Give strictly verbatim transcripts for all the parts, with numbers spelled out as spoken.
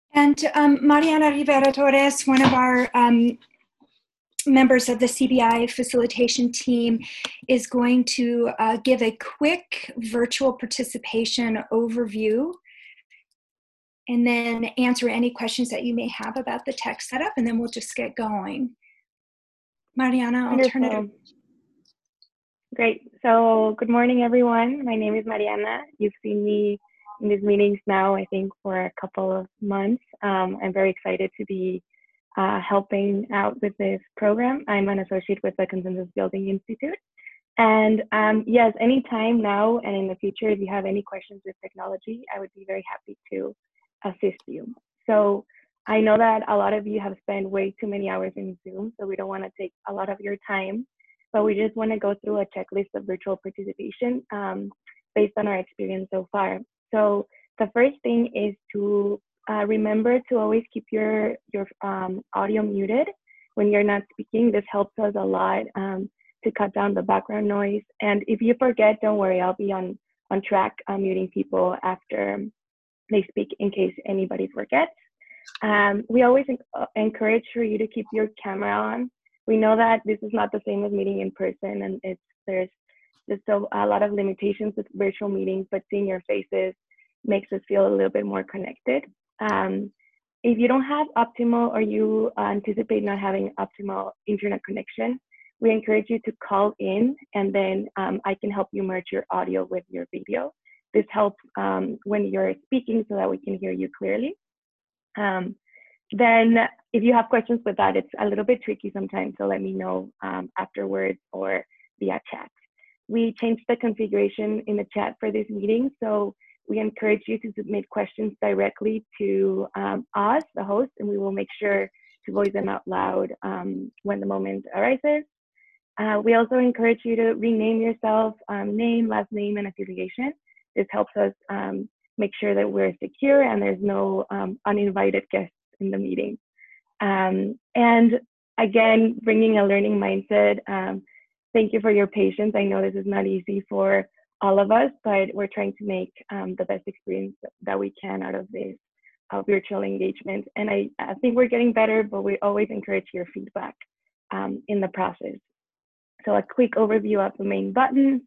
And um, Mariana Rivera Torres, one of our um, members of the C B I facilitation team, is going to uh, give a quick virtual participation overview and then answer any questions that you may have about the tech setup, and then we'll just get going. Mariana, I'll Wonderful. turn it over. Great. So good morning, everyone. My name is Mariana. You've seen me in these meetings now, I think, for a couple of months. Um, I'm very excited to be uh, helping out with this program. I'm an associate with the Consensus Building Institute. And um, yes, anytime now and in the future, if you have any questions with technology, I would be very happy to assist you. So I know that a lot of you have spent way too many hours in Zoom, so we don't want to take a lot of your time, but we just want to go through a checklist of virtual participation um, based on our experience so far. So the first thing is to uh, remember to always keep your, your um, audio muted when you're not speaking. This helps us a lot um, to cut down the background noise. And if you forget, don't worry, I'll be on, on track uh, muting people after they speak in case anybody forgets. Um, we always encourage for you to keep your camera on. We know that this is not the same as meeting in person, and it's there's just a, a lot of limitations with virtual meetings, but seeing your faces makes us feel a little bit more connected. Um, if you don't have optimal or you uh, anticipate not having optimal internet connection, we encourage you to call in, and then um, I can help you merge your audio with your video. This helps um, when you're speaking so that we can hear you clearly. Um, then if you have questions with that, it's a little bit tricky sometimes, so let me know um, afterwards or via chat. We changed the configuration in the chat for this meeting, so we encourage you to submit questions directly to um, us, the host, and we will make sure to voice them out loud um, when the moment arises. Uh, we also encourage you to rename yourself, um, name, last name, and affiliation. This helps us um, make sure that we're secure and there's no um, uninvited guests in the meeting. Um, and again, bringing a learning mindset. Um, thank you for your patience. I know this is not easy for all of us, but we're trying to make um, the best experience that we can out of this uh, virtual engagement. And I, I think we're getting better, but we always encourage your feedback um, in the process. So a quick overview of the main buttons.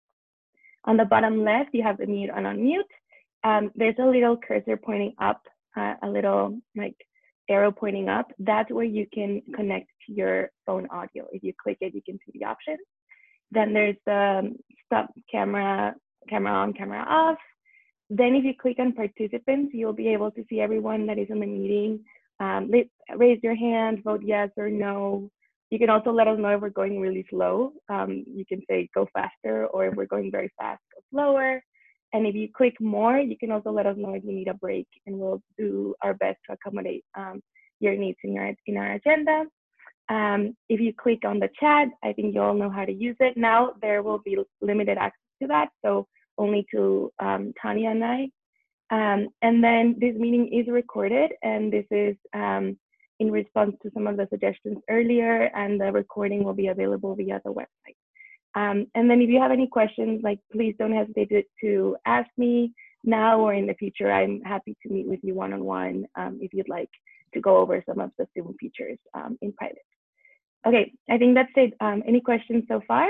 On the bottom left, you have the mute and unmute. Um, there's a little cursor pointing up, uh, a little like arrow pointing up. That's where you can connect to your phone audio. If you click it, you can see the options. Then there's the stop camera, camera on, camera off. Then if you click on participants, you'll be able to see everyone that is in the meeting. Um, raise your hand, vote yes or no. You can also let us know if we're going really slow. Um, you can say go faster, or if we're going very fast, go slower. And if you click more, you can also let us know if you need a break, and we'll do our best to accommodate um, your needs in, your, in our agenda. Um, if you click on the chat, I think you all know how to use it. Now there will be limited access to that, so only to um, Tanya and I. Um, and then this meeting is recorded, and this is um, in response to some of the suggestions earlier, and the recording will be available via the website. Um, and then if you have any questions, like please don't hesitate to, to ask me now or in the future. I'm happy to meet with you one-on-one um, if you'd like to go over some of the Zoom features um, in private. Okay, I think that's it. Um, any questions so far?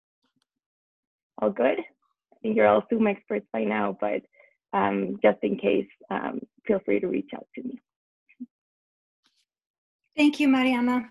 All good? I think you're all Zoom experts by now, but um, just in case, um, feel free to reach out to me. Thank you, Mariana.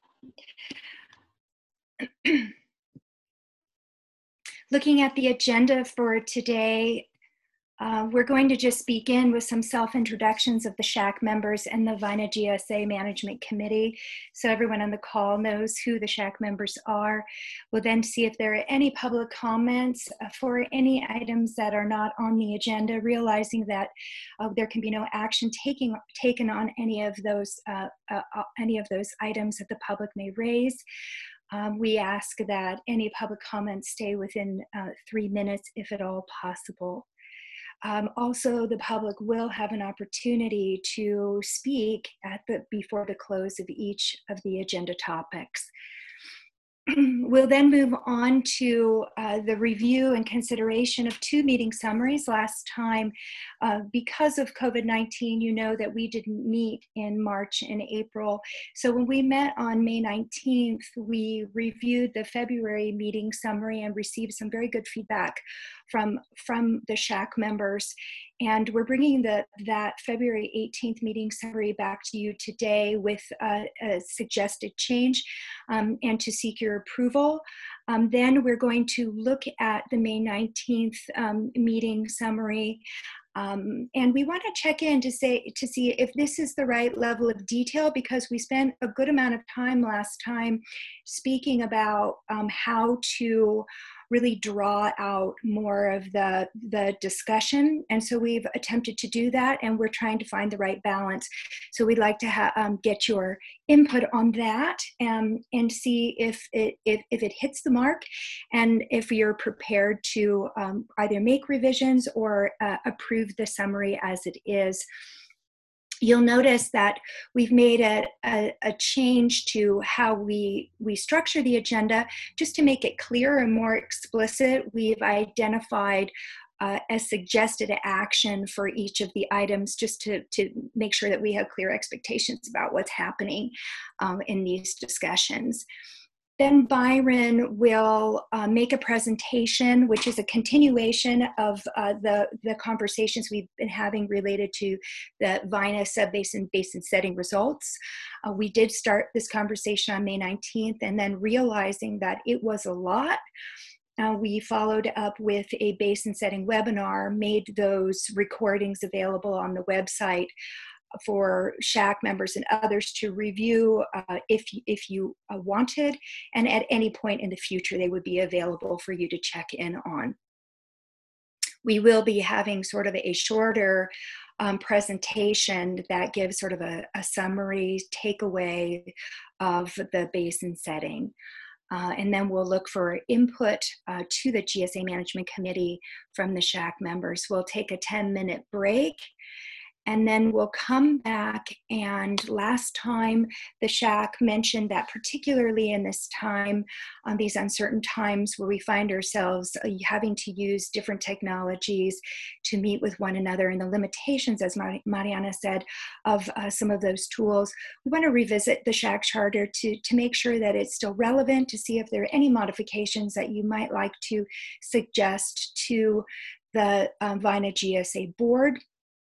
Looking at the agenda for today, uh, we're going to just begin with some self-introductions of the S H A C members and the VINA G S A Management Committee, so everyone on the call knows who the S H A C members are. We'll then see if there are any public comments for any items that are not on the agenda, realizing that uh, there can be no action taking, taken on any of those uh, uh, any of those items that the public may raise. Um, we ask that any public comments stay within uh, three minutes if at all possible. Um, also, the public will have an opportunity to speak at the, before the close of each of the agenda topics. We'll then move on to uh, the review and consideration of two meeting summaries. Last time, uh, because of COVID nineteen, you know that we didn't meet in March and April. So when we met on May nineteenth, we reviewed the February meeting summary and received some very good feedback from, from the S H A C members. And we're bringing the, that February eighteenth meeting summary back to you today with a, a suggested change um, and to seek your approval. Um, then we're going to look at the May nineteenth um, meeting summary. Um, and we want to check in to say to see if this is the right level of detail, because we spent a good amount of time last time speaking about um, how to really draw out more of the, the discussion. And so we've attempted to do that, and we're trying to find the right balance. So we'd like to ha um, get your input on that and, and see if it, if, if it hits the mark, and if you're prepared to um, either make revisions or uh, approve the summary as it is. You'll notice that we've made a, a, a change to how we, we structure the agenda just to make it clearer and more explicit. We've identified uh, a suggested action for each of the items, just to, to make sure that we have clear expectations about what's happening um, in these discussions. Then Byron will uh, make a presentation, which is a continuation of uh, the, the conversations we've been having related to the VINA sub-basin basin setting results. Uh, we did start this conversation on May nineteenth, and then realizing that it was a lot, Uh, we followed up with a basin setting webinar, made those recordings available on the website for S H A C members and others to review uh, if, if you uh, wanted, and at any point in the future they would be available for you to check in on. We will be having sort of a shorter um, presentation that gives sort of a, a summary takeaway of the basin setting. Uh, and then we'll look for input uh, to the G S A Management Committee from the S H A C members. We'll take a ten minute break, and then we'll come back. And last time, the S H A C mentioned that particularly in this time, on um, these uncertain times where we find ourselves uh, having to use different technologies to meet with one another, and the limitations, as Mar Mariana said, of uh, some of those tools, we want to revisit the S H A C Charter to, to make sure that it's still relevant, to see if there are any modifications that you might like to suggest to the um, VINA G S A board.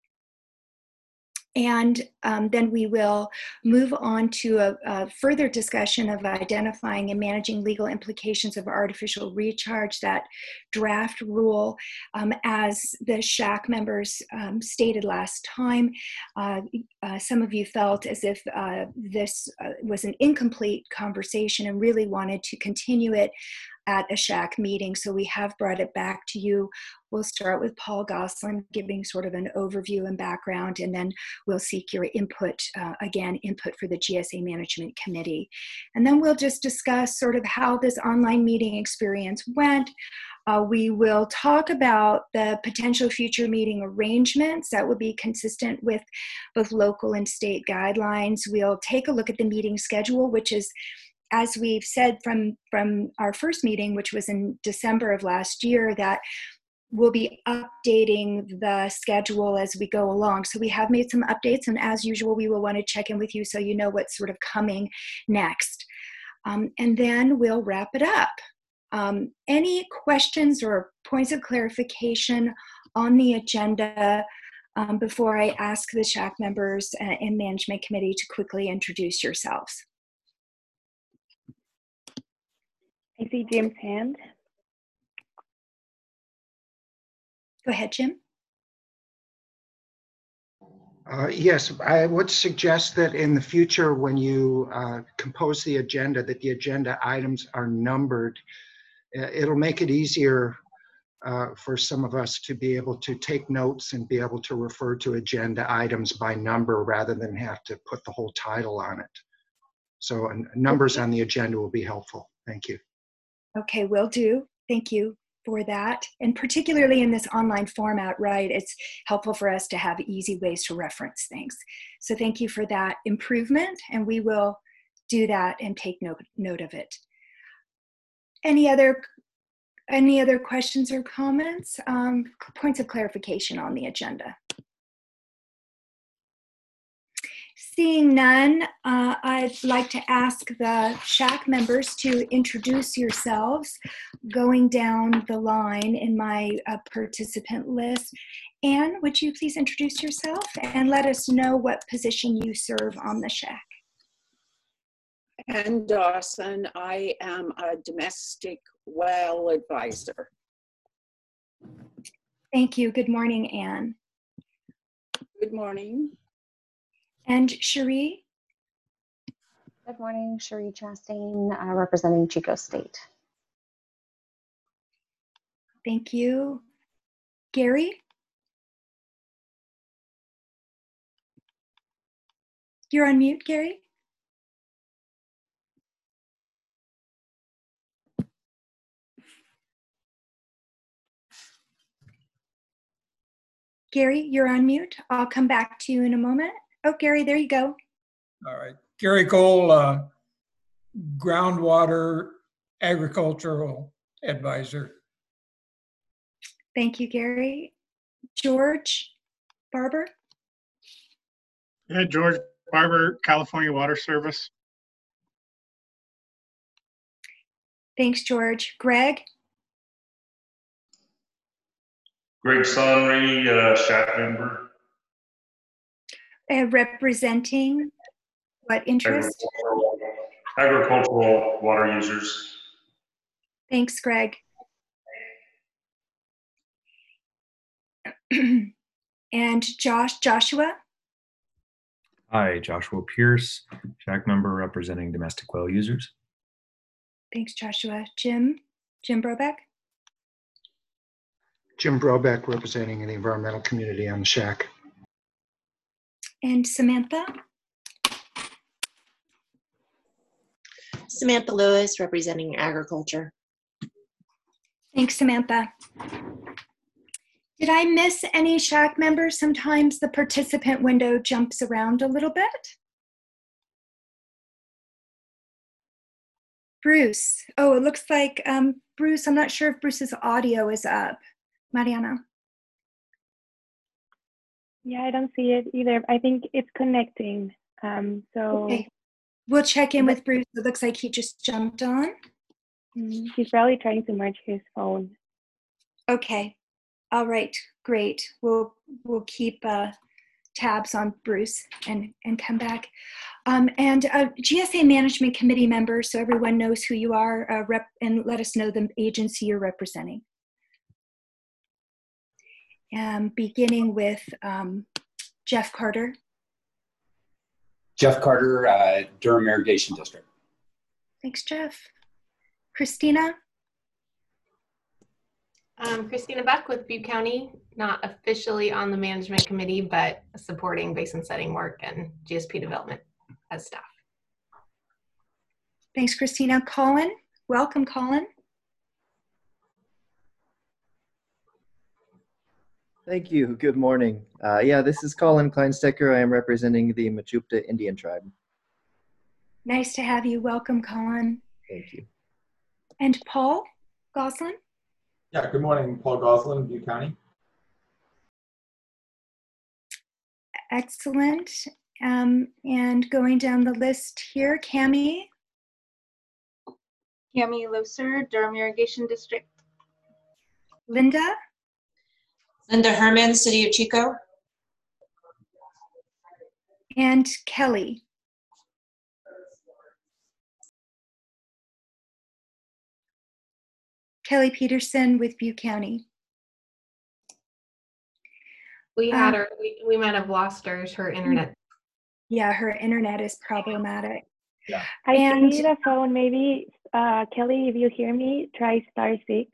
And um, then we will move on to a, a further discussion of identifying and managing legal implications of artificial recharge, that draft rule. Um, as the S H A C members um, stated last time, uh, uh, some of you felt as if uh, this uh, was an incomplete conversation and really wanted to continue it at a S H A C meeting, so we have brought it back to you. We'll start with Paul Gosselin giving sort of an overview and background, and then we'll seek your input, uh, again, input for the G S A Management Committee. And then we'll just discuss sort of how this online meeting experience went. Uh, we will talk about the potential future meeting arrangements that would be consistent with both local and state guidelines. We'll take a look at the meeting schedule, which is, as we've said from, from our first meeting, which was in December of last year, that we'll be updating the schedule as we go along. So we have made some updates, and as usual, we will want to check in with you so you know what's sort of coming next. Um, and then we'll wrap it up. Um, any questions or points of clarification on the agenda um, before I ask the S H A C members and Management Committee to quickly introduce yourselves? I see Jim's hand. Go ahead, Jim. Uh, yes, I would suggest that in the future, when you uh, compose the agenda, that the agenda items are numbered. It'll make it easier uh, for some of us to be able to take notes and be able to refer to agenda items by number rather than have to put the whole title on it. So uh, numbers on the agenda will be helpful. Thank you. Okay, will do. Thank you for that. And particularly in this online format, right, it's helpful for us to have easy ways to reference things. So thank you for that improvement, and we will do that and take note, note of it. Any other any other questions or comments? Um, points of clarification on the agenda. Seeing none, uh, I'd like to ask the shack members to introduce yourselves, going down the line in my uh, participant list. Anne, would you please introduce yourself and let us know what position you serve on the shack? Ann Dawson, I am a domestic well advisor. Thank you. Good morning, Anne. Good morning. And Cherie? Good morning, Cherie Chastain, uh, representing Chico State. Thank you. Gary? You're on mute, Gary? Gary, you're on mute. I'll come back to you in a moment. Oh, Gary, there you go. All right. Gary Cole, uh, groundwater agricultural advisor. Thank you, Gary. George Barber? Yeah, George Barber, California Water Service. Thanks, George. Greg? Greg Sonry, uh, shack member. Uh, representing what interest? Agricultural, agricultural water users. Thanks, Greg. And Josh, Joshua? Hi, Joshua Pierce, shack member representing domestic well users. Thanks, Joshua. Jim? Jim Brobeck? Jim Brobeck, representing the environmental community on the shack. And Samantha? Samantha Lewis, representing agriculture. Thanks, Samantha. Did I miss any shack members? Sometimes the participant window jumps around a little bit. Bruce. Oh, it looks like um, Bruce, I'm not sure if Bruce's audio is up. Mariana. Yeah, I don't see it either. I think it's connecting. Um, so Okay. We'll check in with Bruce. It looks like he just jumped on. He's probably trying to merge his phone. Okay. All right. Great. We'll we'll keep uh, tabs on Bruce and and come back. Um, and uh, G S A Management Committee members, so everyone knows who you are, uh, rep, and let us know the agency you're representing. Um, beginning with um, Jeff Carter. Jeff Carter, uh, Durham Irrigation District. Thanks, Jeff. Christina? Um, Christina Buck with Butte County, not officially on the management committee, but supporting basin setting work and G S P development as staff. Thanks, Christina. Colin? Welcome, Colin. Thank you. Good morning. Uh, yeah, this is Colin Kleinstecker. I am representing the Mechoopda Indian tribe. Nice to have you. Welcome, Colin. Thank you. And Paul Goslin? Yeah, good morning. Paul Goslin, Butte County. Excellent. Um, and going down the list here, Cami? Cami Loser, Durham Irrigation District. Linda? Linda Herman, City of Chico. And Kelly? Kelly Peterson with Butte County. We had Um, her, we, we might have lost her, her internet. Yeah, her internet is problematic. Yeah. I And- see the phone. Maybe, uh, Kelly, if you hear me, try star six.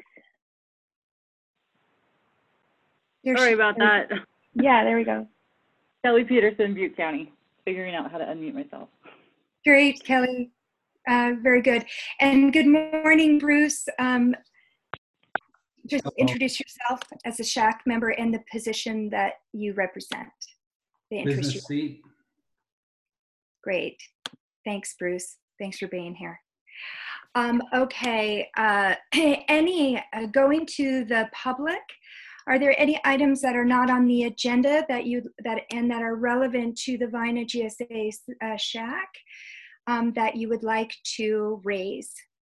There Sorry she- about that. Yeah, there we go. Kelly Peterson, Butte County. Figuring out how to unmute myself. Great, Kelly. Uh, very good. And good morning, Bruce. Um, just Hello. introduce yourself as a shack member and the position that you represent. The interest you. Business seat. Great. Thanks, Bruce. Thanks for being here. Um, okay, uh, any, uh, going to the public, are there any items that are not on the agenda that you, that, and that are relevant to the Vina G S A uh, SHAC um, that you would like to raise?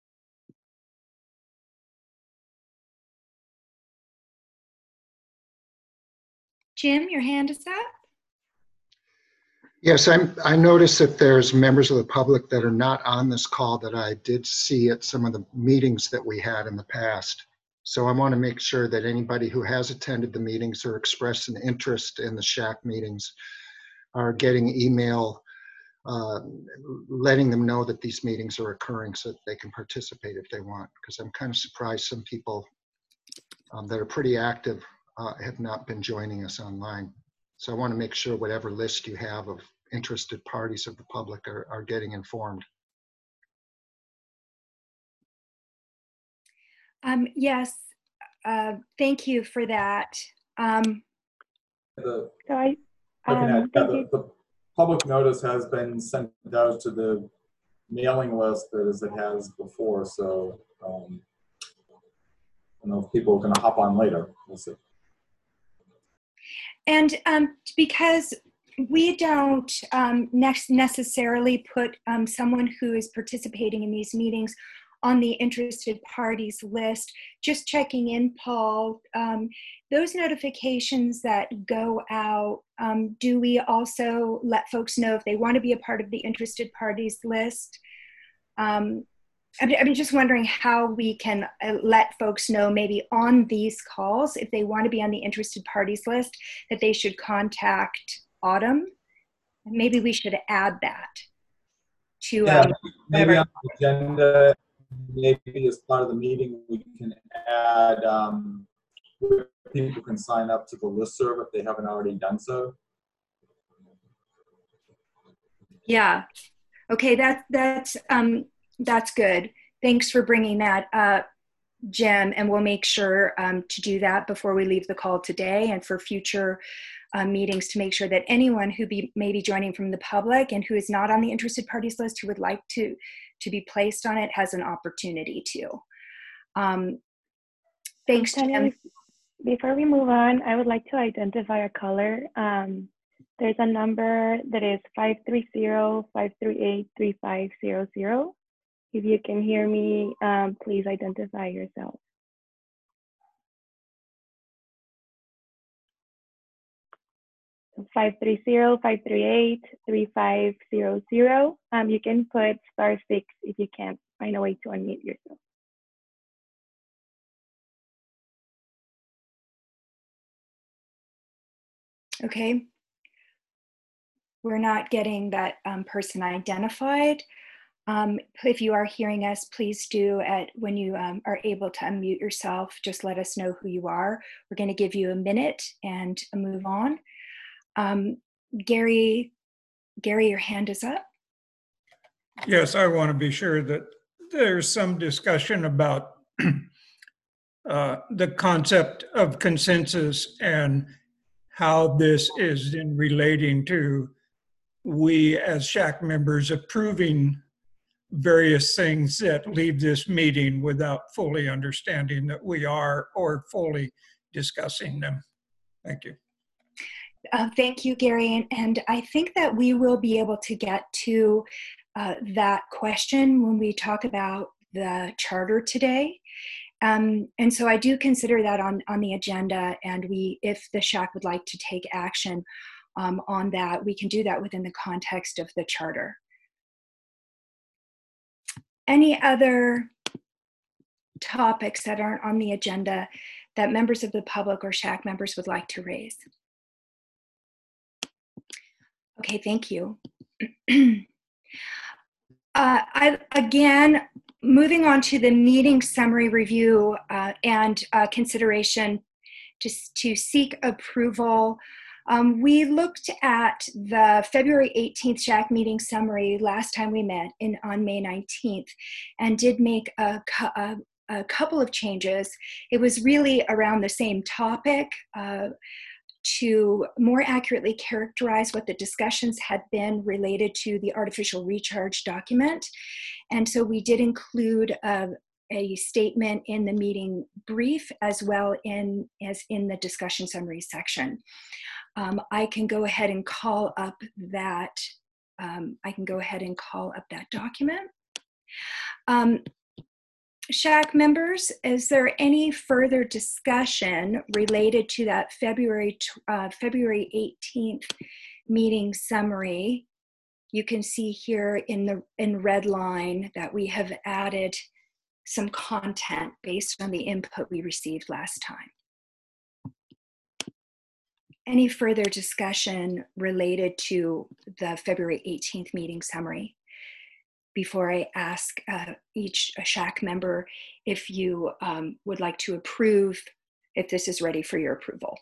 Jim, your hand is up. Yes, I'm, I noticed that there's members of the public that are not on this call that I did see at some of the meetings that we had in the past. So I want to make sure that anybody who has attended the meetings or expressed an interest in the SHAC meetings are getting email uh, letting them know that these meetings are occurring so that they can participate if they want. Because I'm kind of surprised some people um, that are pretty active uh, have not been joining us online. So I want to make sure whatever list you have of interested parties of the public are, are getting informed. Um, yes, uh, thank you for that. Um, The, So I, looking um, at, yeah, thank the, you. the public notice has been sent out to the mailing list as it has before, so um, I don't know if people are going to hop on later. We'll see. And um, because we don't um, next necessarily put um, someone who is participating in these meetings on the interested parties list, just checking in, Paul, um, those notifications that go out, um, do we also let folks know if they want to be a part of the interested parties list? Um, I'm, I'm just wondering how we can uh, let folks know maybe on these calls, if they want to be on the interested parties list, that they should contact Autumn. Maybe we should add that to Yeah, um, maybe on the agenda, maybe as part of the meeting, we can add um, where people can sign up to the listserv if they haven't already done so. yeah. Okay, that, that's, um, that's good. Thanks for bringing that up, Jim, and we'll make sure um, to do that before we leave the call today and for future uh, meetings to make sure that anyone who be, may be joining from the public and who is not on the interested parties list who would like to, to be placed on it has an opportunity to. Um, thanks, Jim. Before we move on, I would like to identify a caller. Um, there's a number that is five three zero, five three eight, three five zero zero. If you can hear me, um, please identify yourself. five three zero, five three eight, three five zero zero. Um, you can put star six if you can't find a way to unmute yourself. Okay. We're not getting that um, person identified. Um, if you are hearing us, please do, at when you um, are able to unmute yourself, just let us know who you are. We're going to give you a minute and move on. Um, Gary, Gary, your hand is up. Yes, I want to be sure that there's some discussion about uh, the concept of consensus and how this is in relating to we as SHAC members approving various things that leave this meeting without fully understanding that we are or fully discussing them. Thank you. Uh, thank you, Gary. And, and I think that we will be able to get to uh, that question when we talk about the charter today. Um, and so I do consider that on, on the agenda, and we, if the SHAC would like to take action um, on that, we can do that within the context of the charter. Any other topics that aren't on the agenda that members of the public or SHAC members would like to raise? Okay, thank you. uh, I, again, moving on to the meeting summary review uh, and uh, consideration to, to seek approval. Um, we looked at the February eighteenth SHAC meeting summary last time we met in on May nineteenth and did make a, a, a couple of changes. It was really around the same topic, uh, to more accurately characterize what the discussions had been related to the artificial recharge document. And so we did include a, a statement in the meeting brief as well in, as in the discussion summary section. Um, I can go ahead and call up that, um, I can go ahead and call up that document. Um, S H A C members, is there any further discussion related to that February, uh, February eighteenth meeting summary? You can see here in the in red line that we have added some content based on the input we received last time. Any further discussion related to the February eighteenth meeting summary? Before I ask uh, each S H A C member if you um, would like to approve, if this is ready for your approval.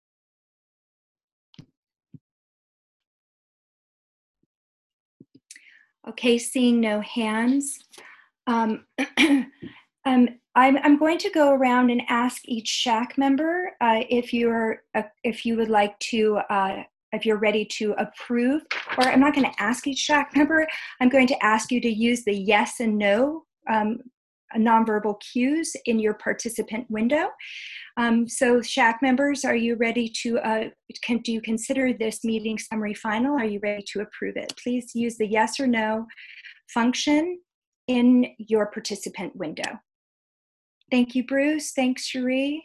Okay, seeing no hands. Um, um, I'm, I'm going to go around and ask each S H A C member uh, if you're uh, if you would like to uh, if you're ready to approve, or I'm not going to ask each S H A C member, I'm going to ask you to use the yes and no um, nonverbal cues in your participant window. Um, so S H A C members, are you ready to, uh, can, do you consider this meeting summary final? Are you ready to approve it? Please use the yes or no function in your participant window. Thank you, Bruce. Thanks, Cherie.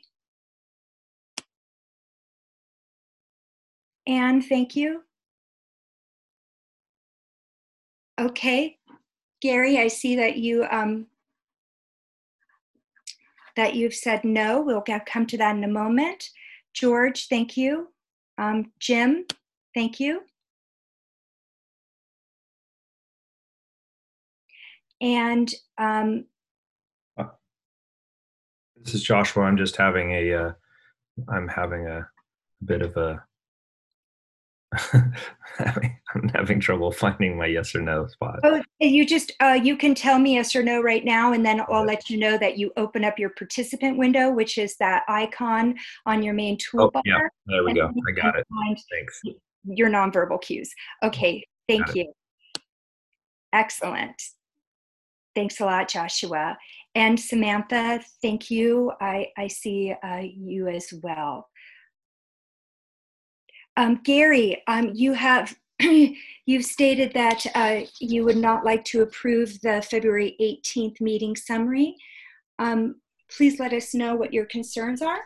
Anne, thank you. Okay, Gary, I see that you um, that you've said no. We'll get, come to that in a moment. George, thank you. Um, Jim, thank you. And um, this is Joshua. I'm just having a. Uh, I'm having a, a bit of a. I'm having trouble finding my yes or no spot. Oh, you just, uh, you can tell me yes or no right now, and then I'll let you know that you open up your participant window, which is that icon on your main toolbar. Oh, yeah, there we go. I got it. Thanks. Your nonverbal cues. Okay, thank you. Excellent. Thanks a lot, Joshua. And Samantha, thank you. I, I see uh, you as well. Um, Gary, um, you have you've stated that uh, you would not like to approve the February eighteenth meeting summary. Um, please let us know what your concerns are.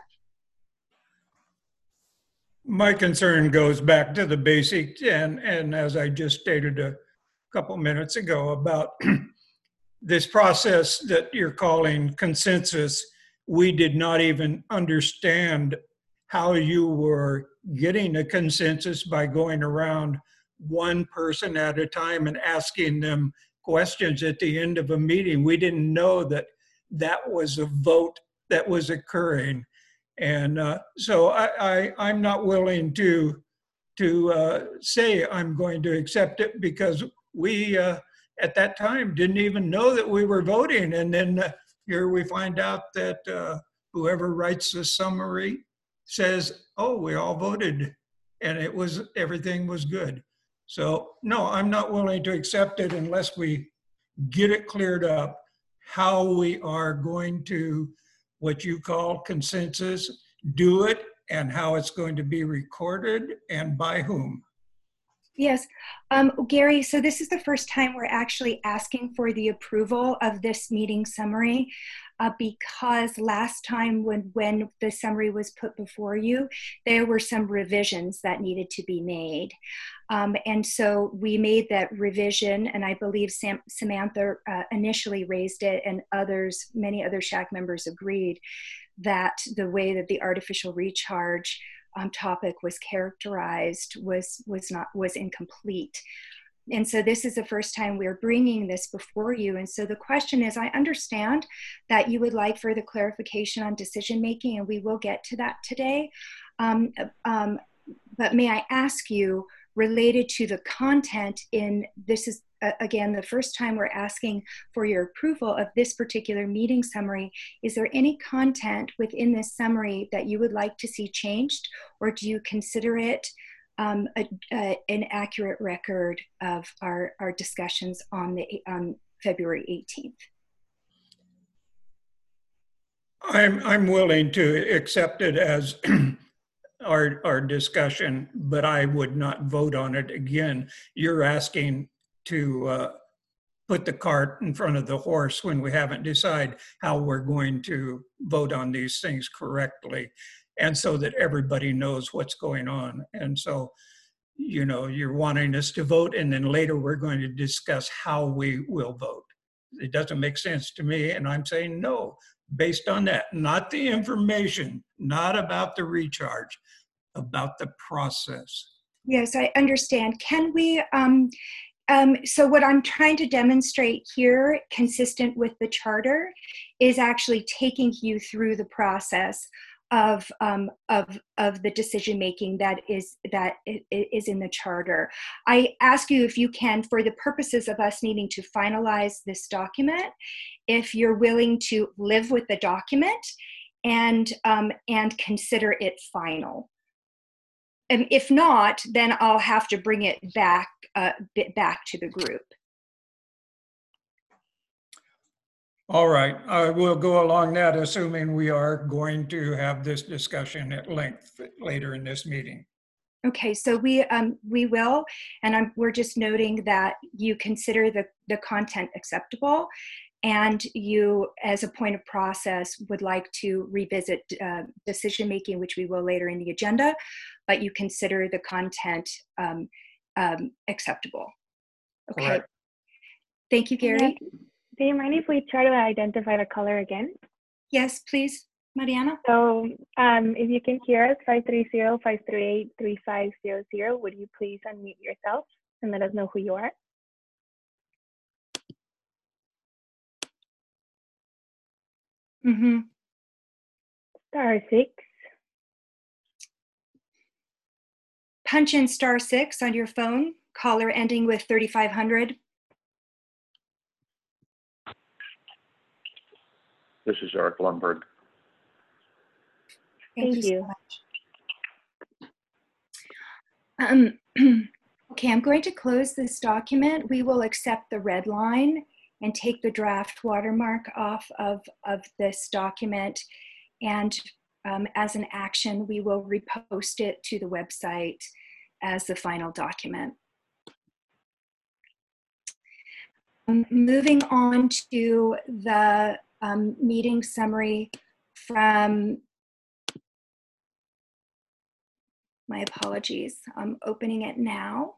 My concern goes back to the basic, and, and as I just stated a couple minutes ago about this process that you're calling consensus. We did not even understand how you were getting a consensus by going around one person at a time and asking them questions at the end of a meeting. We didn't know that that was a vote that was occurring. And uh, so I, I, I'm not willing to, to uh, say I'm going to accept it, because we, uh, at that time, didn't even know that we were voting. And then uh, here we find out that uh, whoever writes the summary says, oh, we all voted and it was, everything was good. So no, I'm not willing to accept it unless we get it cleared up how we are going to, what you call consensus, do it, and how it's going to be recorded and by whom. Yes, um, Gary, so this is the first time we're actually asking for the approval of this meeting summary, uh, because last time when, when the summary was put before you, there were some revisions that needed to be made. Um, and so we made that revision, and I believe Sam, Samantha uh, initially raised it, and others, many other S H A C members agreed that the way that the artificial recharge Um, topic was characterized was was not was incomplete. And so this is the first time we're bringing this before you. And so the question is, I understand that you would like further clarification on decision making, and we will get to that today. Um, um, but may I ask you, related to the content in this is uh, again, the first time we're asking for your approval of this particular meeting summary. Is there any content within this summary that you would like to see changed, or do you consider it um, a, a, an accurate record of our, our discussions on, the, on February eighteenth? I'm, I'm willing to accept it as our, our discussion, but I would not vote on it again. You're asking to uh, put the cart in front of the horse when we haven't decided how we're going to vote on these things correctly, and so that everybody knows what's going on. And so, you know, you're wanting us to vote, and then later we're going to discuss how we will vote. It doesn't make sense to me, and I'm saying no, based on that, not the information, not about the recharge, about the process. Yes, I understand. Can we, um, um, so what I'm trying to demonstrate here, consistent with the charter, is actually taking you through the process of, um, of, of the decision-making that is, that is in the charter. I ask you if you can, for the purposes of us needing to finalize this document, if you're willing to live with the document and, um, and consider it final. And if not, then I'll have to bring it back, uh, bit back to the group. All right, I will go along that, assuming we are going to have this discussion at length later in this meeting. Okay, so we um, we will, and I'm, we're just noting that you consider the, the content acceptable, and you, as a point of process, would like to revisit uh, decision-making, which we will later in the agenda, but you consider the content um, um, acceptable. Okay. Correct. Thank you, Gary. Do you mind if we try to identify the caller again? Yes, please, Mariana. So um, if you can hear us, five three zero, five three eight, three five zero zero, would you please unmute yourself and let us know who you are? Mm-hmm. Star six. Punch in star six on your phone, caller ending with thirty-five hundred. This is Eric Lundberg. Thank, Thank you, you. so much. Um, okay, I'm going to close this document. We will accept the red line and take the draft watermark off of, of this document. And um, as an action, we will repost it to the website as the final document. Um, moving on to the um, meeting summary from, my apologies, I'm opening it now.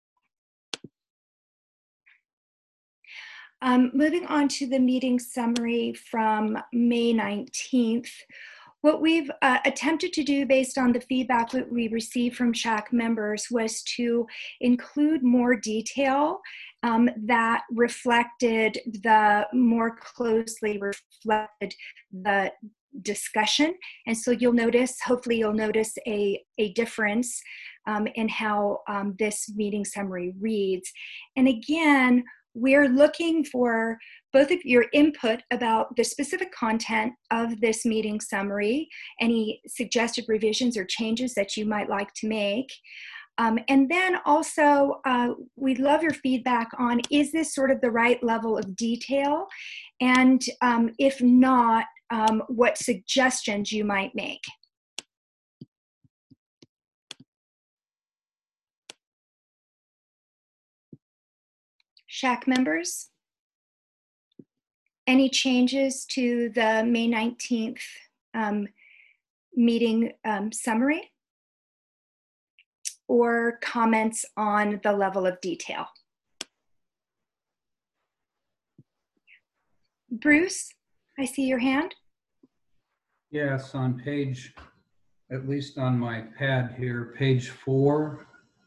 Um, moving on to the meeting summary from May nineteenth. What we've uh, attempted to do based on the feedback that we received from S H A C members was to include more detail um, that reflected the, more closely reflected the discussion. And so you'll notice, hopefully you'll notice a, a difference um, in how um, this meeting summary reads. And again, we're looking for both of your input about the specific content of this meeting summary, any suggested revisions or changes that you might like to make. Um, and then also, uh, we'd love your feedback on, is this sort of the right level of detail? And um, if not, um, what suggestions you might make. S H A C members, any changes to the May nineteenth um, meeting um, summary or comments on the level of detail? Bruce, I see your hand. Yes, on page, at least on my pad here, page four.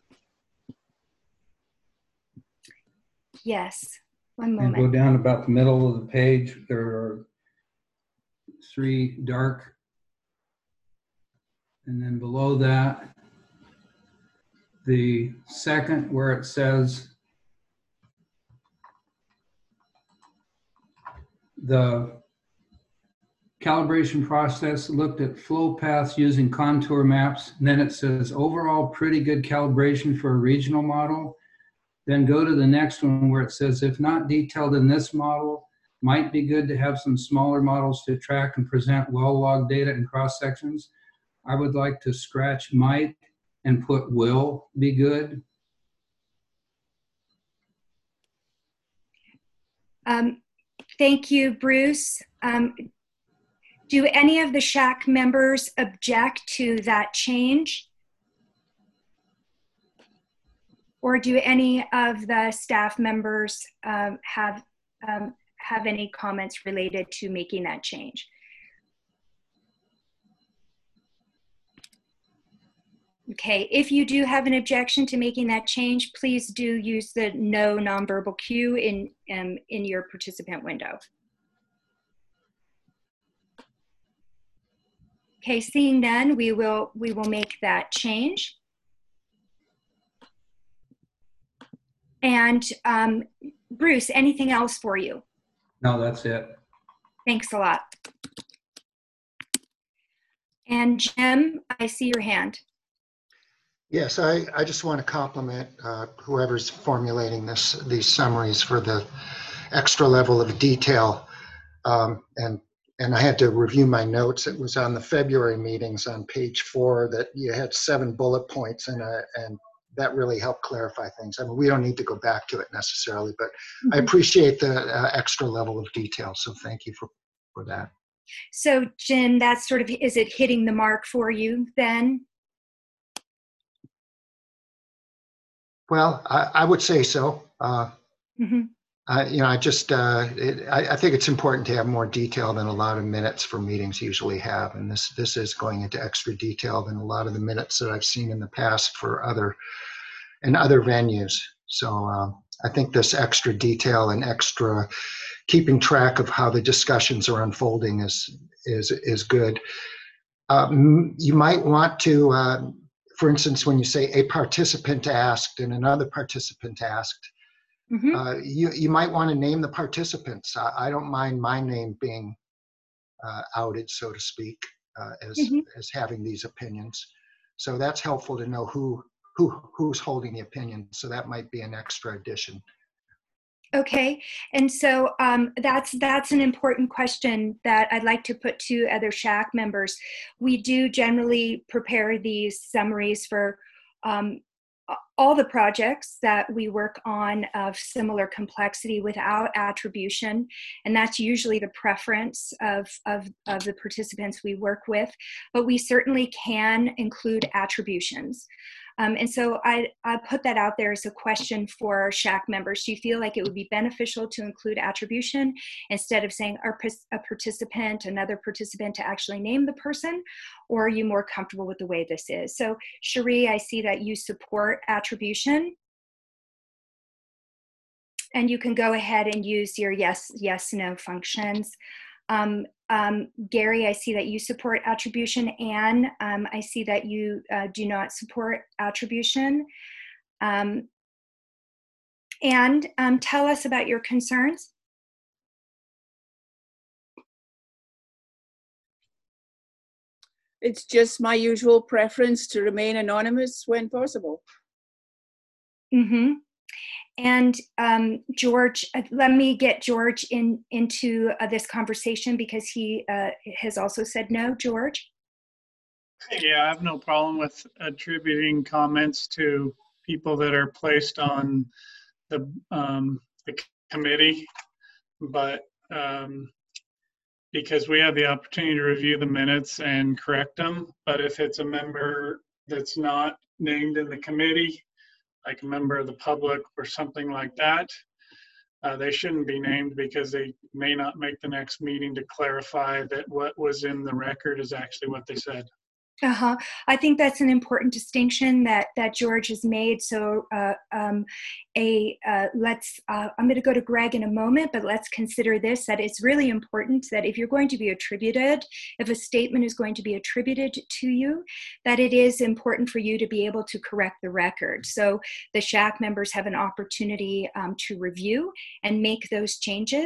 Yes, one And moment. go down about the middle of the page. There are three dark. And then below that, the second where it says The calibration process looked at flow paths using contour maps. And then it says overall pretty good calibration for a regional model. Then go to the next one where it says, if not detailed in this model, might be good to have some smaller models to track and present well-logged data and cross-sections. I would like to scratch might and put will be good. Um, thank you, Bruce. Um, do any of the S H A C members object to that change? Or do any of the staff members um, have, um, have any comments related to making that change? Okay, if you do have an objection to making that change, please do use the no nonverbal cue in, um, in your participant window. Okay, seeing none, we will, we will make that change. And um, Bruce, anything else for you? No, that's it. Thanks a lot. And Jim, I see your hand. Yes, I, I just want to compliment uh, whoever's formulating this, these summaries for the extra level of detail. Um, and, and I had to review my notes. It was on the February meetings on page four that you had seven bullet points, and, uh, and that really helped clarify things. I mean, we don't need to go back to it necessarily, but mm-hmm. I appreciate the uh, extra level of detail. So thank you for, for that. So Jim, that's sort of, is it hitting the mark for you then? Well, I, I would say so. Uh, mm-hmm. I, you know, I just, uh, it, I, I think it's important to have more detail than a lot of minutes for meetings usually have. And this, this is going into extra detail than a lot of the minutes that I've seen in the past for other, in other venues. So um, I think this extra detail and extra keeping track of how the discussions are unfolding is, is, is good. Um, you might want to, uh, for instance, when you say a participant asked and another participant asked, mm-hmm. uh, you, you might want to name the participants. I, I don't mind my name being uh, outed, so to speak, uh, as, mm-hmm. as having these opinions. So that's helpful to know who, who, who's holding the opinion. So that might be an extra addition. Okay, and so um, that's that's an important question that I'd like to put to other S H A C members. We do generally prepare these summaries for um, all the projects that we work on of similar complexity without attribution, and that's usually the preference of, of, of the participants we work with, but we certainly can include attributions. Um, and so I, I put that out there as a question for S H A C members. Do you feel like it would be beneficial to include attribution instead of saying a participant, another participant, to actually name the person? Or are you more comfortable with the way this is? So Cherie, I see that you support attribution. And you can go ahead and use your yes, yes, no functions. Um, um, Gary, I see that you support attribution. Anne, um, I see that you uh, do not support attribution. Um, and um, tell us about your concerns. It's just my usual preference to remain anonymous when possible. Mm-hmm. And um, George, uh, let me get George in into uh, this conversation because he uh, has also said no. George? Yeah, I have no problem with attributing comments to people that are placed on the, um, the committee, but um, because we have the opportunity to review the minutes and correct them. But if it's a member that's not named in the committee, like a member of the public or something like that, uh, they shouldn't be named because they may not make the next meeting to clarify that what was in the record is actually what they said. Uh-huh. I think that's an important distinction that that George has made. So uh, um, a uh, let's, uh, I'm going to go to Greg in a moment, but let's consider this, that it's really important that if you're going to be attributed, if a statement is going to be attributed to you, that it is important for you to be able to correct the record. So the S H A C members have an opportunity um, to review and make those changes.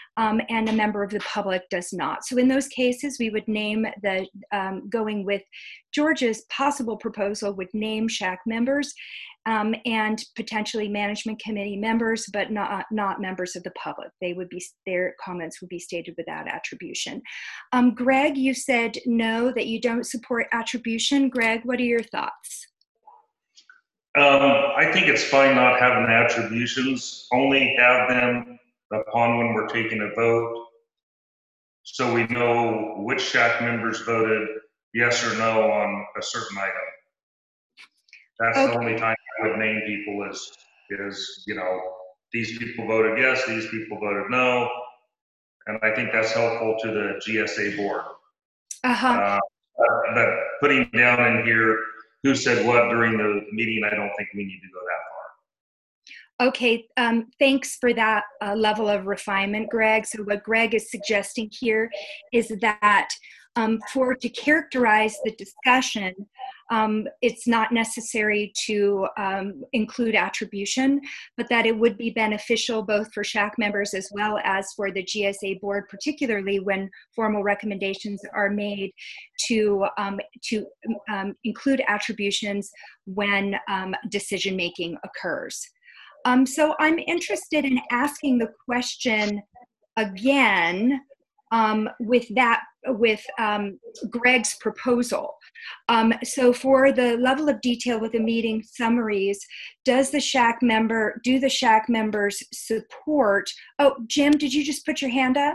um, and a member of the public does not. So in those cases, we would name the, um, going with George's possible proposal would name S H A C members um, and potentially management committee members, but not, not members of the public. They would be, their comments would be stated without attribution. Um, Greg, you said no, that you don't support attribution. Greg, what are your thoughts? Um, I think it's fine not having the attributions, only have them upon when we're taking a vote, so we know which S H A C members voted yes or no on a certain item. That's okay. The only time I would name people is, is, you know, these people voted yes, these people voted no, and I think that's helpful to the G S A board. Uh-huh. Uh, but putting down in here who said what during the meeting, I don't think we need to go that far. Okay, um, thanks for that uh, level of refinement, Greg. So what Greg is suggesting here is that um, for to characterize the discussion, um, it's not necessary to um, include attribution, but that it would be beneficial both for S H A C members as well as for the G S A board, particularly when formal recommendations are made to, um, to um, include attributions when um, decision-making occurs. Um, so I'm interested in asking the question again um, with that, with um, Greg's proposal. Um, so for the level of detail with the meeting summaries, does the S H A C member, do the S H A C members support, oh, Jim, did you just put your hand up?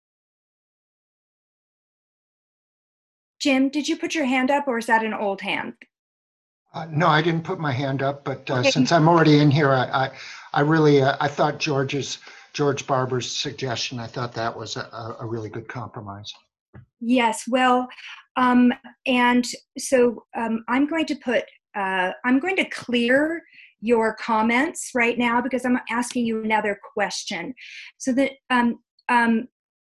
Jim, did you put your hand up, or is that an old hand? Uh, no, I didn't put my hand up, but uh, Okay. since I'm already in here, I, I, I really, uh, I thought George's, George Barber's suggestion, I thought that was a, a really good compromise. Yes, well, um, and so um, I'm going to put, uh, I'm going to clear your comments right now because I'm asking you another question. So that um, um,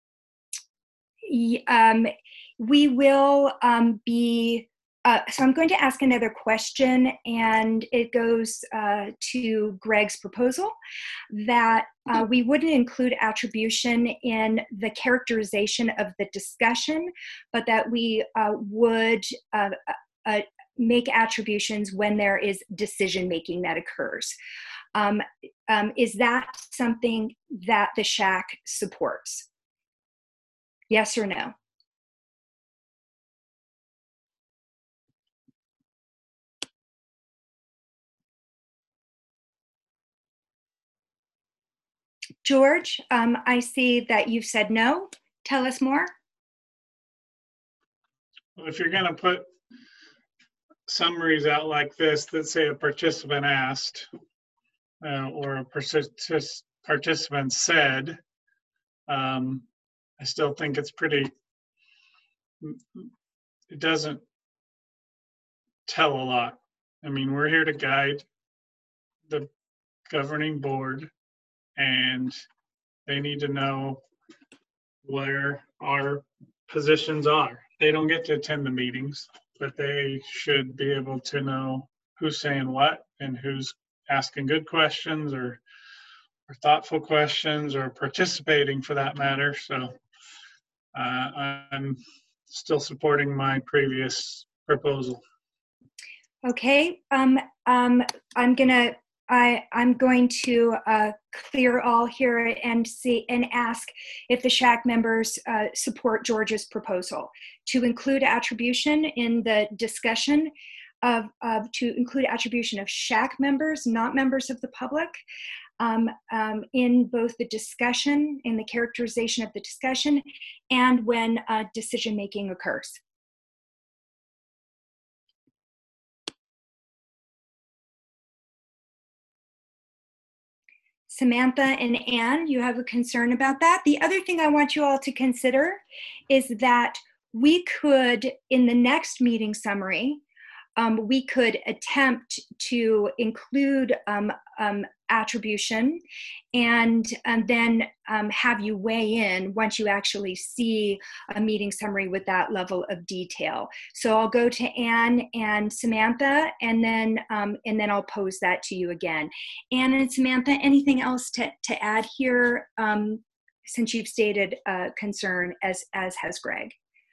y- um, we will um, be, Uh, so I'm going to ask another question, and it goes uh, to Greg's proposal that uh, we wouldn't include attribution in the characterization of the discussion, but that we uh, would uh, uh, make attributions when there is decision-making that occurs. Um, um, is that something that the S H A C supports? Yes or no? George, um, I see that you've said no. Tell us more. Well, if you're going to put summaries out like this that say a participant asked uh, or a partic- participant said, um, I still think it's pretty, it doesn't tell a lot. I mean, we're here to guide the governing board, and they need to know where our positions are. They don't get to attend the meetings, but they should be able to know who's saying what and who's asking good questions or, or thoughtful questions or participating for that matter. So uh, I'm still supporting my previous proposal. Okay, um, um, I'm gonna, I, I'm going to uh, clear all here and see and ask if the S H A C members uh, support George's proposal to include attribution in the discussion of, of to include attribution of S H A C members, not members of the public, um, um, in both the discussion, in the characterization of the discussion, and when uh, decision making occurs. Samantha and Anne, you have a concern about that. The other thing I want you all to consider is that we could, in the next meeting summary, um, we could attempt to include um, um, attribution and, and then um, have you weigh in once you actually see a meeting summary with that level of detail. So I'll go to Anne and Samantha, and then um, and then I'll pose that to you again. Anne and Samantha, anything else to, to add here? Um, since you've stated a concern, as, as has Greg.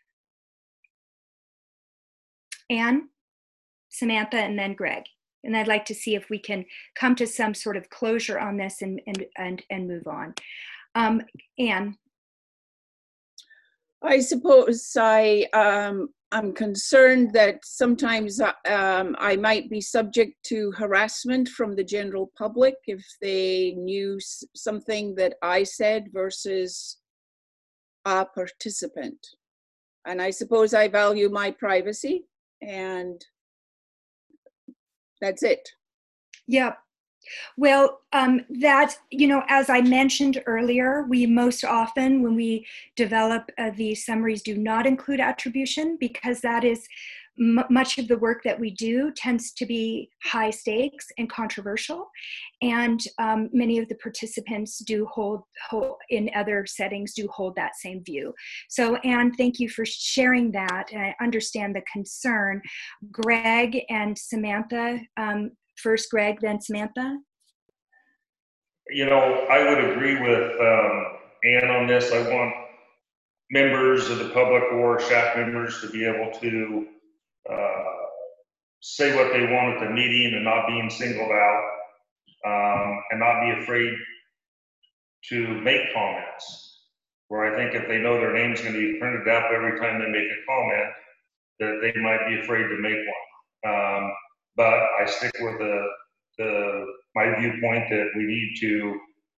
Anne, Samantha, and then Greg. And I'd like to see if we can come to some sort of closure on this and, and, and, and move on. Um, Anne. I suppose I, um, I'm concerned that sometimes um, I might be subject to harassment from the general public if they knew something that I said versus a participant. And I suppose I value my privacy, and that's it. Yeah. Well, um, that, you know, as I mentioned earlier, we most often, when we develop uh, these summaries, do not include attribution, because that is m much of the work that we do tends to be high stakes and controversial. And um, many of the participants do hold, hold, in other settings, do hold that same view. So, Anne, thank you for sharing that. And I understand the concern. Greg and Samantha, um, first Greg, then Samantha. You know, I would agree with um, Anne on this. I want members of the public or S H A C members to be able to uh, say what they want at the meeting and not being singled out, um, and not be afraid to make comments. Where I think if they know their name's going to be printed up every time they make a comment, that they might be afraid to make one. Um, but I stick with the, the my viewpoint that we need to,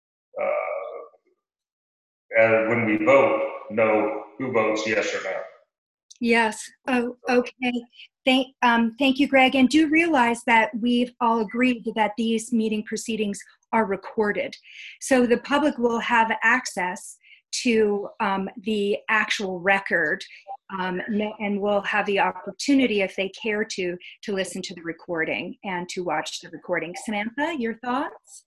uh, uh, when we vote, know who votes yes or no. Yes. Oh, okay. Thank, um, thank you, Greg. And do realize that we've all agreed that these meeting proceedings are recorded. So the public will have access to um, the actual record, um, and will have the opportunity, if they care to, to listen to the recording and to watch the recording. Samantha, your thoughts?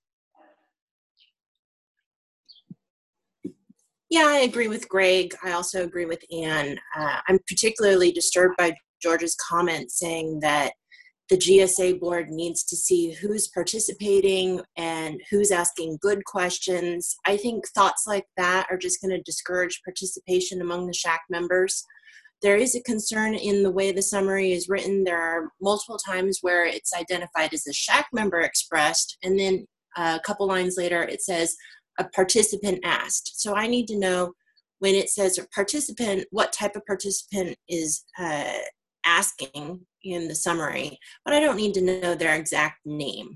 Yeah, I agree with Greg. I also agree with Anne. Uh, I'm particularly disturbed by George's comment saying that the G S A board needs to see who's participating and who's asking good questions. I think thoughts like that are just going to discourage participation among the S H A C members. There is a concern in the way the summary is written. There are multiple times where it's identified as a S H A C member expressed, and then a couple lines later it says a participant asked. So I need to know, when it says a participant, what type of participant is uh, asking in the summary, but I don't need to know their exact name.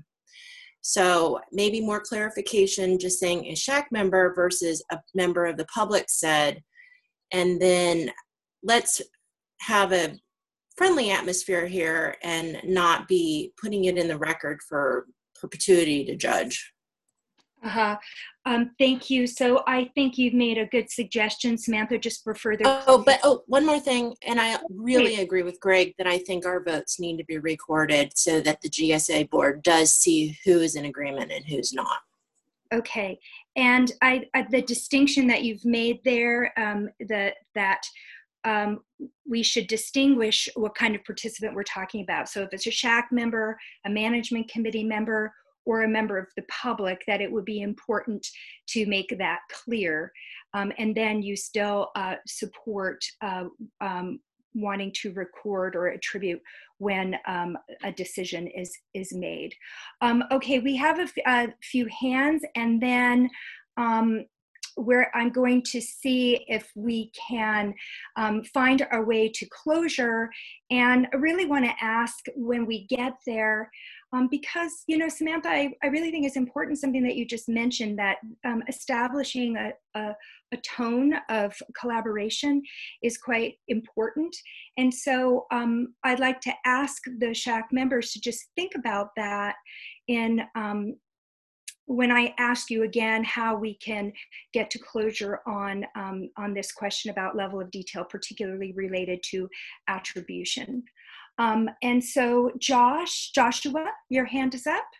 So maybe more clarification, just saying a S H A C member versus a member of the public said, and then let's have a friendly atmosphere here and not be putting it in the record for perpetuity to judge. Uh-huh. Um, thank you. So I think you've made a good suggestion, Samantha, just for further. Oh, but oh, one more thing, and I really agree with Greg that I think our votes need to be recorded so that the G S A board does see who is in agreement and who's not. Okay, and I, I the distinction that you've made there, um, the, that um, we should distinguish what kind of participant we're talking about. So if it's a S H A C member, a management committee member, or a member of the public, that it would be important to make that clear. Um, and then you still uh, support uh, um, wanting to record or attribute when um, a decision is, is made. Um, okay, we have a, a few hands, and then um, where I'm going to see if we can um, find our way to closure. And I really want to ask when we get there, um, because, you know, Samantha, I, I really think it's important, something that you just mentioned, that um, establishing a, a, a tone of collaboration is quite important. And so um, I'd like to ask the S H A C members to just think about that in um, when I ask you again how we can get to closure on, um, on this question about level of detail, particularly related to attribution. Um, and so Josh, Joshua, your hand is up.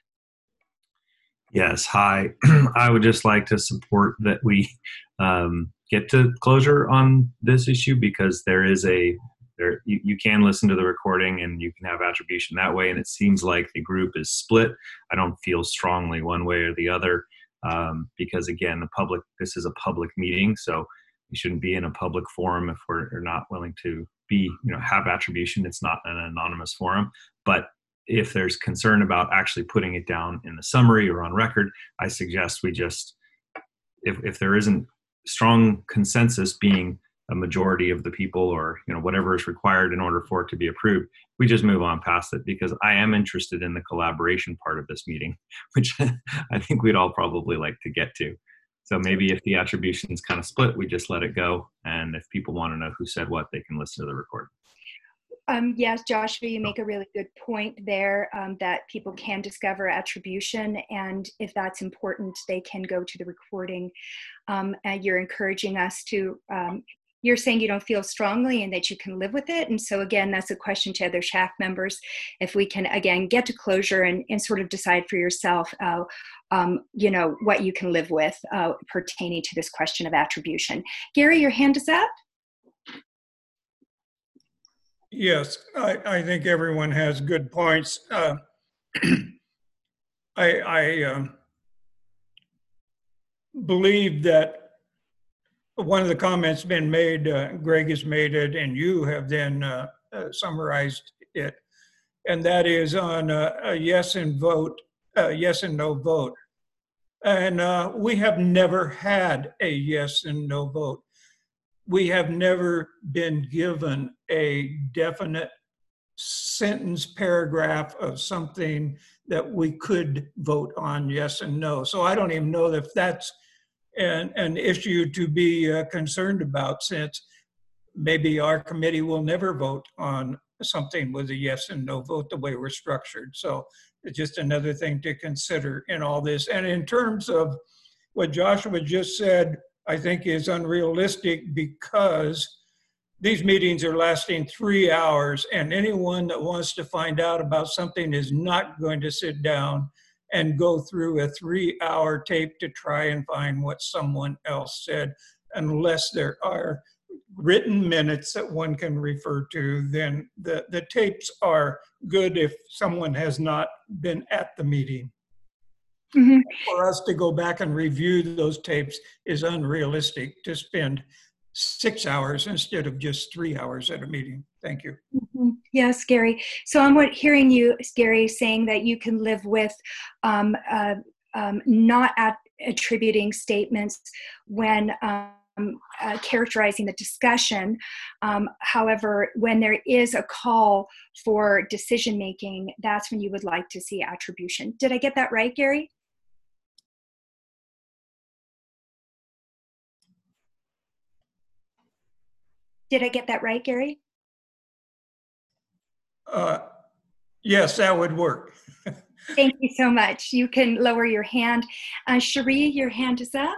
Yes, hi. I would just like to support that we um, get to closure on this issue, because there is a There, you, you can listen to the recording and you can have attribution that way, and it seems like the group is split. I don't feel strongly one way or the other. um, because again, the public, this is a public meeting, so we shouldn't be in a public forum if we're, we're not willing to be, you know, have attribution. It's not an anonymous forum. But if there's concern about actually putting it down in the summary or on record, I suggest we just, if, if there isn't strong consensus being a majority of the people, or, you know, whatever is required in order for it to be approved, we just move on past it, because I am interested in the collaboration part of this meeting, which I think we'd all probably like to get to. So maybe if the attribution is kind of split, we just let it go. And if people want to know who said what, they can listen to the recording. Um, yes, Joshua, you make a really good point there, um, that people can discover attribution, and if that's important, they can go to the recording. Um, and you're encouraging us to, um, you're saying you don't feel strongly and that you can live with it. And so again, that's a question to other S H A C members. If we can, again, get to closure and, and sort of decide for yourself, uh, um, you know, what you can live with uh, pertaining to this question of attribution. Gary, your hand is up. Yes, I, I think everyone has good points. Uh, I, I um, believe that one of the comments been made, uh, Greg has made it, and you have then uh, uh, summarized it, and that is on uh, a yes and vote, uh, yes and no vote. And uh, we have never had a yes and no vote. We have never been given a definite sentence paragraph of something that we could vote on yes and no. So I don't even know if that's an, an issue to be uh, concerned about, since maybe our committee will never vote on something with a yes and no vote the way we're structured. So it's just another thing to consider in all this. And in terms of what Joshua just said, I think is unrealistic, because these meetings are lasting three hours and anyone that wants to find out about something is not going to sit down and go through a three hour tape to try and find what someone else said, unless there are written minutes that one can refer to. Then the, the tapes are good if someone has not been at the meeting. Mm-hmm. For us to go back and review those tapes is unrealistic, to spend six hours instead of just three hours at a meeting. Thank you. Mm-hmm. Yes, Gary. So I'm hearing you, Gary, saying that you can live with um, uh, um, not at attributing statements when um, uh, characterizing the discussion. Um, however, when there is a call for decision making, that's when you would like to see attribution. Did I get that right, Gary? Did I get that right, Gary? Uh, yes, that would work. Thank you so much. You can lower your hand. Uh, Cherie, your hand is up.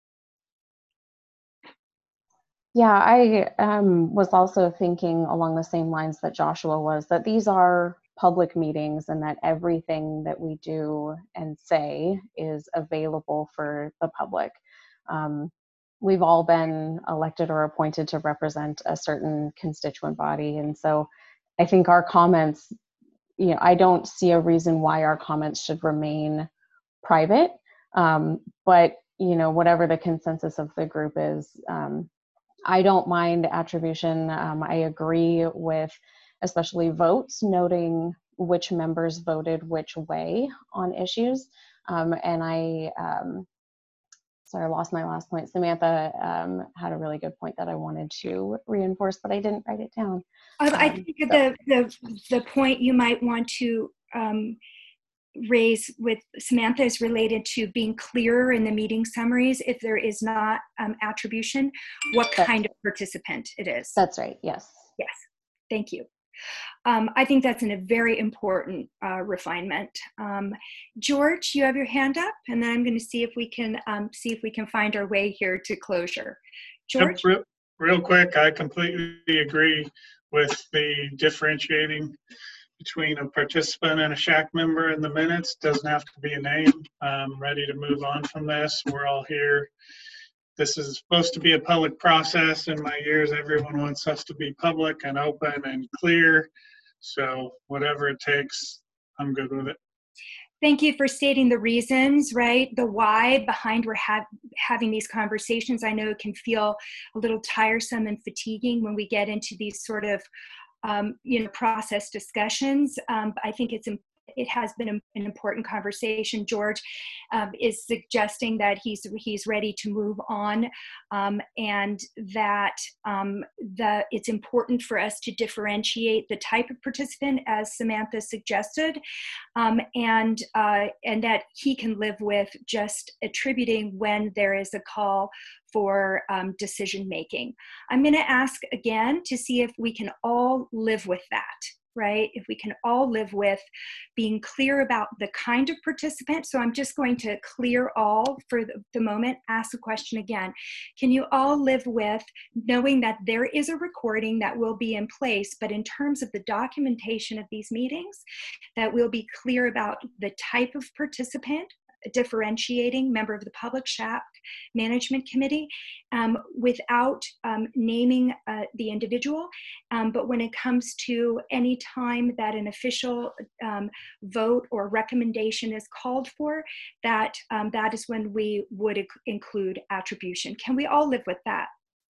Yeah, I um, was also thinking along the same lines that Joshua was, that these are public meetings and that everything that we do and say is available for the public. Um, we've all been elected or appointed to represent a certain constituent body. And so I think our comments, you know, I don't see a reason why our comments should remain private. Um, but, you know, whatever the consensus of the group is, um, I don't mind attribution. Um, I agree with especially votes, noting which members voted which way on issues. Um, and I, um, sorry, I lost my last point. Samantha um, had a really good point that I wanted to reinforce, but I didn't write it down. Um, I Um, think so. the, the, the point you might want to um, raise with Samantha is related to being clearer in the meeting summaries if there is not um, attribution, what That's, kind of participant it is. That's right, yes. Yes, thank you. Um, I think that's a very important uh, refinement. Um, George, you have your hand up, and then I'm going to see if we can um, see if we can find our way here to closure. George? Real, real quick, I completely agree with the differentiating between a participant and a S H A C member in the minutes. Doesn't have to be a name. I'm ready to move on from this. We're all here. This is supposed to be a public process. In my years, everyone wants us to be public and open and clear. So whatever it takes, I'm good with it. thank you for stating the reasons, right? The why behind we're ha having these conversations. I know it can feel a little tiresome and fatiguing when we get into these sort of, um, you know, process discussions. Um, but I think it's important. It has been an important conversation. George um, is suggesting that he's he's ready to move on, um, and that um, the it's important for us to differentiate the type of participant, as Samantha suggested, um, and uh, and that he can live with just attributing when there is a call for um, decision making. I'm going to ask again to see if we can all live with that. Right? If we can all live with being clear about the kind of participant. So I'm just going to clear all for the, the moment, ask the question again. Can you all live with knowing that there is a recording that will be in place, but in terms of the documentation of these meetings, that we'll be clear about the type of participant, differentiating member of the public S H A C management committee um, without um, naming uh, the individual. Um, but when it comes to any time that an official um, vote or recommendation is called for, that, um, that is when we would include attribution. Can we all live with that?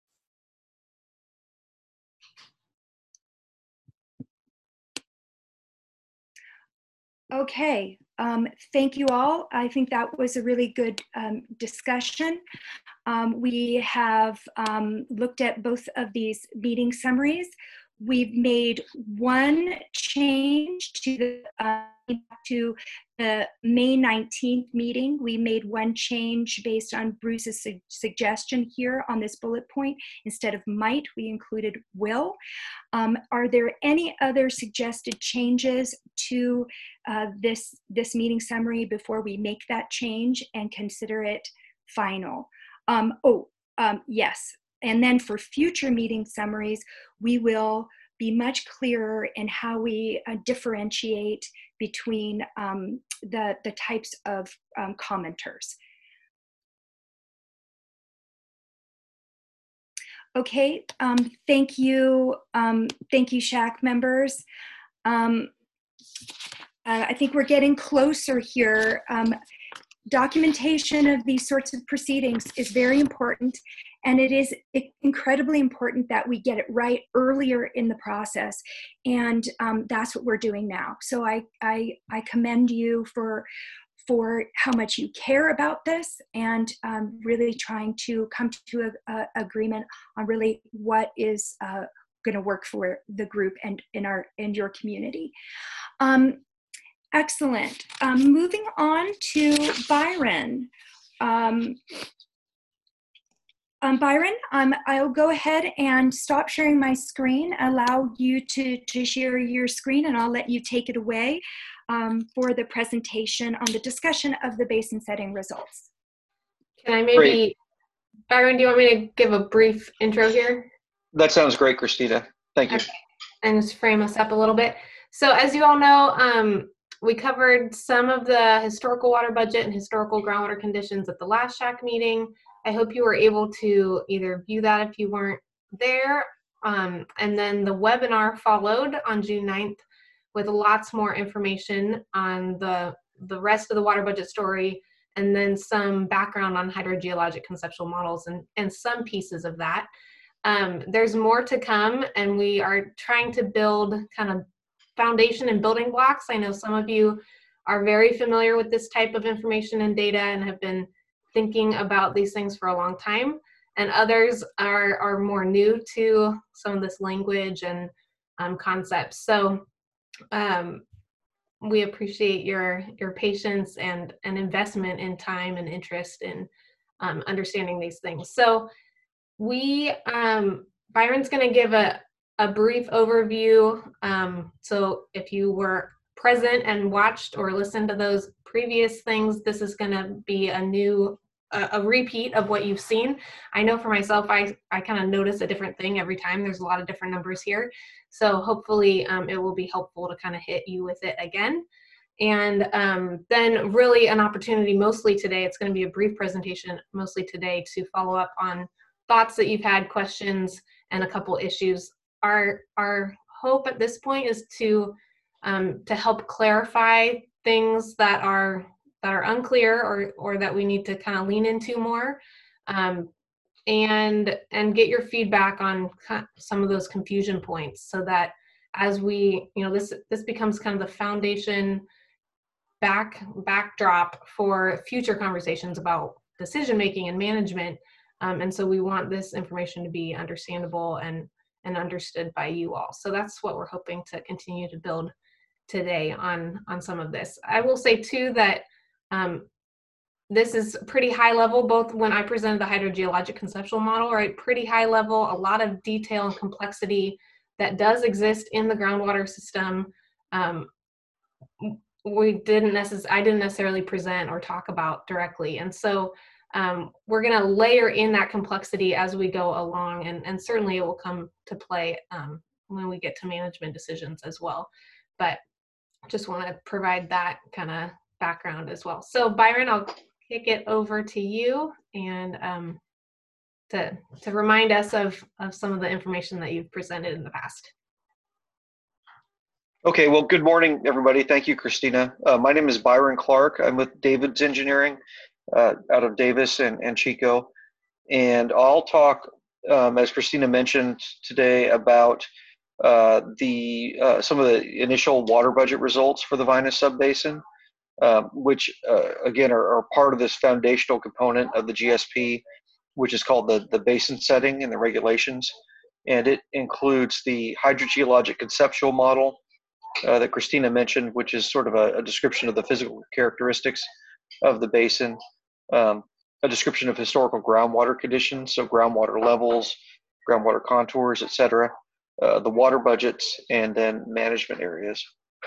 Okay, um, thank you all. I think that was a really good um, discussion. Um, we have um, looked at both of these meeting summaries. We've made one change to the, uh, to the May nineteenth meeting. We made one change based on Bruce's su suggestion here on this bullet point. Instead of might, we included will. Um, are there any other suggested changes to uh, this, this meeting summary before we make that change and consider it final? Um, oh, um, yes. And then for future meeting summaries, we will be much clearer in how we uh, differentiate between um, the, the types of um, commenters. Okay, um, thank you, um, thank you, S H A C members. Um, uh, I think we're getting closer here. Um, documentation of these sorts of proceedings is very important, and it is incredibly important that we get it right earlier in the process, and um, that's what we're doing now. So I, I, I commend you for, for how much you care about this, and um, really trying to come to an agreement on really what is uh, going to work for the group and in our in your community. Um, excellent. Um, moving on to Byron. Um, um, Byron, um, I'll go ahead and stop sharing my screen, allow you to, to share your screen, and I'll let you take it away um, for the presentation on the discussion of the basin setting results. Can I maybe, great. Byron, do you want me to give a brief intro here? That sounds great, Christina. Thank you. Okay. And just frame us up a little bit. So as you all know, um, we covered some of the historical water budget and historical groundwater conditions at the last S H A C meeting. I hope you were able to either view that if you weren't there. Um, and then the webinar followed on June ninth with lots more information on the, the rest of the water budget story, and then some background on hydrogeologic conceptual models and, and some pieces of that. Um, there's more to come, and we are trying to build kind of foundation and building blocks. I know some of you are very familiar with this type of information and data and have been thinking about these things for a long time, and others are, are more new to some of this language and um, concepts. So um, we appreciate your, your patience and, and investment in time and interest in um, understanding these things. So we, um, Byron's going to give a, a brief overview. Um, so if you were present and watched or listened to those previous things, this is going to be a new, a, a repeat of what you've seen. I know for myself, I, I kind of notice a different thing every time. There's a lot of different numbers here. So hopefully um, it will be helpful to kind of hit you with it again. And um, then really an opportunity mostly today, it's going to be a brief presentation mostly today to follow up on thoughts that you've had, questions, and a couple issues. Our, our hope at this point is to, um, to help clarify things that are that are unclear or or that we need to kind of lean into more, um, and and get your feedback on some of those confusion points, so that as we, you know, this this becomes kind of the foundation back backdrop for future conversations about decision making and management. Um, and so we want this information to be understandable and and understood by you all. So that's what we're hoping to continue to build today on on some of this. I will say too that um, this is pretty high level, both when I presented the hydrogeologic conceptual model, right? Pretty high level, a lot of detail and complexity that does exist in the groundwater system. Um, we didn't necessarily, I didn't necessarily present or talk about directly. And so um, we're gonna layer in that complexity as we go along, and, and certainly it will come to play um, when we get to management decisions as well. But just wanna provide that kind of background as well. So Byron, I'll kick it over to you and um, to, to remind us of, of some of the information that you've presented in the past. Okay, well, good morning, everybody. Thank you, Christina. Uh, my name is Byron Clark. I'm with David's Engineering uh, out of Davis and, and Chico. And I'll talk, um, as Christina mentioned today, about uh, the uh, some of the initial water budget results for the Vinus Subbasin, uh, which, uh, again, are, are part of this foundational component of the G S P, which is called the, the basin setting and the regulations. And it includes the hydrogeologic conceptual model, Uh, that Christina mentioned, which is sort of a, a description of the physical characteristics of the basin, um, a description of historical groundwater conditions, so groundwater levels, groundwater contours, et cetera, uh, the water budgets, and then management areas.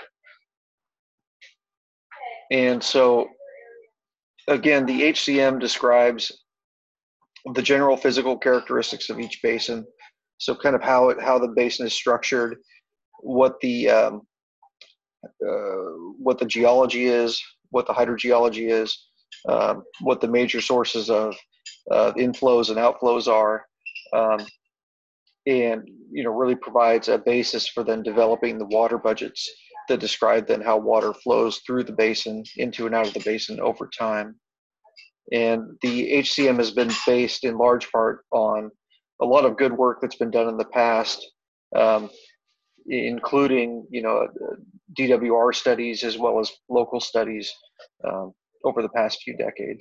And so, again, the H C M describes the general physical characteristics of each basin, so kind of how it, how the basin is structured, what the um, Uh, what the geology is, what the hydrogeology is, um, what the major sources of uh, inflows and outflows are, um, and you know really provides a basis for then developing the water budgets that describe then how water flows through the basin into and out of the basin over time. And the H C M has been based in large part on a lot of good work that's been done in the past, um, including you know D W R studies as well as local studies um, over the past few decades.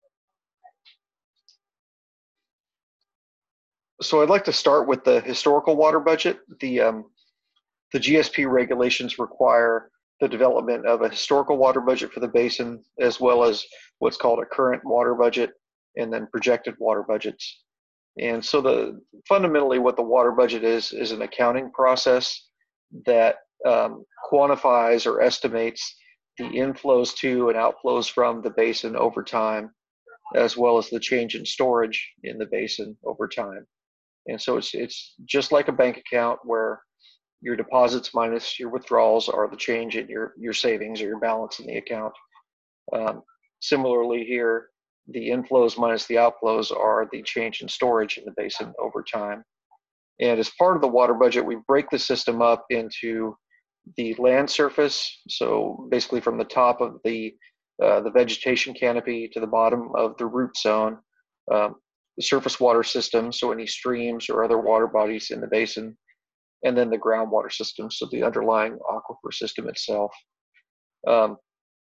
So I'd like to start with the historical water budget. The, um, the G S P regulations require the development of a historical water budget for the basin, as well as what's called a current water budget, and then projected water budgets. And so the fundamentally what the water budget is, is an accounting process that um, quantifies or estimates the inflows to and outflows from the basin over time, as well as the change in storage in the basin over time. And so it's it's just like a bank account where your deposits minus your withdrawals are the change in your, your savings or your balance in the account. Um, similarly here, the inflows minus the outflows are the change in storage in the basin over time. And as part of the water budget, we break the system up into the land surface, so basically from the top of the uh, the vegetation canopy to the bottom of the root zone, um, the surface water system, so any streams or other water bodies in the basin, and then the groundwater system, so the underlying aquifer system itself. Um,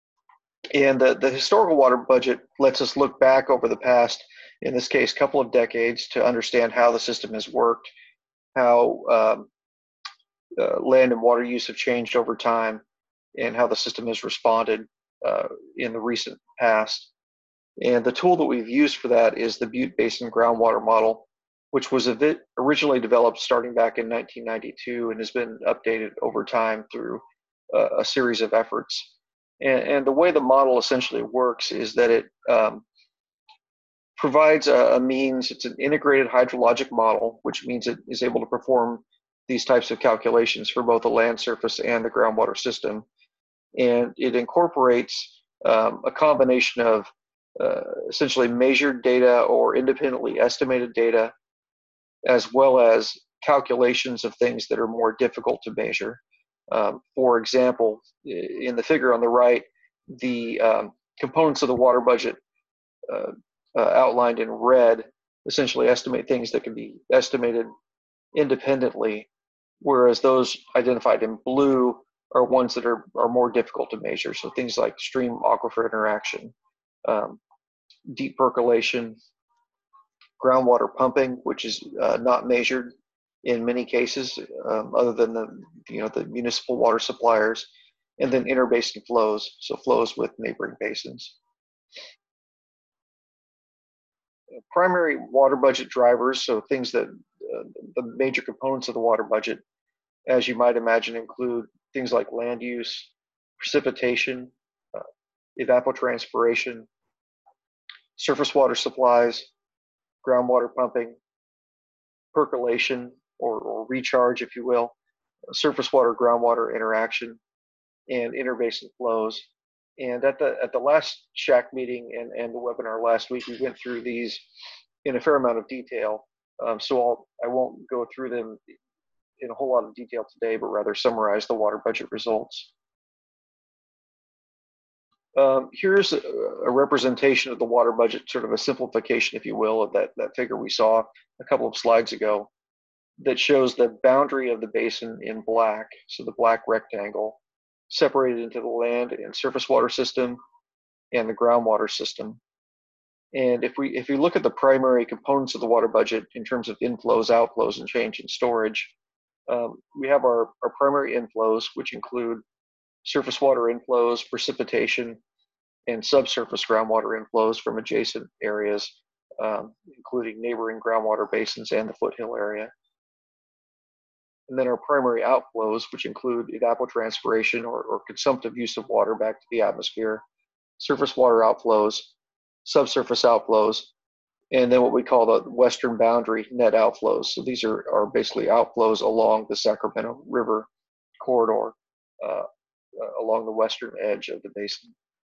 and the, the historical water budget lets us look back over the past, in this case, couple of decades, to understand how the system has worked, how um, uh, land and water use have changed over time, and how the system has responded uh, in the recent past. And the tool that we've used for that is the Butte Basin Groundwater Model, which was a bit originally developed starting back in nineteen ninety-two and has been updated over time through uh, a series of efforts. And, and the way the model essentially works is that it um, provides a, a means, it's an integrated hydrologic model, which means it is able to perform these types of calculations for both the land surface and the groundwater system. And it incorporates um, a combination of uh, essentially measured data or independently estimated data, as well as calculations of things that are more difficult to measure. Um, for example, in the figure on the right, the um, components of the water budget uh, uh, outlined in red essentially estimate things that can be estimated independently, whereas those identified in blue are ones that are, are more difficult to measure. So things like stream aquifer interaction, um, deep percolation, groundwater pumping, which is uh, not measured in many cases, um, other than the you know the municipal water suppliers, and then interbasin flows, so flows with neighboring basins. Primary water budget drivers, so things that uh, the major components of the water budget, as you might imagine, include things like land use, precipitation, uh, evapotranspiration, surface water supplies, groundwater pumping, percolation or, or recharge, if you will, surface water groundwater interaction, and interbasin flows. And at the at the last S H A C meeting and, and the webinar last week, we went through these in a fair amount of detail. Um, so I'll, I won't go through them in a whole lot of detail today, but rather summarize the water budget results. Um, here's a, a representation of the water budget, sort of a simplification, if you will, of that, that figure we saw a couple of slides ago that shows the boundary of the basin in black, so the black rectangle, separated into the land and surface water system and the groundwater system. And if we if we look at the primary components of the water budget in terms of inflows, outflows, and change in storage, um, we have our, our primary inflows, which include surface water inflows, precipitation, and subsurface groundwater inflows from adjacent areas, um, including neighboring groundwater basins and the foothill area. And then our primary outflows, which include evapotranspiration or, or consumptive use of water back to the atmosphere, surface water outflows, subsurface outflows, and then what we call the western boundary net outflows. So these are, are basically outflows along the Sacramento River corridor, uh, uh, along the western edge of the basin.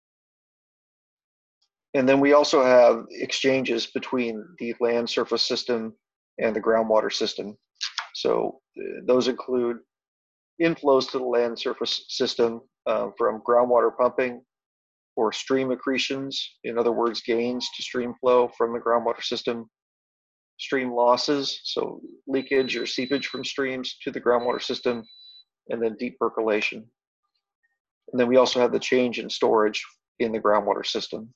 And then we also have exchanges between the land surface system and the groundwater system. So uh, those include inflows to the land surface system uh, from groundwater pumping or stream accretions, in other words, gains to stream flow from the groundwater system, stream losses, so leakage or seepage from streams to the groundwater system, and then deep percolation. And then we also have the change in storage in the groundwater system.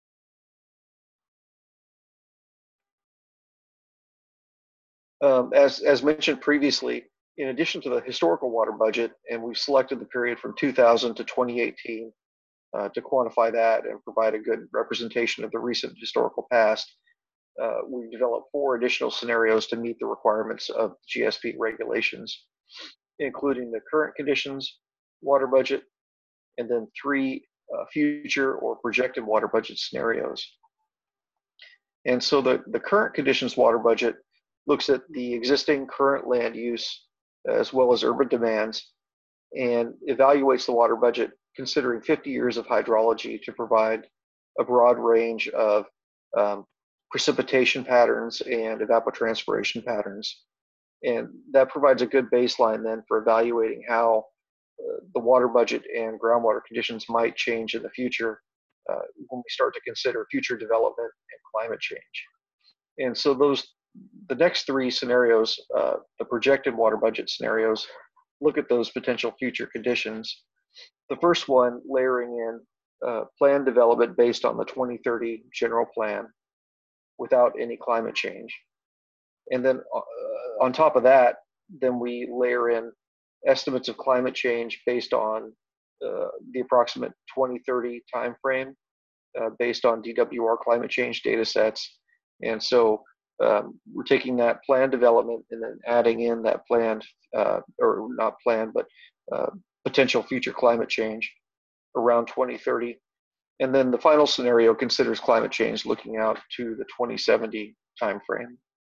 Um, as, as mentioned previously, in addition to the historical water budget, and we've selected the period from two thousand to twenty eighteen uh, to quantify that and provide a good representation of the recent historical past, uh, we've developed four additional scenarios to meet the requirements of G S P regulations, including the current conditions, water budget, and then three uh, future or projected water budget scenarios. And so the, the current conditions water budget looks at the existing current land use as well as urban demands and evaluates the water budget considering fifty years of hydrology to provide a broad range of um, precipitation patterns and evapotranspiration patterns. And that provides a good baseline then for evaluating how uh, the water budget and groundwater conditions might change in the future uh, when we start to consider future development and climate change. And so those the next three scenarios, uh, the projected water budget scenarios, look at those potential future conditions. The first one, layering in uh, plan development based on the twenty thirty general plan without any climate change. And then uh, on top of that, then we layer in estimates of climate change based on uh, the approximate twenty thirty timeframe uh, based on D W R climate change data sets. And so Um, we're taking that plan development and then adding in that planned, uh, or not planned, but uh, potential future climate change around twenty thirty. And then the final scenario considers climate change looking out to the twenty seventy timeframe.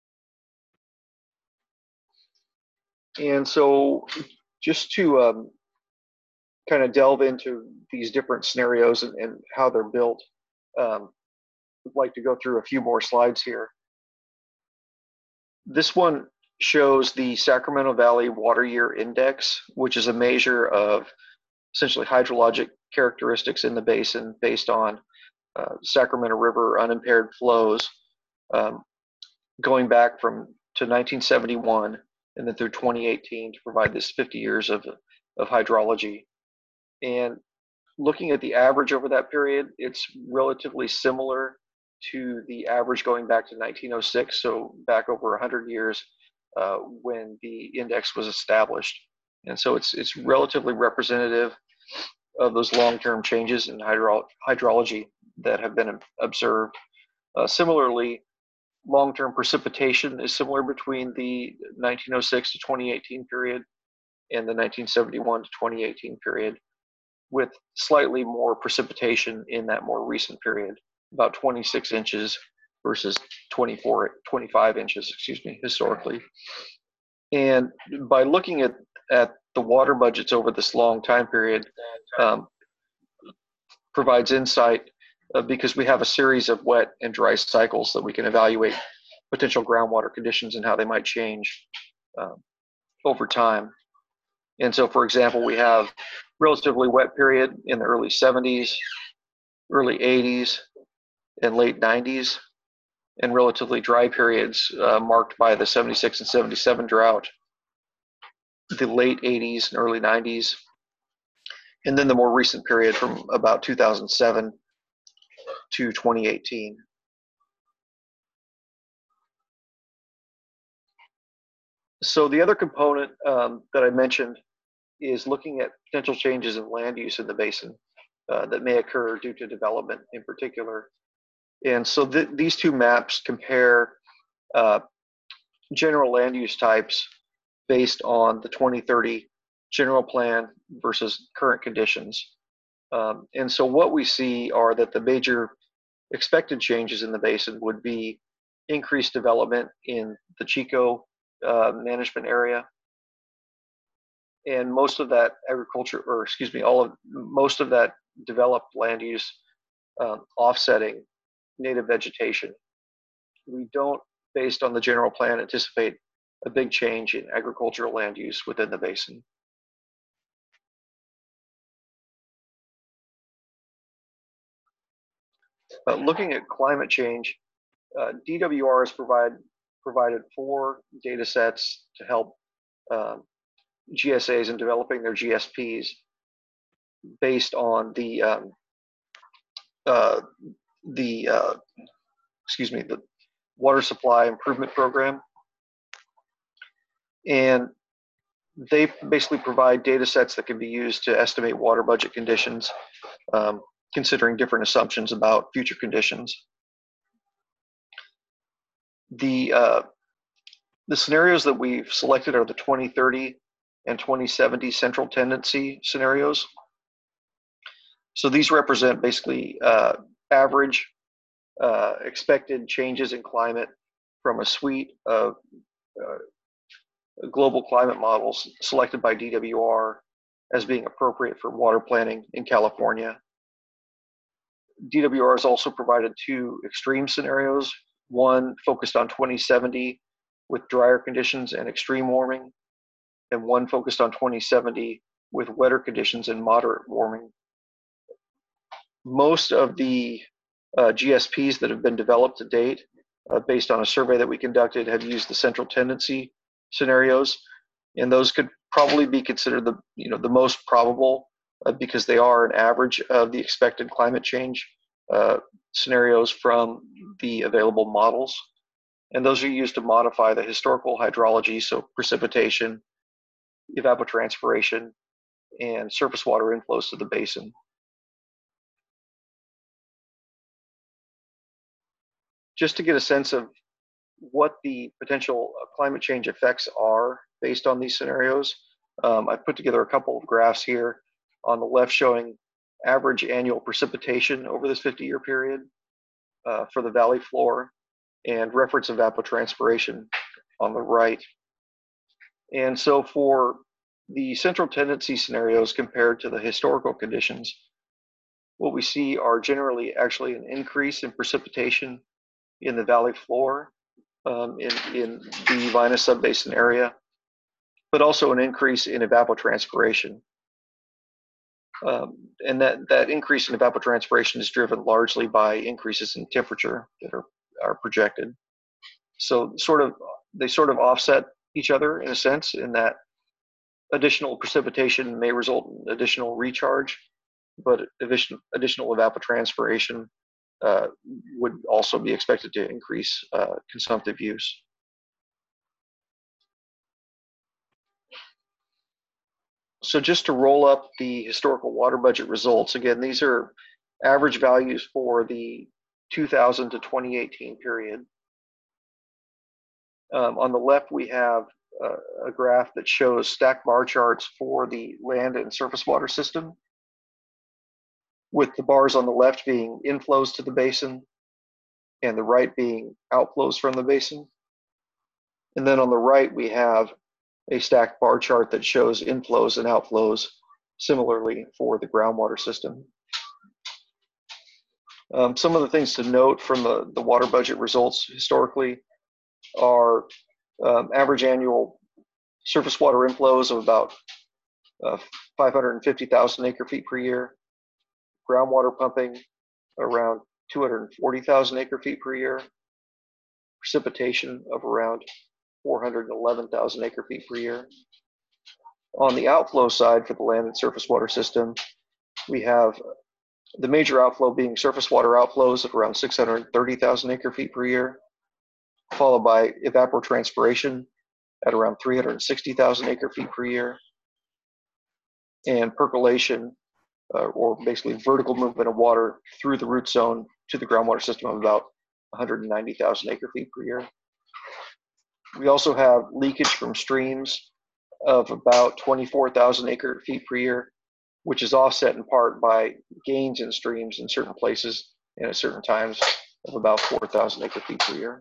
And so just to um, kind of delve into these different scenarios and, and how they're built, um, I'd like to go through a few more slides here. This one shows the Sacramento Valley Water Year Index, which is a measure of essentially hydrologic characteristics in the basin based on uh, Sacramento River unimpaired flows um, going back from to nineteen seventy-one and then through twenty eighteen to provide this fifty years of, of hydrology. And looking at the average over that period, it's relatively similar to the average going back to nineteen oh six, so back over one hundred years uh, when the index was established. And so it's, it's relatively representative of those long-term changes in hydro hydrology that have been observed. Uh, similarly, long-term precipitation is similar between the nineteen oh six to twenty eighteen period and the nineteen seventy-one to twenty eighteen period, with slightly more precipitation in that more recent period, about twenty-six inches versus twenty-four, twenty-five inches, excuse me, historically. And by looking at, at the water budgets over this long time period, um, provides insight uh, because we have a series of wet and dry cycles that we can evaluate potential groundwater conditions and how they might change um, over time. And so, for example, we have relatively wet period in the early seventies, early eighties, and late nineties, and relatively dry periods uh, marked by the seventy-six and seventy-seven drought, the late eighties and early nineties, and then the more recent period from about two thousand seven to twenty eighteen. So the other component um, that I mentioned is looking at potential changes in land use in the basin uh, that may occur due to development in particular. And so th these two maps compare uh, general land use types based on the twenty thirty general plan versus current conditions. Um, and so what we see are that the major expected changes in the basin would be increased development in the Chico uh, management area, and most of that agriculture, or excuse me, all of most of that developed land use um, offsetting native vegetation. We don't, based on the general plan, anticipate a big change in agricultural land use within the basin. Uh, looking at climate change, uh, D W R has provide, provided four data sets to help uh, G S As in developing their G S Ps based on the um, uh, the uh, excuse me the Water Supply Improvement Program, and they basically provide data sets that can be used to estimate water budget conditions, um, considering different assumptions about future conditions. The uh, the scenarios that we've selected are the twenty thirty and twenty seventy central tendency scenarios. So these represent basically uh, average uh, expected changes in climate from a suite of uh, global climate models selected by D W R as being appropriate for water planning in California. D W R has also provided two extreme scenarios, one focused on twenty seventy with drier conditions and extreme warming, and one focused on twenty seventy with wetter conditions and moderate warming. Most of the uh, G S Ps that have been developed to date, uh, based on a survey that we conducted, have used the central tendency scenarios, and those could probably be considered the you know the most probable uh, because they are an average of the expected climate change uh, scenarios from the available models, and those are used to modify the historical hydrology, so precipitation, evapotranspiration, and surface water inflows to the basin. Just to get a sense of what the potential climate change effects are based on these scenarios, um, I've put together a couple of graphs here. On the left showing average annual precipitation over this fifty year period uh, for the valley floor, and reference evapotranspiration on the right. And so for the central tendency scenarios compared to the historical conditions, what we see are generally actually an increase in precipitation in the valley floor um, in, in the Vina subbasin area, but also an increase in evapotranspiration. Um, and that, that increase in evapotranspiration is driven largely by increases in temperature that are, are projected. So sort of, they sort of offset each other in a sense, in that additional precipitation may result in additional recharge, but additional, additional evapotranspiration uh, would also be expected to increase uh, consumptive use. So just to roll up the historical water budget results, again, these are average values for the two thousand to twenty eighteen period. Um, on the left, we have uh, a graph that shows stacked bar charts for the land and surface water system, with the bars on the left being inflows to the basin and the right being outflows from the basin. And then on the right, we have a stacked bar chart that shows inflows and outflows similarly for the groundwater system. Um, some of the things to note from the, the water budget results historically are um, average annual surface water inflows of about uh, five hundred fifty thousand acre feet per year, groundwater pumping around two hundred forty thousand acre feet per year, precipitation of around four hundred eleven thousand acre feet per year. On the outflow side for the land and surface water system, we have the major outflow being surface water outflows of around six hundred thirty thousand acre feet per year, followed by evapotranspiration at around three hundred sixty thousand acre feet per year, and percolation, uh, or basically vertical movement of water through the root zone to the groundwater system of about one hundred ninety thousand acre feet per year. We also have leakage from streams of about twenty-four thousand acre feet per year, which is offset in part by gains in streams in certain places and at certain times of about four thousand acre feet per year.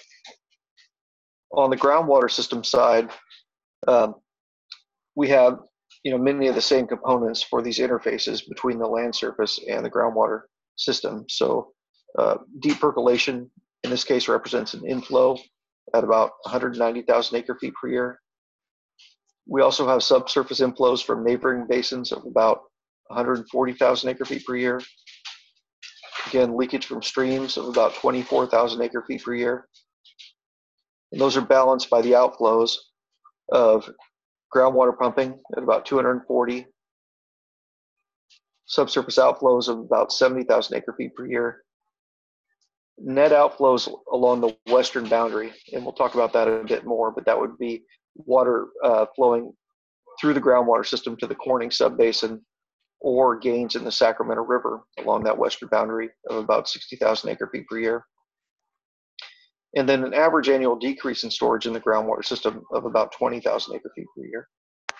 On the groundwater system side, um, we have you know, many of the same components for these interfaces between the land surface and the groundwater system. So uh, deep percolation, in this case, represents an inflow at about one hundred ninety thousand acre feet per year. We also have subsurface inflows from neighboring basins of about one hundred forty thousand acre feet per year. Again, leakage from streams of about twenty-four thousand acre feet per year. And those are balanced by the outflows of groundwater pumping at about two hundred forty, subsurface outflows of about seventy thousand acre feet per year, net outflows along the western boundary, and we'll talk about that a bit more, but that would be water uh, flowing through the groundwater system to the Corning subbasin, or gains in the Sacramento River along that western boundary of about sixty thousand acre feet per year. And then an average annual decrease in storage in the groundwater system of about twenty thousand acre feet per year.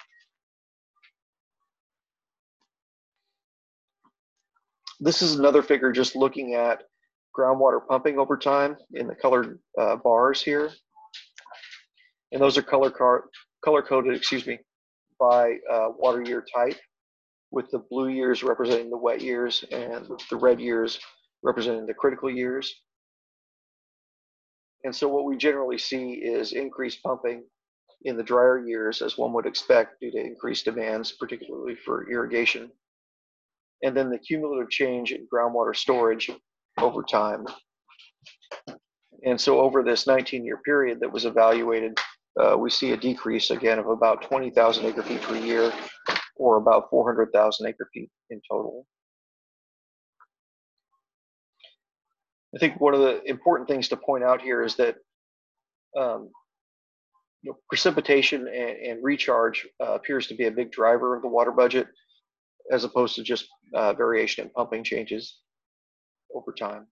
This is another figure just looking at groundwater pumping over time in the colored uh, bars here. And those are color, car color coded, excuse me, by uh, water year type, with the blue years representing the wet years and the red years representing the critical years. And so what we generally see is increased pumping in the drier years, as one would expect due to increased demands, particularly for irrigation. And then the cumulative change in groundwater storage over time. And so over this nineteen year period that was evaluated, uh, we see a decrease again of about twenty thousand acre feet per year, or about four hundred thousand acre feet in total. I think one of the important things to point out here is that um, you know, precipitation and, and recharge uh, appears to be a big driver of the water budget, as opposed to just uh, variation in pumping changes over time.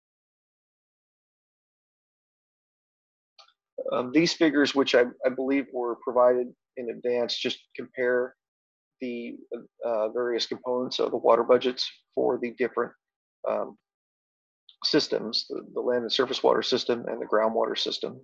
Um, these figures, which I, I believe were provided in advance, just compare the uh, various components of the water budgets for the different um, systems, the, the land and surface water system and the groundwater system.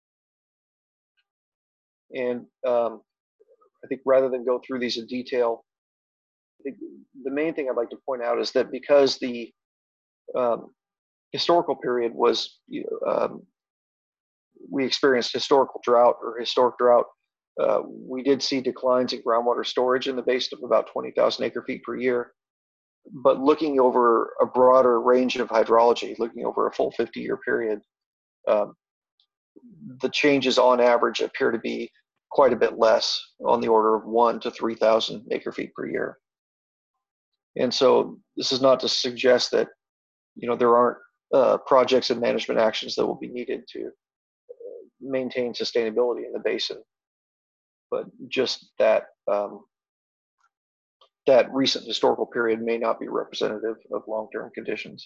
And um, I think rather than go through these in detail, I think the main thing I'd like to point out is that because the um, historical period was, you know, um, we experienced historical drought or historic drought Uh, we did see declines in groundwater storage in the basin of about twenty thousand acre feet per year. But looking over a broader range of hydrology, looking over a full fifty year period, um, the changes on average appear to be quite a bit less, on the order of one to three thousand acre feet per year. And so this is not to suggest that, you know, there aren't uh, projects and management actions that will be needed to maintain sustainability in the basin, but just that um, that recent historical period may not be representative of long-term conditions.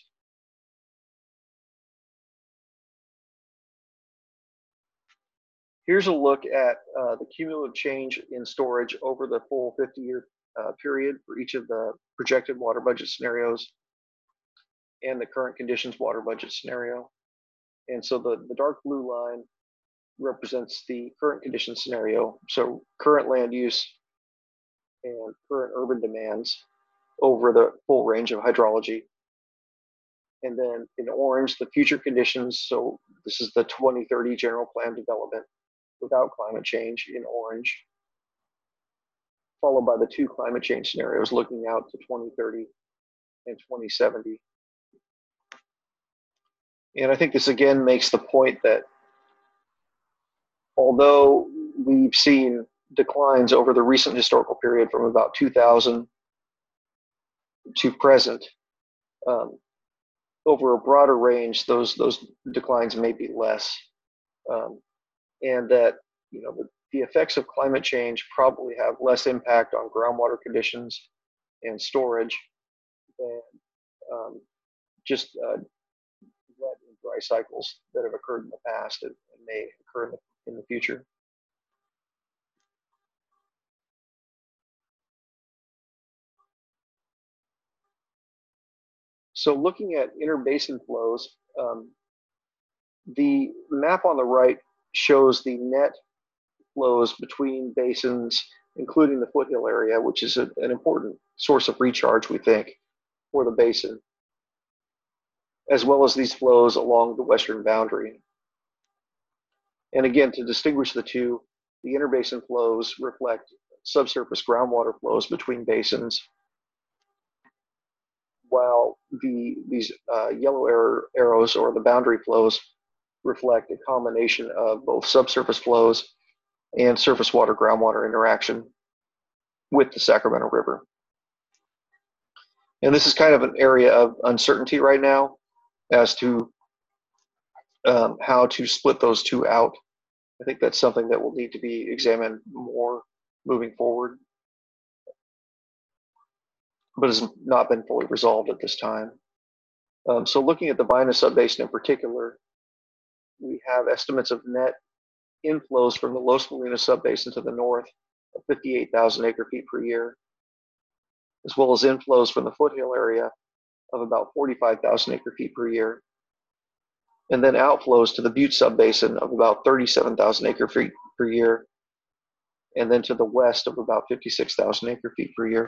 Here's a look at uh, the cumulative change in storage over the full fifty year uh, period for each of the projected water budget scenarios and the current conditions water budget scenario. And so the, the dark blue line represents the current condition scenario. So current land use and current urban demands over the full range of hydrology. And then in orange, the future conditions. So this is the twenty thirty general plan development without climate change in orange, followed by the two climate change scenarios looking out to twenty thirty and twenty seventy. And I think this again makes the point that although we've seen declines over the recent historical period from about two thousand to present, um, over a broader range, those those declines may be less. Um, and that, you know, the, the effects of climate change probably have less impact on groundwater conditions and storage than um, just uh, wet and dry cycles that have occurred in the past and, and may occur in the, in the future. So looking at interbasin flows, um, the map on the right shows the net flows between basins, including the foothill area, which is a, an important source of recharge, we think, for the basin, as well as these flows along the western boundary. And again, to distinguish the two, the interbasin flows reflect subsurface groundwater flows between basins, while the these uh, yellow arrow, arrows, or the boundary flows, reflect a combination of both subsurface flows and surface water groundwater interaction with the Sacramento River. And this is kind of an area of uncertainty right now as to um, how to split those two out. I think that's something that will need to be examined more moving forward, but has not been fully resolved at this time. Um, so looking at the Vina subbasin in particular, we have estimates of net inflows from the Los Molinos subbasin to the north of fifty-eight thousand acre feet per year, as well as inflows from the foothill area of about forty-five thousand acre feet per year, and then outflows to the Butte subbasin of about thirty-seven thousand acre feet per year, and then to the west of about fifty-six thousand acre feet per year.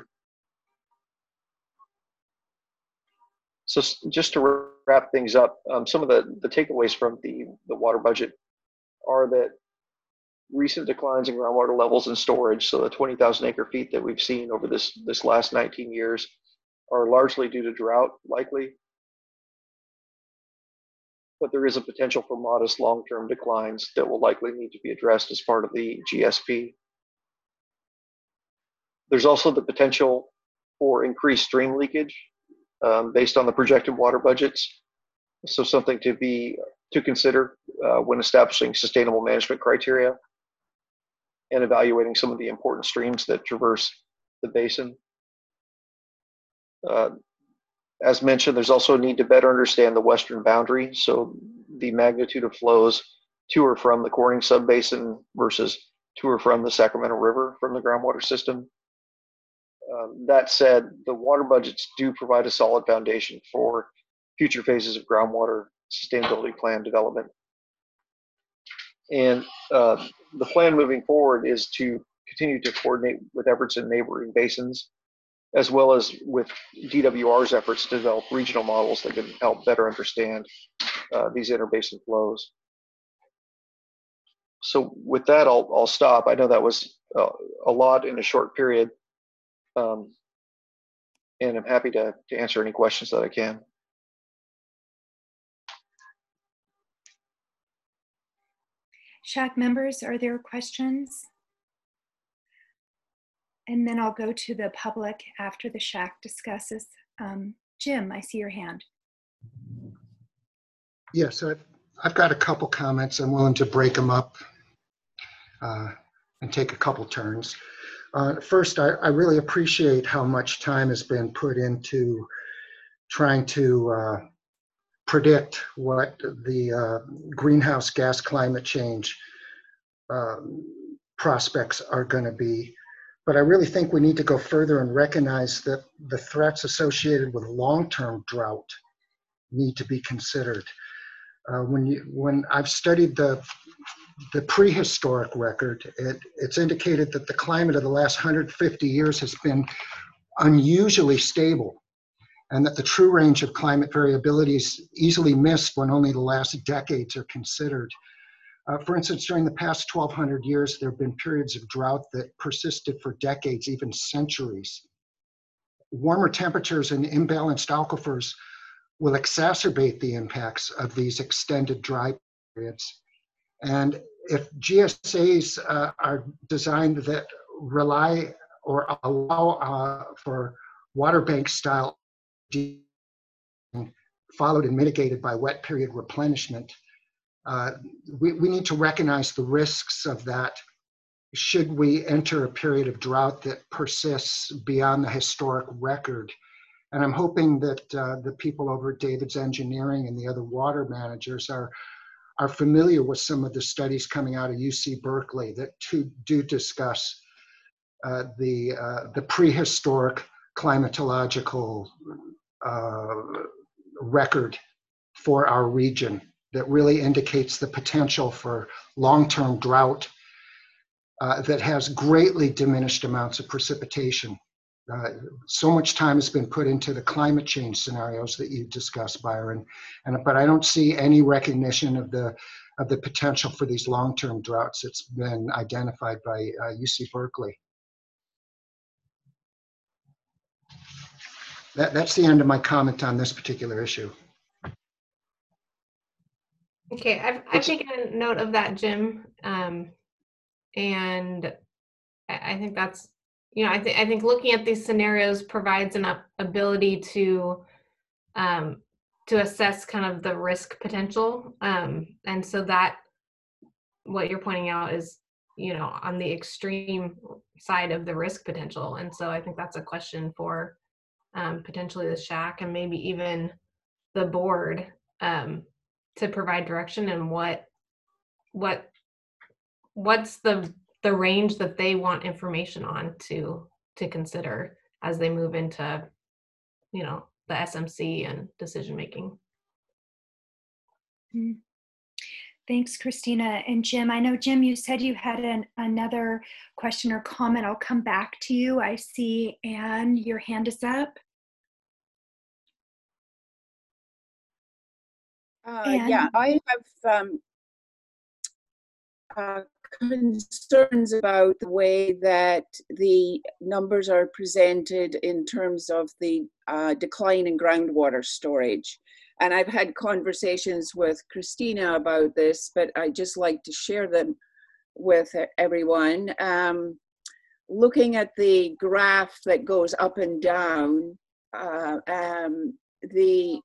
So just to wrap things up, um, some of the, the takeaways from the, the water budget are that recent declines in groundwater levels and storage, so the twenty thousand acre feet that we've seen over this, this last nineteen years, are largely due to drought, likely. But there is a potential for modest long-term declines that will likely need to be addressed as part of the G S P. There's also the potential for increased stream leakage um, based on the projected water budgets. So something to be to consider uh, when establishing sustainable management criteria and evaluating some of the important streams that traverse the basin. Uh, as mentioned, there's also a need to better understand the western boundary, so the magnitude of flows to or from the Corning subbasin versus to or from the Sacramento River from the groundwater system. Um, that said, the water budgets do provide a solid foundation for future phases of groundwater sustainability plan development. And uh, the plan moving forward is to continue to coordinate with efforts in neighboring basins, as well as with D W R's efforts to develop regional models that can help better understand uh, these interbasin flows. so with that, I'll, I'll stop. I know that was uh, a lot in a short period. Um, and I'm happy to, to answer any questions that I can. S H A C members, are there questions? And then I'll go to the public after the S H A C discusses. Um, Jim, I see your hand. Yes, I've, I've got a couple comments. I'm willing to break them up uh, and take a couple turns. Uh, first, I, I really appreciate how much time has been put into trying to uh, predict what the uh, greenhouse gas climate change uh, prospects are going to be. But I really think we need to go further and recognize that the threats associated with long-term drought need to be considered. Uh, when you, when I've studied the the prehistoric record, it, it's indicated that the climate of the last one hundred fifty years has been unusually stable, and that the true range of climate variability is easily missed when only the last decades are considered. Uh, for instance, during the past twelve hundred years, there have been periods of drought that persisted for decades, even centuries. Warmer temperatures and imbalanced aquifers will exacerbate the impacts of these extended dry periods. And if G S As uh, are designed that rely or allow uh, for water bank style followed and mitigated by wet period replenishment, uh, we, we need to recognize the risks of that should we enter a period of drought that persists beyond the historic record. And I'm hoping that uh, the people over at David's Engineering and the other water managers are are familiar with some of the studies coming out of U C Berkeley that to, do discuss uh, the, uh, the prehistoric climatological uh, record for our region that really indicates the potential for long-term drought uh, that has greatly diminished amounts of precipitation. Uh, so much time has been put into the climate change scenarios that you discussed, Byron, and but I don't see any recognition of the of the potential for these long-term droughts that's been identified by uh, U C Berkeley. That, that's the end of my comment on this particular issue. Okay, I've I've taken a note of that, Jim, um, and I, I think that's. You know, I think I think looking at these scenarios provides an ability to um, to assess kind of the risk potential, um, and so that what you're pointing out is, you know, on the extreme side of the risk potential, and so I think that's a question for um, potentially the S H A C and maybe even the board um, to provide direction and what what what's the the range that they want information on to to consider as they move into, you know, the S M C and decision making. Mm. Thanks, Christina. And Jim, I know, Jim, you said you had an, another question or comment. I'll come back to you. I see Anne, your hand is up. Uh, yeah, I have um, uh, concerns about the way that the numbers are presented in terms of the uh, decline in groundwater storage. And I've had conversations with Christina about this, but I just like to share them with everyone. Um, looking at the graph that goes up and down, uh, um, the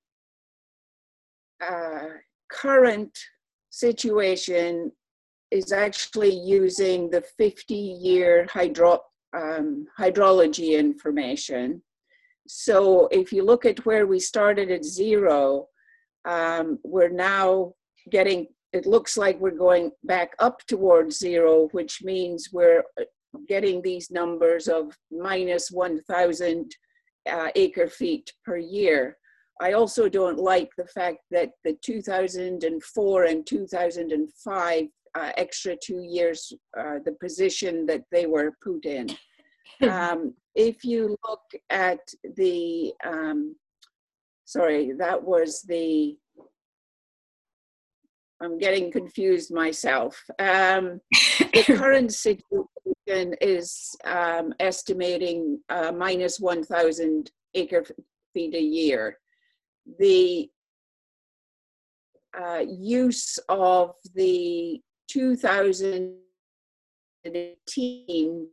uh, current situation is actually using the fifty year hydro, um, hydrology information. So if you look at where we started at zero, um, we're now getting, it looks like we're going back up towards zero, which means we're getting these numbers of minus one thousand uh, acre feet per year. I also don't like the fact that the two thousand four and two thousand five uh, extra two years, uh, the position that they were put in. Um, if you look at the, um, sorry, that was the, I'm getting confused myself. Um, the current situation is um, estimating uh, minus one thousand acre feet a year. The uh, use of the two thousand eighteen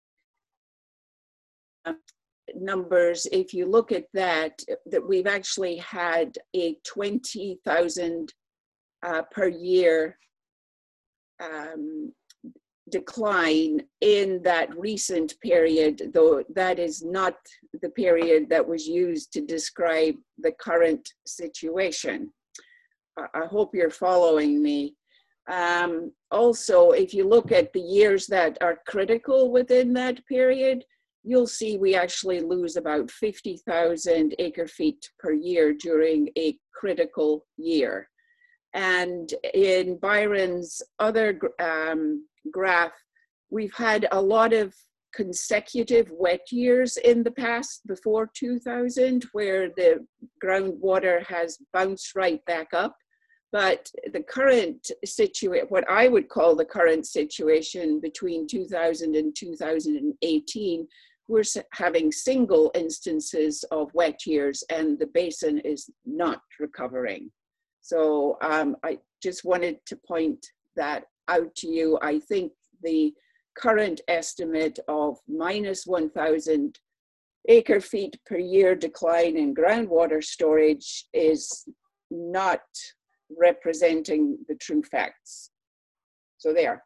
numbers, if you look at that, that we've actually had a twenty thousand uh, per year um, decline in that recent period, though that is not the period that was used to describe the current situation. I hope you're following me. Um, also, if you look at the years that are critical within that period, you'll see we actually lose about fifty thousand acre feet per year during a critical year. And in Byron's other um, graph, we've had a lot of consecutive wet years in the past before two thousand, where the groundwater has bounced right back up. But the current situation, what I would call the current situation between two thousand and two thousand eighteen, we're having single instances of wet years and the basin is not recovering. So um, I just wanted to point that out to you. I think the current estimate of minus one thousand acre feet per year decline in groundwater storage is not representing the true facts. So there.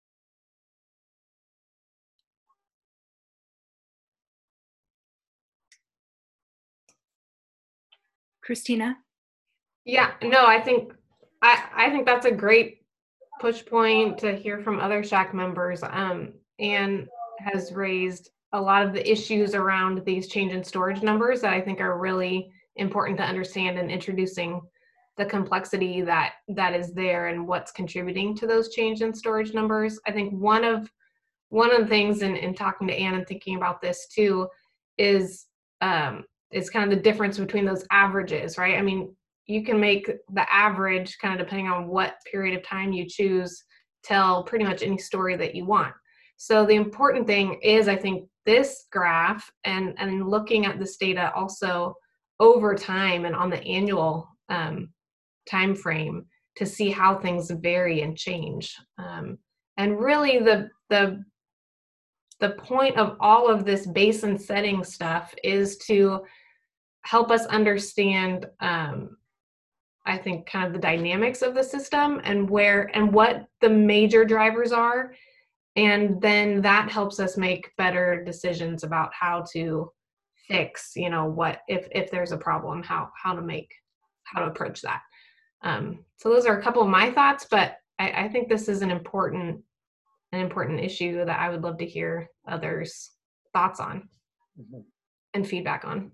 Christina? Yeah, no, I think I, I think that's a great push point to hear from other S H A C members. Um, Anne has raised a lot of the issues around these change in storage numbers that I think are really important to understand, and introducing the complexity that that is there and what's contributing to those change in storage numbers. I think one of one of the things in, in talking to Anne and thinking about this too is um, is kind of the difference between those averages, right? I mean, you can make the average, kind of depending on what period of time you choose, tell pretty much any story that you want. So the important thing is, I think, this graph and, and looking at this data also over time and on the annual um, time frame to see how things vary and change. Um, and really the, the, the point of all of this basin setting stuff is to help us understand um, I think kind of the dynamics of the system and where and what the major drivers are. And then that helps us make better decisions about how to fix, you know, what, if, if there's a problem, how, how to make, how to approach that. Um, so those are a couple of my thoughts, but I, I think this is an important, an important issue that I would love to hear others' thoughts on mm-hmm. and feedback on.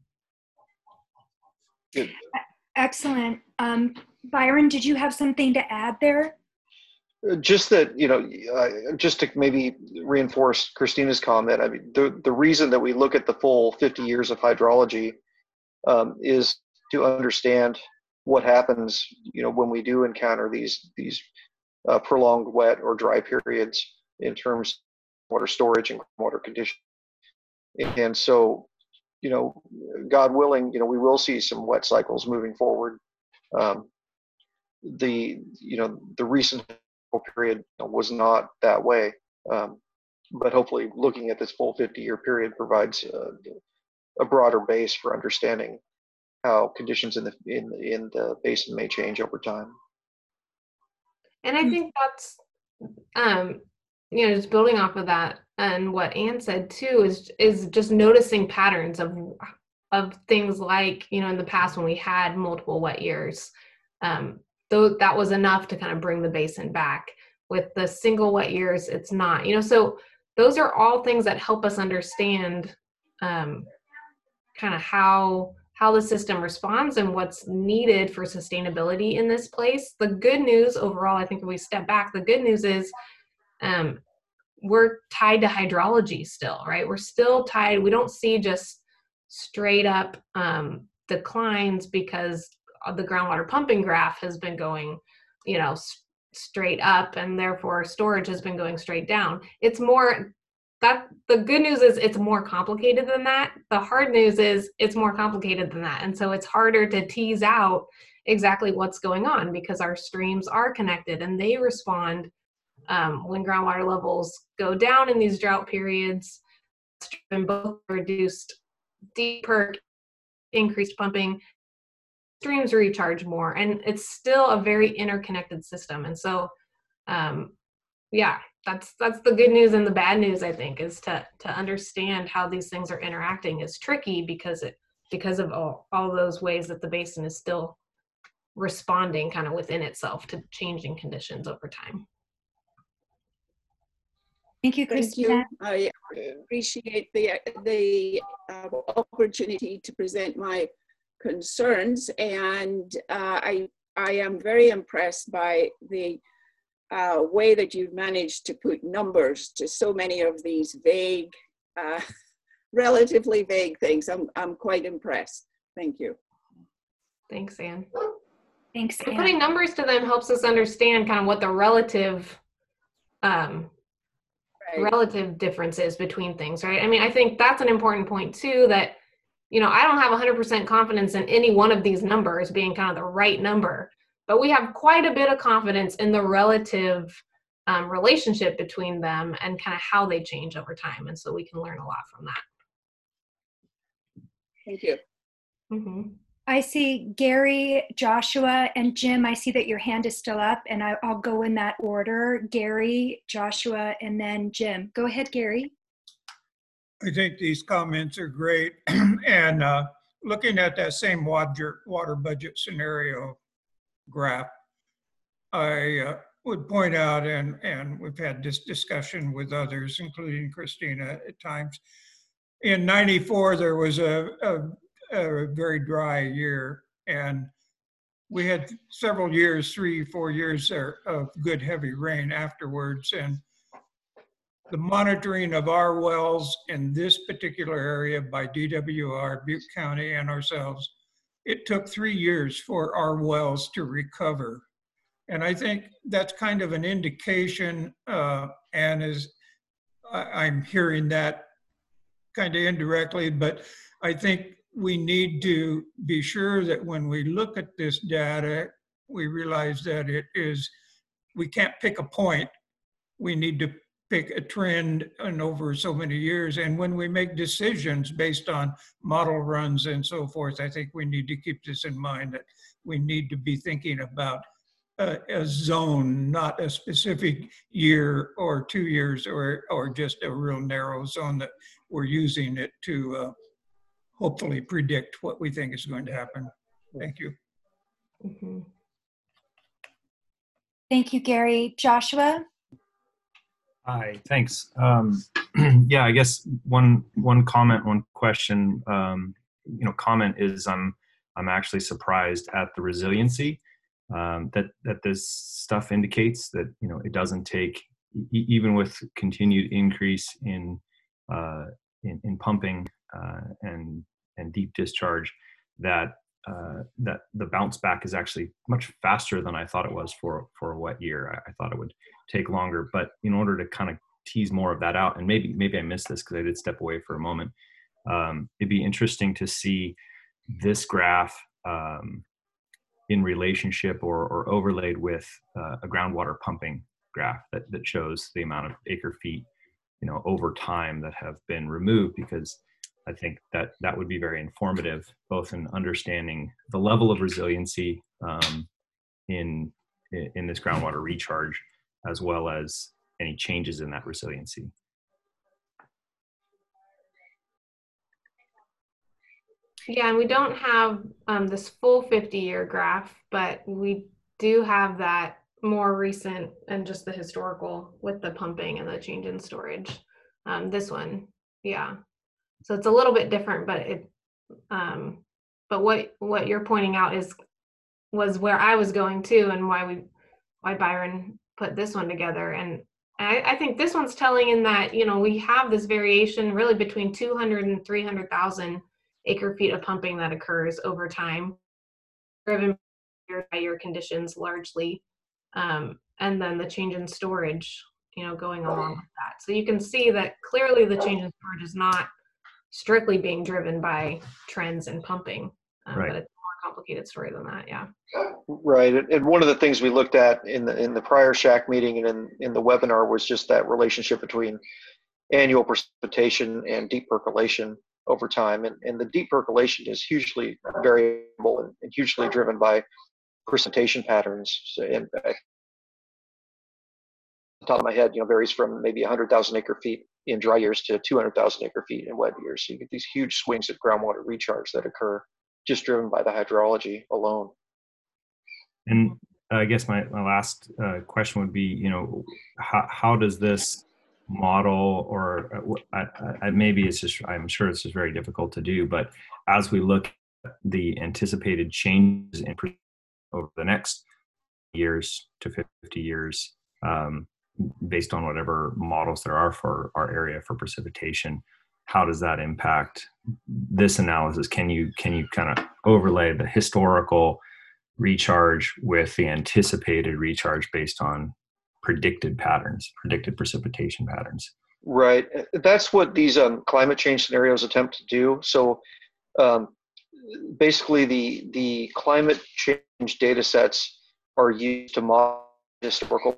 Good. Excellent. Um, Byron, did you have something to add there? Just that, you know, uh, just to maybe reinforce Christina's comment, I mean, the, the reason that we look at the full fifty years of hydrology um, is to understand what happens, you know, when we do encounter these, these uh, prolonged wet or dry periods in terms of water storage and water conditions. And so, you know, God willing, you know, we will see some wet cycles moving forward. Um, the, you know, the recent period was not that way. Um, but hopefully looking at this full fifty year period provides uh, a broader base for understanding how conditions in the, in, in the basin may change over time. And I think that's, um, you know, just building off of that and what Anne said too, is is just noticing patterns of of things like, you know, in the past when we had multiple wet years, um, though that was enough to kind of bring the basin back. With the single wet years, it's not, you know, so those are all things that help us understand um, kind of how how the system responds and what's needed for sustainability in this place. The good news overall, I think if we step back, the good news is um, we're tied to hydrology still, right? We're still tied. We don't see just straight up um, declines because the groundwater pumping graph has been going you know, s- straight up, and therefore storage has been going straight down. It's more, that the good news is it's more complicated than that. The hard news is it's more complicated than that. And so it's harder to tease out exactly what's going on because our streams are connected and they respond um, when groundwater levels go down in these drought periods, and both reduced deep perk, increased pumping, streams recharge more, and it's still a very interconnected system. And so, um, yeah, that's that's the good news and the bad news. I think is to to understand how these things are interacting is tricky because it because of all all those ways that the basin is still responding kind of within itself to changing conditions over time. Thank you, Christina. Thank you. I appreciate the the uh, opportunity to present my concerns, and uh, I I am very impressed by the uh, way that you've managed to put numbers to so many of these vague, uh, relatively vague things. I'm I'm quite impressed. Thank you. Thanks, Anne. Thanks, and Anne. putting numbers to them helps us understand kind of what the relative um, right. relative differences between things, right? I mean, I think that's an important point too, that, you know, I don't have one hundred percent confidence in any one of these numbers being kind of the right number, but we have quite a bit of confidence in the relative um, relationship between them and kind of how they change over time. And so we can learn a lot from that. Thank you. Mm-hmm. I see Gary, Joshua, and Jim. I see that your hand is still up, and I, I'll go in that order. Gary, Joshua, and then Jim. Go ahead, Gary. I think these comments are great. And uh, looking at that same water, water budget scenario graph, I uh, would point out, and, and we've had this discussion with others, including Christina at times, in ninety-four, there was a, a a very dry year, and we had several years, three, four years there of good heavy rain afterwards. And the monitoring of our wells in this particular area by D W R, Butte County, and ourselves, it took three years for our wells to recover. And I think that's kind of an indication, uh, and as I, I'm hearing that kind of indirectly, but I think we need to be sure that when we look at this data, we realize that it is, we can't pick a point. We need to pick a trend and over so many years. And when we make decisions based on model runs and so forth, I think we need to keep this in mind, that we need to be thinking about a, a zone, not a specific year or two years or, or just a real narrow zone that we're using it to uh, hopefully predict what we think is going to happen. Thank you. Mm-hmm. Thank you, Gary. Joshua? Hi, thanks. Um, yeah, I guess one one comment, one question, um, you know, comment is I'm I'm actually surprised at the resiliency um, that that this stuff indicates, that, you know, it doesn't take, e even with continued increase in uh, in, in pumping uh, and and deep discharge, that uh, that the bounce back is actually much faster than I thought it was for for a wet year. I, I thought it would take longer, but in order to kind of tease more of that out, and maybe maybe I missed this because I did step away for a moment, um, it'd be interesting to see this graph um, in relationship or, or overlaid with uh, a groundwater pumping graph that, that shows the amount of acre feet, you know, over time that have been removed, because I think that that would be very informative, both in understanding the level of resiliency um, in, in this groundwater recharge, as well as any changes in that resiliency. Yeah, and we don't have um, this full fifty year graph, but we do have that more recent and just the historical with the pumping and the change in storage. Um, this one, yeah. So it's a little bit different, but it, um, but what what you're pointing out is was where I was going to, and why we, why Byron put this one together. And I, I think this one's telling in that, you know, we have this variation really between two hundred and three hundred thousand acre feet of pumping that occurs over time, driven by year conditions largely. um, and then the change in storage, you know, going along with that. So you can see that clearly the change in storage is not strictly being driven by trends in pumping, um, Right. but it's a more complicated story than that. Yeah. Right, and and one of the things we looked at in the in the prior S H A C meeting and in in the webinar was just that relationship between annual precipitation and deep percolation over time, and and the deep percolation is hugely variable and, and hugely driven by precipitation patterns. So, and at the top of my head, you know, varies from maybe one hundred thousand acre feet in dry years to two hundred thousand acre feet in wet years. So you get these huge swings of groundwater recharge that occur just driven by the hydrology alone. And I guess my, my last uh, question would be, you know, how, how does this model, or uh, I, I, maybe it's just, I'm sure this is very difficult to do, but as we look at the anticipated changes in over the next years to fifty years, um, based on whatever models there are for our area for precipitation, how does that impact this analysis? Can you, can you kind of overlay the historical recharge with the anticipated recharge based on predicted patterns, predicted precipitation patterns? Right. That's what these um, climate change scenarios attempt to do. So um, basically the, the climate change data sets are used to model historical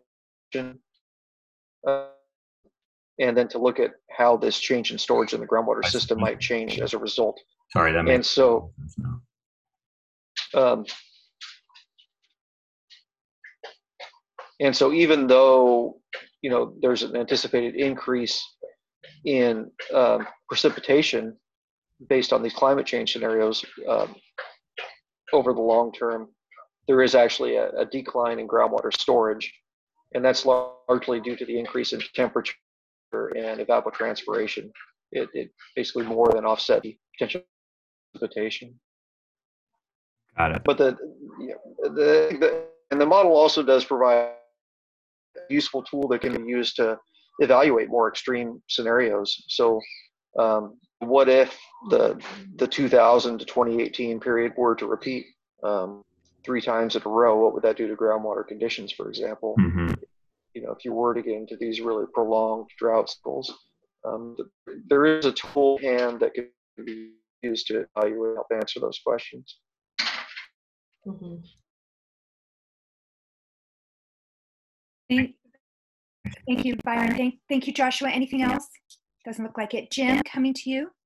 uh, and then to look at how this change in storage in the groundwater system might change as a result. Sorry, that makes and so um, And so even though, you know, there's an anticipated increase in um, precipitation based on these climate change scenarios um, over the long term, there is actually a, a decline in groundwater storage. And that's largely due to the increase in temperature and evapotranspiration. It, it basically more than offset the potential precipitation. Got it. But the, you know, the, the, and the model also does provide useful tool that can be used to evaluate more extreme scenarios. So um, what if the the two thousand to twenty eighteen period were to repeat um, three times in a row? What would that do to groundwater conditions, for example? Mm-hmm. You know, if you were to get into these really prolonged drought cycles, um, there is a tool in hand that can be used to evaluate, help answer those questions. Mm-hmm. Thank, thank you, Byron. Thank, thank you, Joshua. Anything else? Doesn't look like it. Jim, coming to you.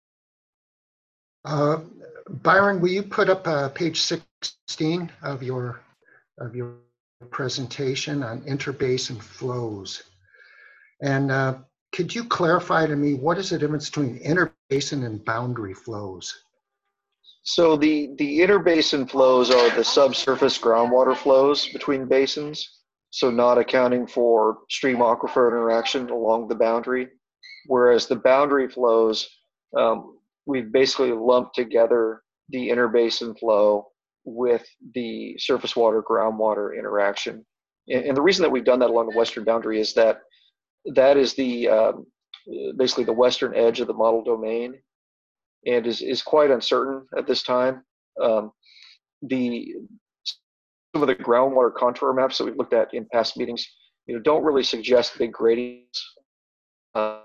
Uh, Byron, will you put up uh, page sixteen of your of your presentation on interbasin flows? And uh, could you clarify to me what is the difference between interbasin and boundary flows? So the the interbasin flows are the subsurface groundwater flows between basins. So not accounting for stream aquifer interaction along the boundary, whereas the boundary flows, um, we've basically lumped together the interbasin flow with the surface water groundwater interaction. And, and the reason that we've done that along the western boundary is that that is the um, basically the western edge of the model domain, and is is quite uncertain at this time. Um, the Some of the groundwater contour maps that we've looked at in past meetings, you know, don't really suggest big gradients uh,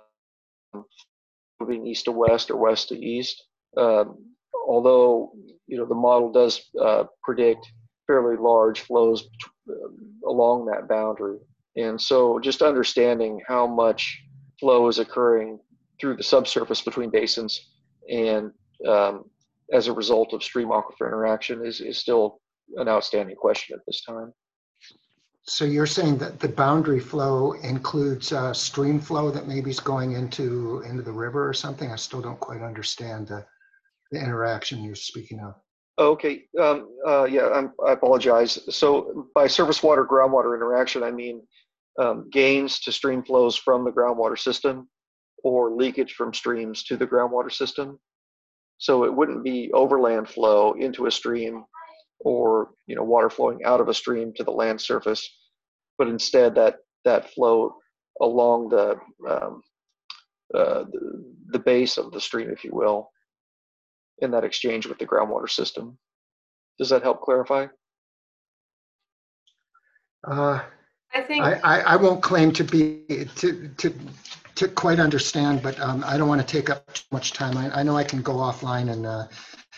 moving east to west or west to east. Um, although, you know, the model does uh, predict fairly large flows uh, along that boundary. And so just understanding how much flow is occurring through the subsurface between basins and um, as a result of stream aquifer interaction is, is still an outstanding question at this time. So you're saying that the boundary flow includes uh, stream flow that maybe is going into into the river or something? I still don't quite understand the, the interaction you're speaking of. Okay, um, uh, yeah, I'm, I apologize. So by surface water groundwater interaction, I mean um, gains to stream flows from the groundwater system or leakage from streams to the groundwater system. So it wouldn't be overland flow into a stream or, you know, water flowing out of a stream to the land surface, but instead that that flow along the um, uh, the, the base of the stream, if you will, in that exchange with the groundwater system. Does that help clarify? Uh, I think I, I, I won't claim to be to to to quite understand, but um, I don't want to take up too much time. I, I know I can go offline and uh,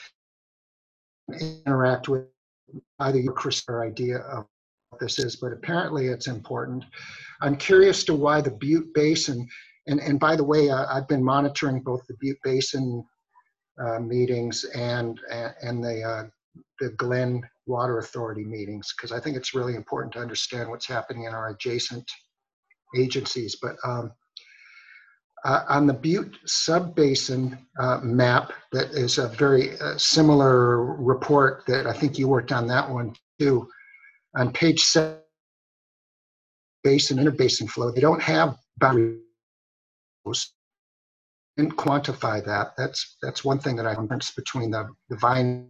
interact with either you, Chris, or idea of what this is, but apparently it's important. I'm curious to why the Butte Basin, and and by the way, uh, I've been monitoring both the Butte Basin uh, meetings and and the uh, the Glen Water Authority meetings, because I think it's really important to understand what's happening in our adjacent agencies. But um, uh, on the Butte Subbasin uh, map, that is a very uh, similar report that I think you worked on that one too. On page seven, basin, interbasin flow, they don't have boundaries. Didn't quantify that. That's that's one thing that I difference between the, the Vine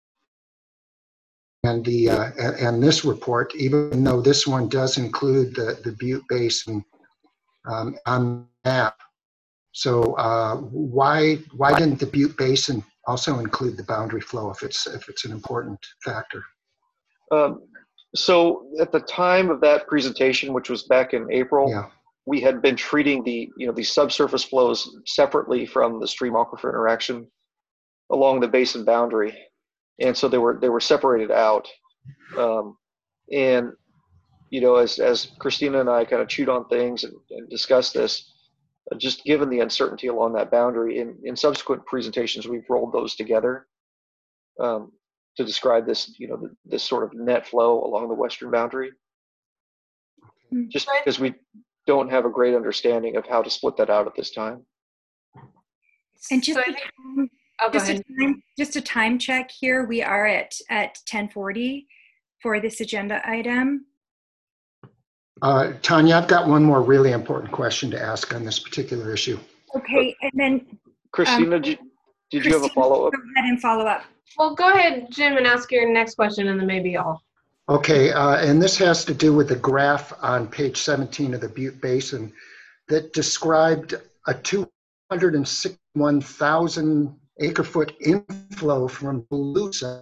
and the uh, and, and this report, even though this one does include the, the Butte Basin um, on the map. So uh, why why didn't the Butte Basin also include the boundary flow if it's if it's an important factor? Um, so at the time of that presentation, which was back in April, yeah. we had been treating the you know these subsurface flows separately from the stream aquifer interaction along the basin boundary, and so they were they were separated out. Um, and you know, as as Christina and I kind of chewed on things and, and discussed this, uh, just given the uncertainty along that boundary, in in subsequent presentations we've rolled those together um, to describe this you know the, this sort of net flow along the western boundary. Just because we don't have a great understanding of how to split that out at this time. And just, So a, think, oh, just, a time, just a time check here. We are at, at ten forty for this agenda item. Uh, Tanya, I've got one more really important question to ask on this particular issue. Okay, and then Christina, um, did, you, did Christina, you have a follow-up? Go ahead and follow up. Well, go ahead, Jim, and ask your next question, and then maybe I'll. Okay, uh, and this has to do with the graph on page seventeen of the Butte Basin that described a two hundred sixty-one thousand acre foot inflow from Calusa,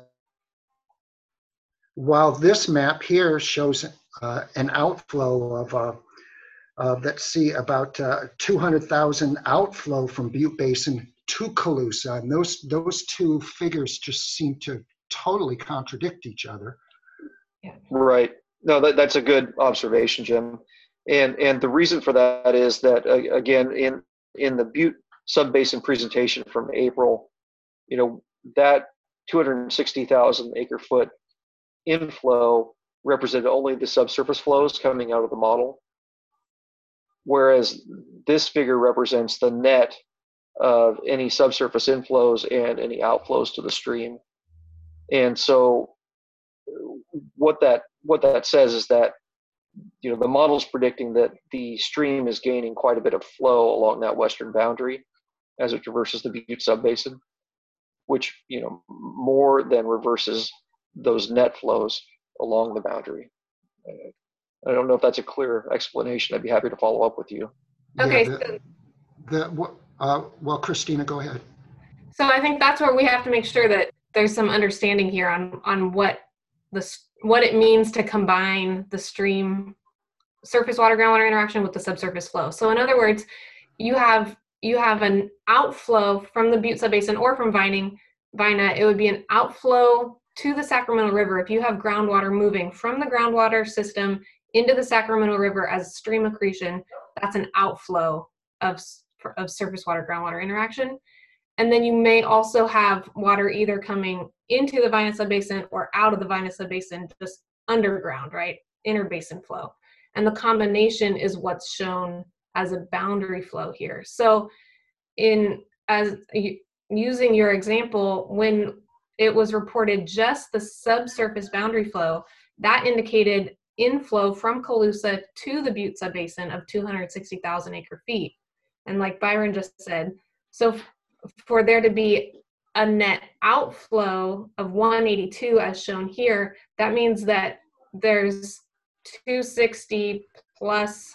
while this map here shows uh, an outflow of, uh, uh, let's see, about uh, two hundred thousand outflow from Butte Basin to Calusa, and those those two figures just seem to totally contradict each other. Right. No, that, that's a good observation, Jim. And and the reason for that is that, uh, again, in, in the Butte Subbasin presentation from April, you know, that two hundred sixty thousand acre foot inflow represented only the subsurface flows coming out of the model, whereas this figure represents the net of any subsurface inflows and any outflows to the stream. And so what that what that says is that you know the model's predicting that the stream is gaining quite a bit of flow along that western boundary as it traverses the Butte Subbasin, which you know more than reverses those net flows along the boundary. I don't know if that's a clear explanation. I'd be happy to follow up with you. Okay. Yeah, the, the, uh, well, Christina, go ahead. So I think that's where we have to make sure that there's some understanding here on on what the what it means to combine the stream surface water groundwater interaction with the subsurface flow. So in other words, you have you have an outflow from the Butte Subbasin or from Vining, Vina. It would be an outflow to the Sacramento River if you have groundwater moving from the groundwater system into the Sacramento River as stream accretion. That's an outflow of of surface water groundwater interaction. And then you may also have water either coming into the Vina Subbasin or out of the Vina Subbasin, just underground, right? Interbasin flow. And the combination is what's shown as a boundary flow here. So in as using your example, when it was reported just the subsurface boundary flow, that indicated inflow from Calusa to the Butte Subbasin of two hundred sixty thousand acre feet. And like Byron just said, so for there to be a net outflow of one eighty-two as shown here, that means that there's two sixty plus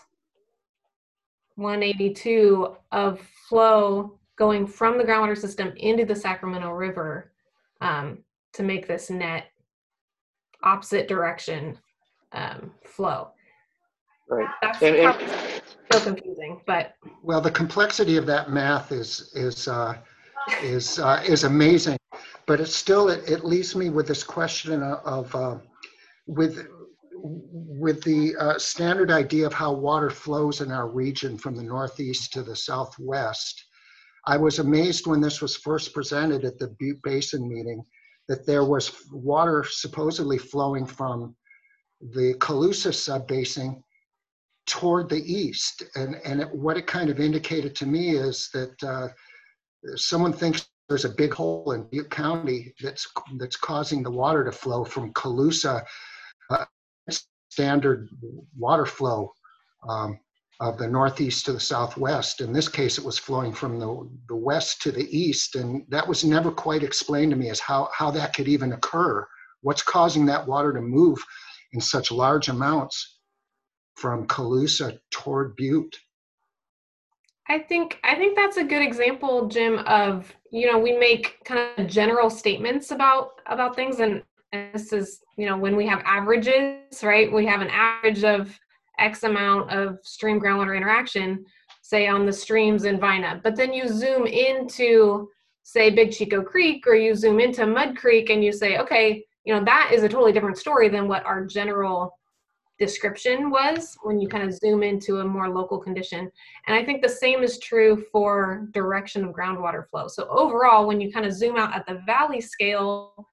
one eighty-two of flow going from the groundwater system into the Sacramento River um, to make this net opposite direction um, flow. Right. That's And, and, probably so confusing, but. Well, the complexity of that math is is uh, is uh, is amazing, but it's still it, it leaves me with this question of uh, with with the uh, standard idea of how water flows in our region from the northeast to the southwest. I was amazed when this was first presented at the Butte Basin meeting that there was water supposedly flowing from the Colusa subbasin toward the east. And, and it, what it kind of indicated to me is that uh, someone thinks there's a big hole in Butte County that's, that's causing the water to flow from Colusa, uh, standard water flow um, of the northeast to the southwest. In this case, it was flowing from the, the west to the east. And that was never quite explained to me as how, how that could even occur. What's causing that water to move in such large amounts from Colusa toward Butte? I think I think that's a good example, Jim, of, you know, we make kind of general statements about about things, and, and this is, you know, when we have averages, right? We have an average of X amount of stream groundwater interaction, say on the streams in Vina, but then you zoom into, say, Big Chico Creek, or you zoom into Mud Creek, and you say, okay, you know, that is a totally different story than what our general description was when you kind of zoom into a more local condition. And I think the same is true for direction of groundwater flow. So overall, when you kind of zoom out at the valley scale,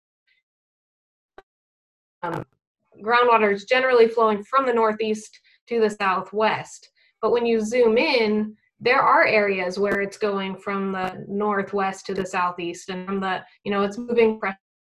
um, groundwater is generally flowing from the northeast to the southwest. But when you zoom in, there are areas where it's going from the northwest to the southeast, and from the, you know, it's moving.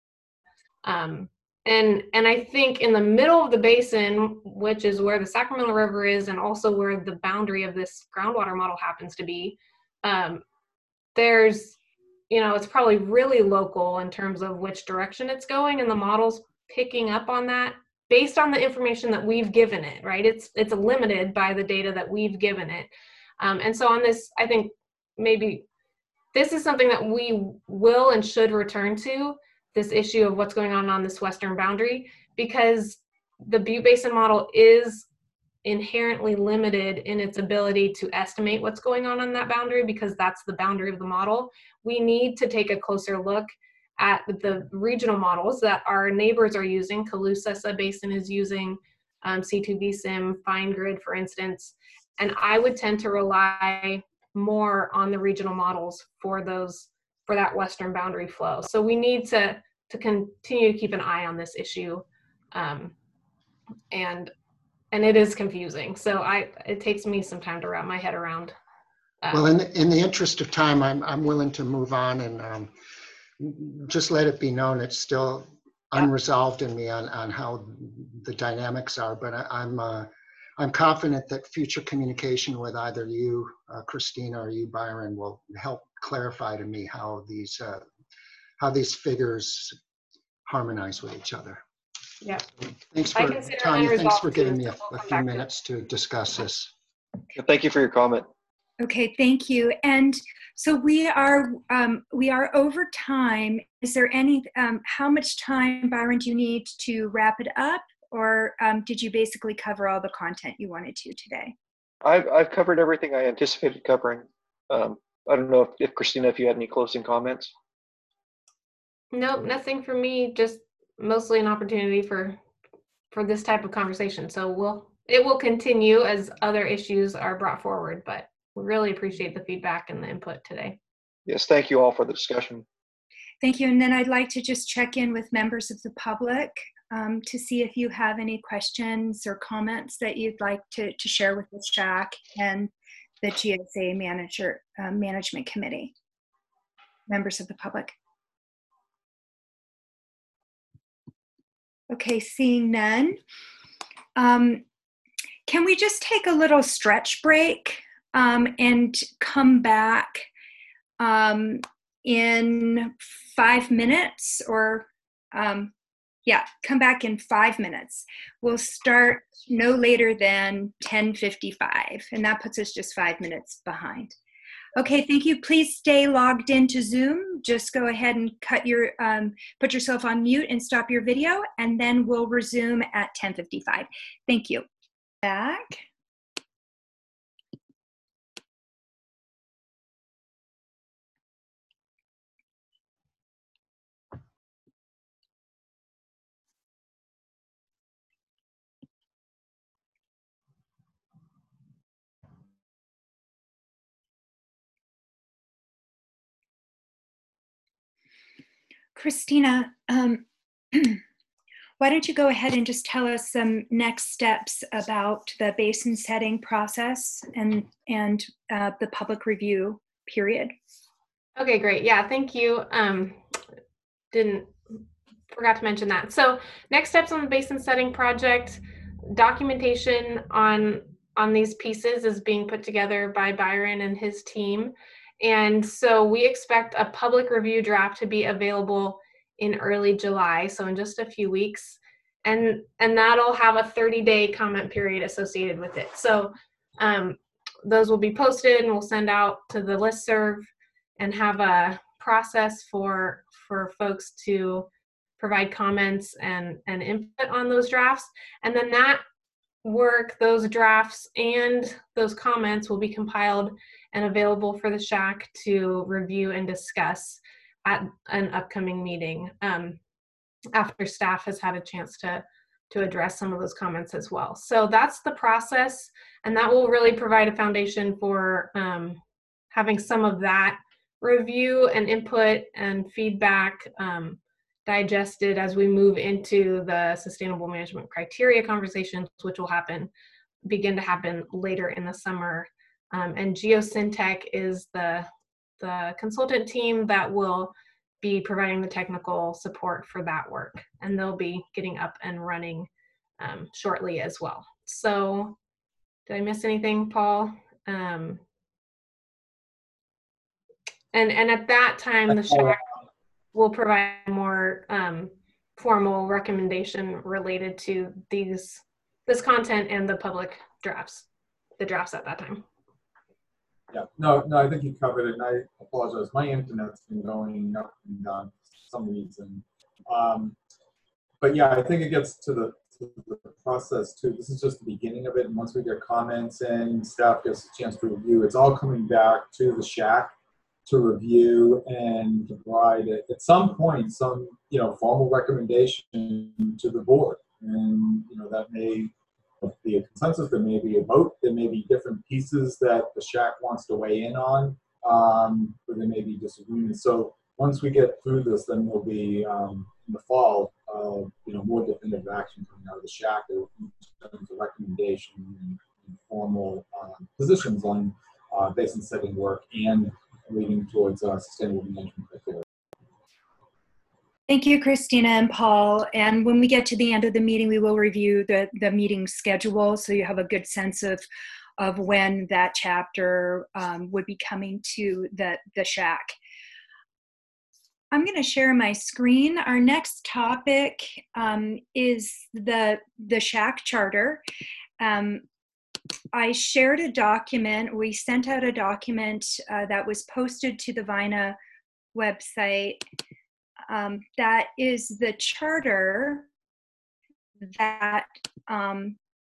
Um, And and I think in the middle of the basin, which is where the Sacramento River is, and also where the boundary of this groundwater model happens to be, um, there's, you know, it's probably really local in terms of which direction it's going, and the model's picking up on that based on the information that we've given it, right? It's it's limited by the data that we've given it. Um, and so on this, I think maybe this is something that we will and should return to, this issue of what's going on on this western boundary, because the Butte Basin model is inherently limited in its ability to estimate what's going on on that boundary, because that's the boundary of the model. We need to take a closer look at the regional models that our neighbors are using. Colusa Subbasin is using um, C two V Sim, FineGrid, for instance, and I would tend to rely more on the regional models for those, for that western boundary flow. So we need to to continue to keep an eye on this issue, um, and and it is confusing. So I it takes me some time to wrap my head around. Um, well, in the, in the interest of time, I'm I'm willing to move on and um, just let it be known it's still unresolved in me on on how the dynamics are. But I, I'm uh, I'm confident that future communication with either you, uh, Christina, or you, Byron, will help clarify to me how these uh, how these figures harmonize with each other. Yeah. Thanks for, Tanya, thanks for giving me a, a few factor. minutes to discuss this. Thank you for your comment. Okay, thank you. And so we are um, we are over time. Is there any, um, how much time, Byron, do you need to wrap it up? Or um, did you basically cover all the content you wanted to today? I've, I've covered everything I anticipated covering. Um, I don't know if, if Christina, if you had any closing comments. Nope, nothing for me, just mostly an opportunity for for this type of conversation. So we'll it will continue as other issues are brought forward, but we really appreciate the feedback and the input today. Yes, thank you all for the discussion. Thank you. And then I'd like to just check in with members of the public um, to see if you have any questions or comments that you'd like to, to share with the S H A C and the G S A Manager uh, Management Committee. Members of the public. Okay, seeing none. Um, can we just take a little stretch break um, and come back um, in five minutes or, um, yeah, come back in five minutes. We'll start no later than ten fifty-five, and that puts us just five minutes behind. Okay, thank you. Please stay logged into Zoom. Just go ahead and cut your, um, put yourself on mute and stop your video, and then we'll resume at ten fifty-five. Thank you. Back. Christina, um, why don't you go ahead and just tell us some next steps about the basin setting process and, and uh, the public review period? Okay, great. Yeah, thank you. Um, didn't, forgot to mention that. So next steps on the basin setting project, documentation on, on these pieces is being put together by Byron and his team. And so we expect a public review draft to be available in early July, so in just a few weeks. And, and that'll have a thirty day comment period associated with it. So um, those will be posted and we'll send out to the listserv and have a process for, for folks to provide comments and, and input on those drafts. And then that work, those drafts and those comments will be compiled and available for the S H A C to review and discuss at an upcoming meeting um, after staff has had a chance to, to address some of those comments as well. So that's the process, and that will really provide a foundation for um, having some of that review and input and feedback um, digested as we move into the sustainable management criteria conversations, which will happen, begin to happen later in the summer. Um, and Geosyntec is the, the consultant team that will be providing the technical support for that work. And they'll be getting up and running um, shortly as well. So did I miss anything, Paul? Um, and, and at that time, the S H A C will provide more um, formal recommendation related to these, this content and the public drafts, the drafts at that time. Yeah, no, no, I think you covered it, and I apologize. My internet's been going up and down for some reason. Um, but yeah, I think it gets to the, to the process too. This is just the beginning of it, and once we get comments and staff gets a chance to review, it's all coming back to the S H A C to review and to provide it at some point some you know formal recommendation to the board, and you know that may be a consensus, there may be a vote, there may be different pieces that the S H A C wants to weigh in on, um, but there may be disagreements. So once we get through this, then there'll be um, in the fall, uh, you know, more definitive action coming out of the S H A C in terms of recommendation and, and formal uh, positions on uh, basin setting work and leading towards uh, sustainable management criteria. Thank you, Christina and Paul. And when we get to the end of the meeting, we will review the, the meeting schedule so you have a good sense of, of when that chapter um, would be coming to the, the S H A C. I'm going to share my screen. Our next topic um, is the, the S H A C charter. Um, I shared a document, we sent out a document uh, that was posted to the VINA website. Um, that is the charter that um,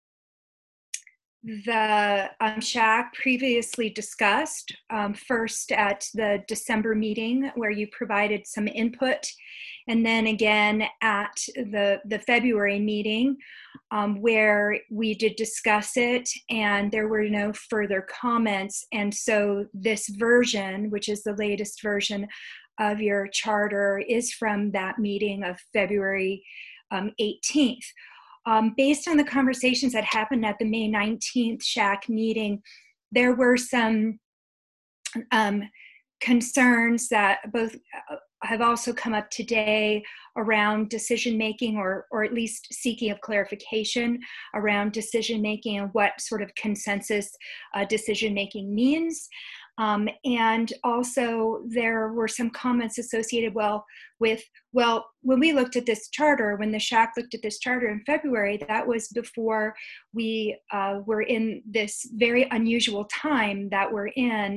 the um, S H A C previously discussed, um, first at the December meeting where you provided some input, and then again at the, the February meeting um, where we did discuss it and there were no further comments. And so this version, which is the latest version of your charter, is from that meeting of February um, eighteenth. Um, based on the conversations that happened at the May nineteenth S H A C meeting, there were some um, concerns that both have also come up today around decision making, or, or at least seeking of clarification around decision making and what sort of consensus uh, decision making means. Um, and also there were some comments associated well with, well, when we looked at this charter, when the S H A C looked at this charter in February, that was before we uh, were in this very unusual time that we're in,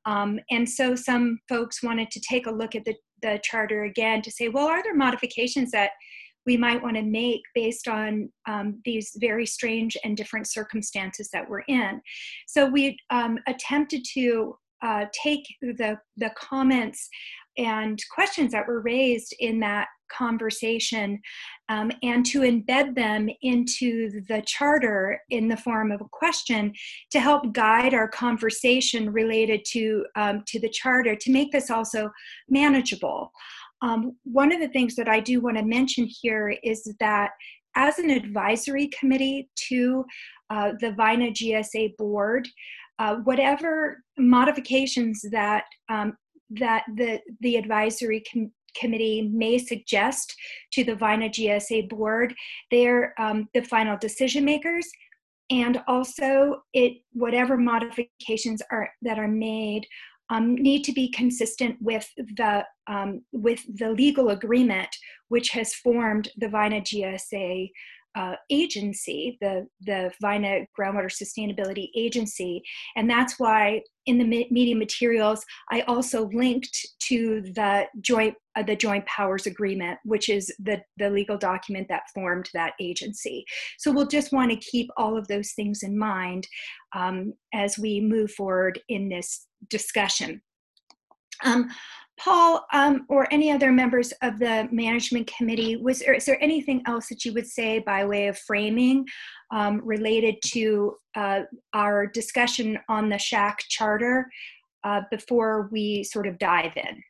Um, and so some folks wanted to take a look at the, the charter again to say, well, are there modifications that we might want to make based on um, these very strange and different circumstances that we're in? So we um, attempted to uh, take the, the comments and questions that were raised in that conversation um, and to embed them into the charter in the form of a question to help guide our conversation related to, um, to the charter, to make this also manageable. Um, one of the things that I do want to mention here is that as an advisory committee to uh, the VINA G S A board, uh, whatever modifications that um, that the, the advisory com committee may suggest to the VINA G S A board, they're um, the final decision makers, and also it whatever modifications are that are made um, need to be consistent with the um, with the legal agreement which has formed the VINA G S A Uh, agency, the, the VINA Groundwater Sustainability Agency. And that's why in the meeting materials, I also linked to the joint, uh, the Joint Powers Agreement, which is the, the legal document that formed that agency. So we'll just want to keep all of those things in mind um, as we move forward in this discussion. Um, Paul, um, or any other members of the management committee, was there, is there anything else that you would say by way of framing um, related to uh, our discussion on the S H A C charter uh, before we sort of dive in?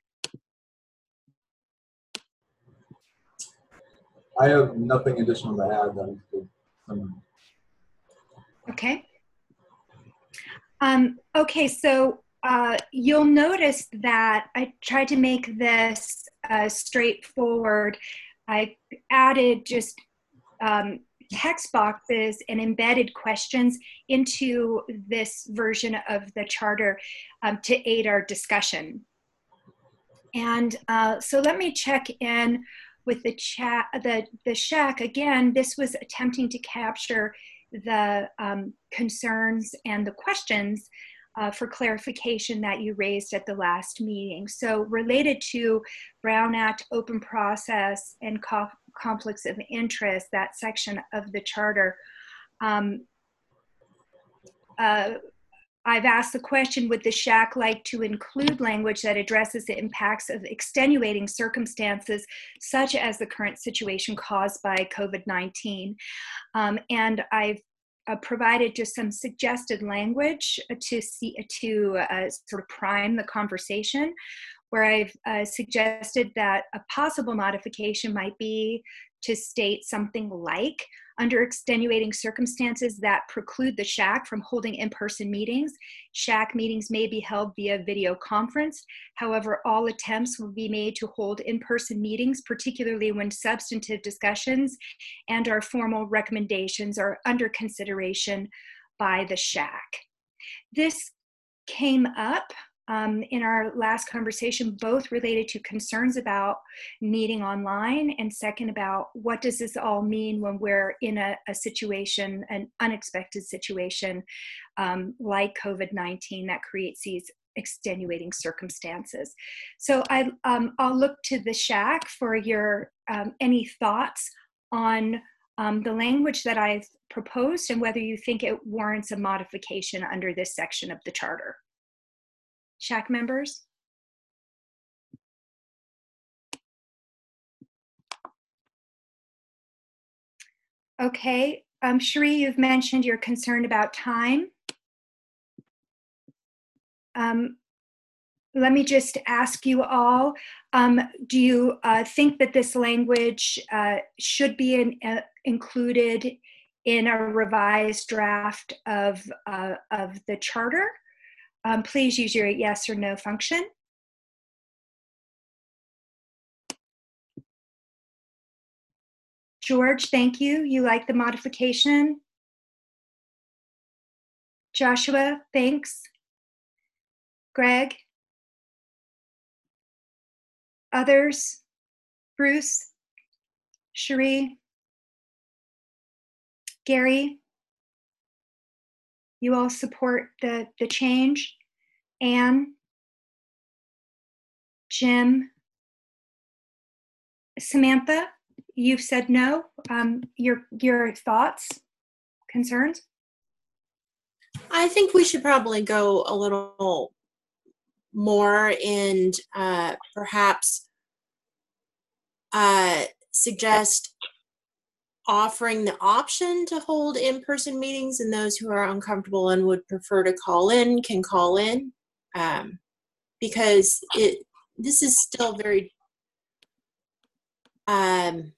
I have nothing additional to add. That um, okay. Um, okay, so Uh, you'll notice that I tried to make this uh, straightforward. I added just um, text boxes and embedded questions into this version of the charter um, to aid our discussion. And uh, so let me check in with the chat, the, the S H A C. Again, this was attempting to capture the um, concerns and the questions Uh, for clarification that you raised at the last meeting. So related to Brown Act, open process, and co conflicts of interest, that section of the charter, um, uh, I've asked the question, would the S H A C like to include language that addresses the impacts of extenuating circumstances, such as the current situation caused by COVID nineteen? Um, and I've Uh, provided just some suggested language to see to uh, sort of prime the conversation, where I've uh, suggested that a possible modification might be to state something like, under extenuating circumstances that preclude the S H A C from holding in-person meetings, S H A C meetings may be held via video conference. However, all attempts will be made to hold in-person meetings, particularly when substantive discussions and our formal recommendations are under consideration by the S H A C. This came up Um, in our last conversation, both related to concerns about meeting online, and second about what does this all mean when we're in a, a situation, an unexpected situation um, like COVID nineteen that creates these extenuating circumstances. So I, um, I'll look to the S H A C for your um, any thoughts on um, the language that I've proposed and whether you think it warrants a modification under this section of the charter. S H A C members? Okay, um, Cherie, you've mentioned you're concerned about time. Um, let me just ask you all, um, do you uh, think that this language uh, should be in, uh, included in a revised draft of, uh, of the charter? Um, please use your yes or no function. George, thank you. You like the modification? Joshua, thanks. Greg? Others? Bruce? Cherie? Gary? You all support the, the change? Anne? Jim. Samantha, you've said no. Um, your, your thoughts, concerns? I think we should probably go a little more and uh, perhaps uh, suggest offering the option to hold in-person meetings, and those who are uncomfortable and would prefer to call in can call in, um, because it this is still very um,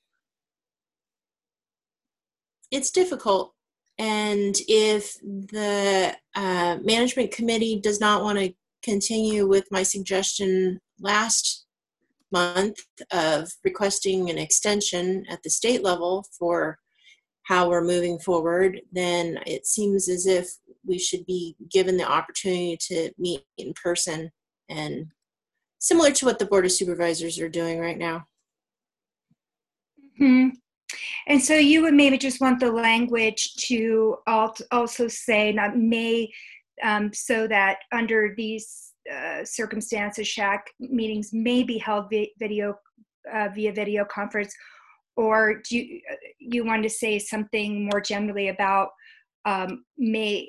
it's difficult. And if the uh, management committee does not want to continue with my suggestion last month of requesting an extension at the state level for how we're moving forward, then it seems as if we should be given the opportunity to meet in person, and similar to what the Board of Supervisors are doing right now. Mm-hmm. And so you would maybe just want the language to also say not may, um, so that under these uh, circumstances, S H A C meetings may be held via video, uh, via video conference, or do you, you want to say something more generally about um, may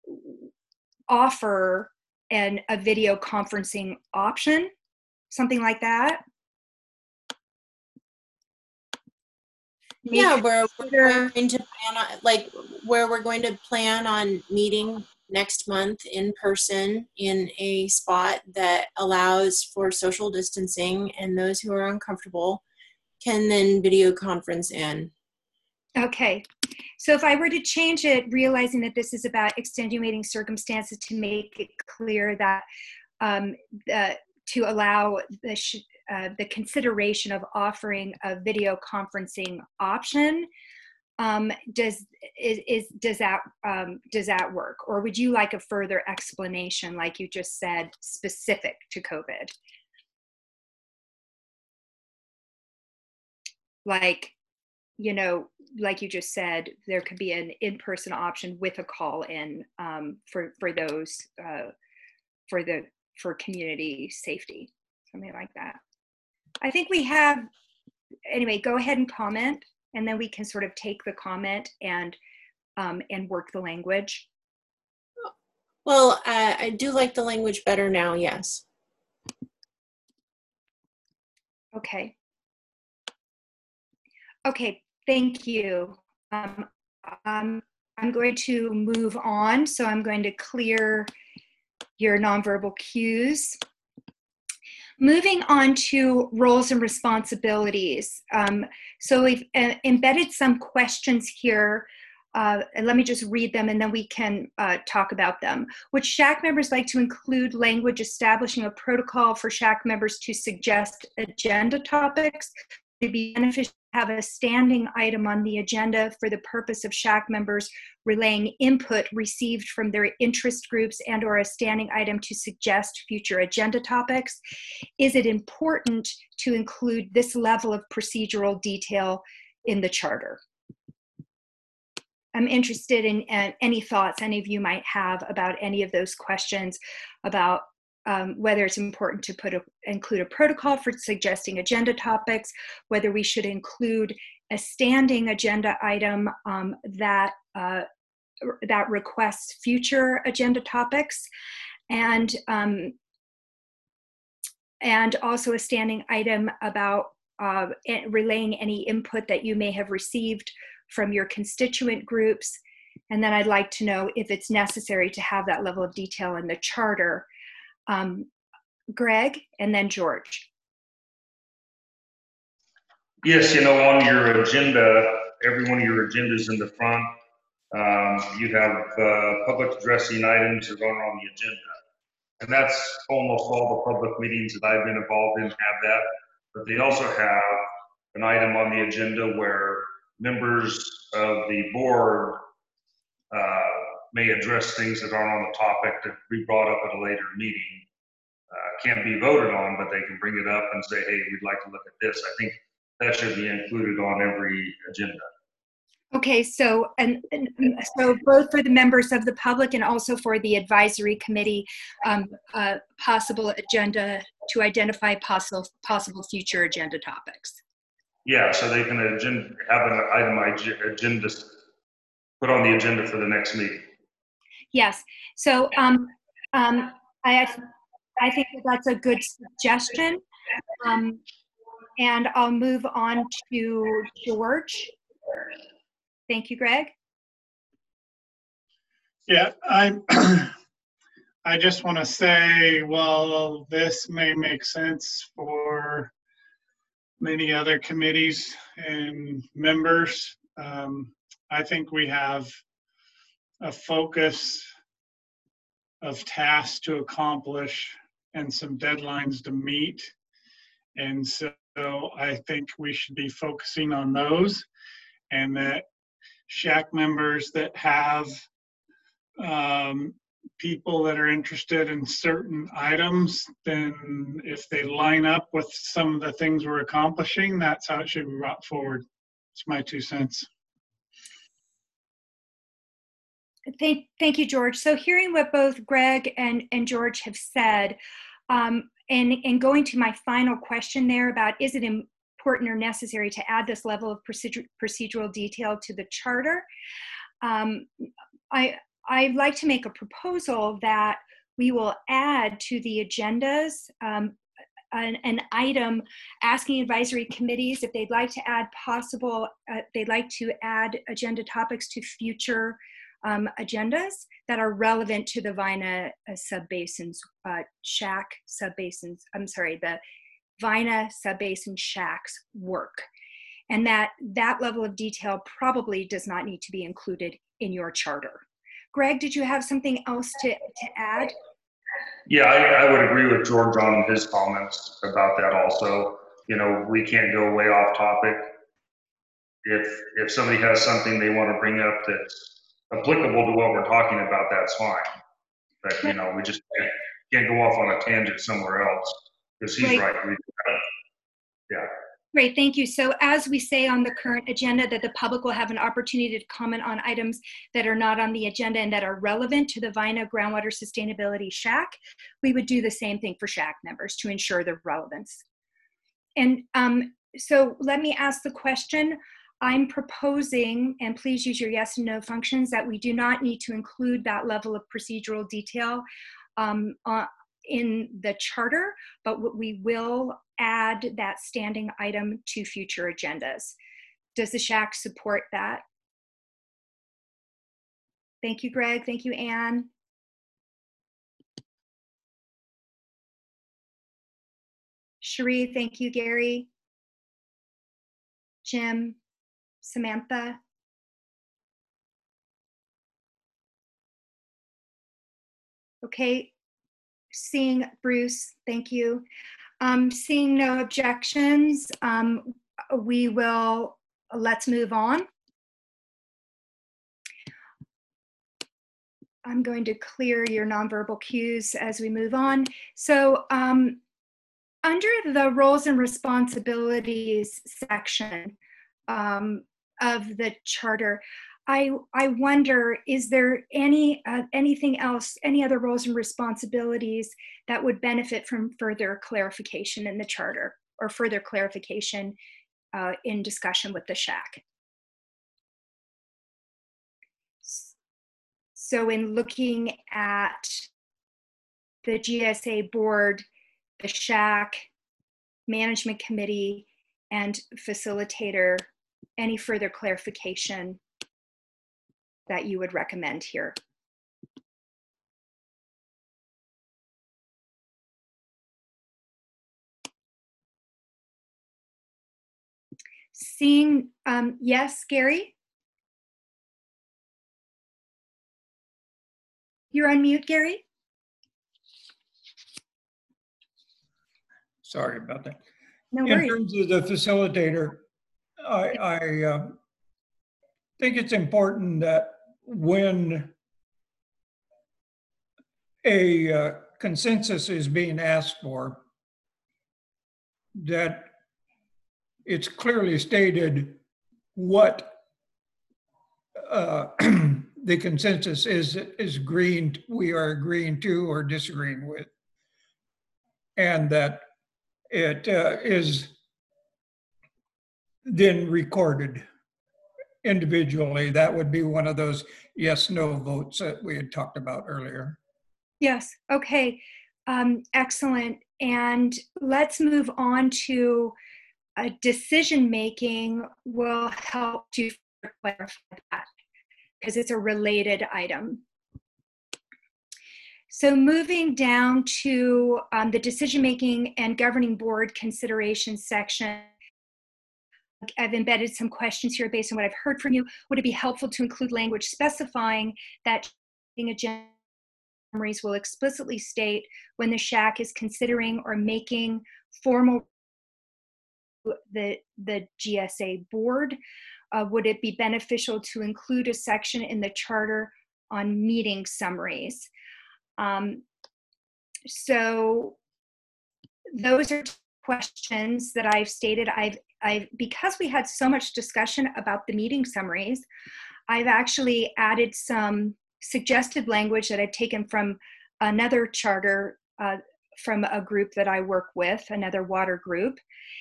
offer an, a video conferencing option, something like that? Yeah, where we're going to plan on, like, where we're going to plan on meeting next month in person in a spot that allows for social distancing, and those who are uncomfortable can then video conference in. Okay, so if I were to change it, realizing that this is about extenuating circumstances, to make it clear that um, the, to allow the sh Uh, the consideration of offering a video conferencing option, um, does is, is does that um, does that work, or would you like a further explanation, like you just said, specific to COVID? Like, you know, like you just said, there could be an in-person option with a call-in um, for for those uh, for the for community safety, something like that. I think we have, anyway, go ahead and comment, and then we can sort of take the comment and um, and work the language. Well, uh, I do like the language better now, yes. Okay. Okay, thank you. Um, um, I'm going to move on, so I'm going to clear your nonverbal cues. Moving on to roles and responsibilities. Um, so we've uh, embedded some questions here. Uh, and let me just read them, and then we can uh, talk about them. Would S H A C members like to include language establishing a protocol for S H A C members to suggest agenda topics? Would it be beneficial to have a standing item on the agenda for the purpose of S H A C members relaying input received from their interest groups, and or a standing item to suggest future agenda topics? Is it important to include this level of procedural detail in the charter? I'm interested in uh, any thoughts any of you might have about any of those questions, about um, whether it's important to put a, include a protocol for suggesting agenda topics, whether we should include a standing agenda item um, that uh, that requests future agenda topics, and um, and also a standing item about uh, relaying any input that you may have received from your constituent groups. And then I'd like to know if it's necessary to have that level of detail in the charter. Um, Greg, and then George. Yes, you know, on your agenda, every one of your agendas in the front, um, you have uh, public addressing items that are on the agenda. And that's almost all the public meetings that I've been involved in have that. But they also have an item on the agenda where members of the board uh, may address things that aren't on the topic that be brought up at a later meeting. Uh, can't be voted on, but they can bring it up and say, hey, we'd like to look at this. I think that should be included on every agenda. Okay, so and, and so both for the members of the public and also for the advisory committee, um, uh, possible agenda to identify possible possible future agenda topics. Yeah, so they can agenda, have an itemized agenda put on the agenda for the next meeting. Yes. So um, um, I I think that that's a good suggestion, um, and I'll move on to George. Thank you, Greg. Yeah, I I just want to say, well, this may make sense for many other committees and members. Um, I think we have a focus of tasks to accomplish and some deadlines to meet. And so I think we should be focusing on those, and that S H A C members that have um, people that are interested in certain items, then if they line up with some of the things we're accomplishing, that's how it should be brought forward. It's my two cents. Thank, thank you, George. So hearing what both Greg and, and George have said, um, and, and going to my final question there about, is it important or necessary to add this level of procedure, procedural detail to the charter? Um, I, I'd like to make a proposal that we will add to the agendas um, an, an item asking advisory committees if they'd like to add possible, uh, they'd like to add agenda topics to future um, agendas that are relevant to the VINA uh, subbasins, uh, S H A C subbasins, I'm sorry, the VINA subbasin S H A C's work. And that that level of detail probably does not need to be included in your charter. Greg, did you have something else to, to add? Yeah, I, I would agree with George on his comments about that also. You know, we can't go way off topic. If, if somebody has something they want to bring up that's applicable to what we're talking about, that's fine. But, you know, we just can't, can't go off on a tangent somewhere else, because he's right. right. We, yeah. Great, thank you. So as we say on the current agenda, that the public will have an opportunity to comment on items that are not on the agenda and that are relevant to the VINA Groundwater Sustainability S H A C, we would do the same thing for S H A C members to ensure their relevance. And um, so let me ask the question. I'm proposing, and please use your yes and no functions, that we do not need to include that level of procedural detail um, uh, in the charter, but we will add that standing item to future agendas. Does the S H A C support that? Thank you, Greg. Thank you, Anne. Cherie, thank you, Gary. Jim, Samantha. Okay, seeing Bruce, thank you. Um, seeing no objections, um, we will, let's move on. I'm going to clear your nonverbal cues as we move on. So um, under the roles and responsibilities section um, of the charter, I, I wonder, is there any uh, anything else, any other roles and responsibilities that would benefit from further clarification in the charter or further clarification uh, in discussion with the S H A C? So in looking at the G S A board, the S H A C, management committee, and facilitator, any further clarification that you would recommend here? Seeing, um, yes, Gary? You're on mute, Gary? Sorry about that. No In worries. terms of the facilitator, I, I uh, think it's important that when a uh, consensus is being asked for, that it's clearly stated what uh, the consensus is is agreeing, we are agreeing to or disagreeing with, and that it uh, is then recorded individually. That would be one of those yes, no votes that we had talked about earlier. Yes, okay, um, excellent. And let's move on to uh, decision-making will help to clarify that because it's a related item. So moving down to um, the decision-making and governing board considerations section, I've embedded some questions here based on what I've heard from you. Would it be helpful to include language specifying that agenda summaries will explicitly state when the S H A C is considering or making formal the, the G S A board? Uh, would it be beneficial to include a section in the charter on meeting summaries? Um, so those are questions that I've stated. I've, I've, because we had so much discussion about the meeting summaries, I've actually added some suggested language that I've taken from another charter uh, from a group that I work with, another water group.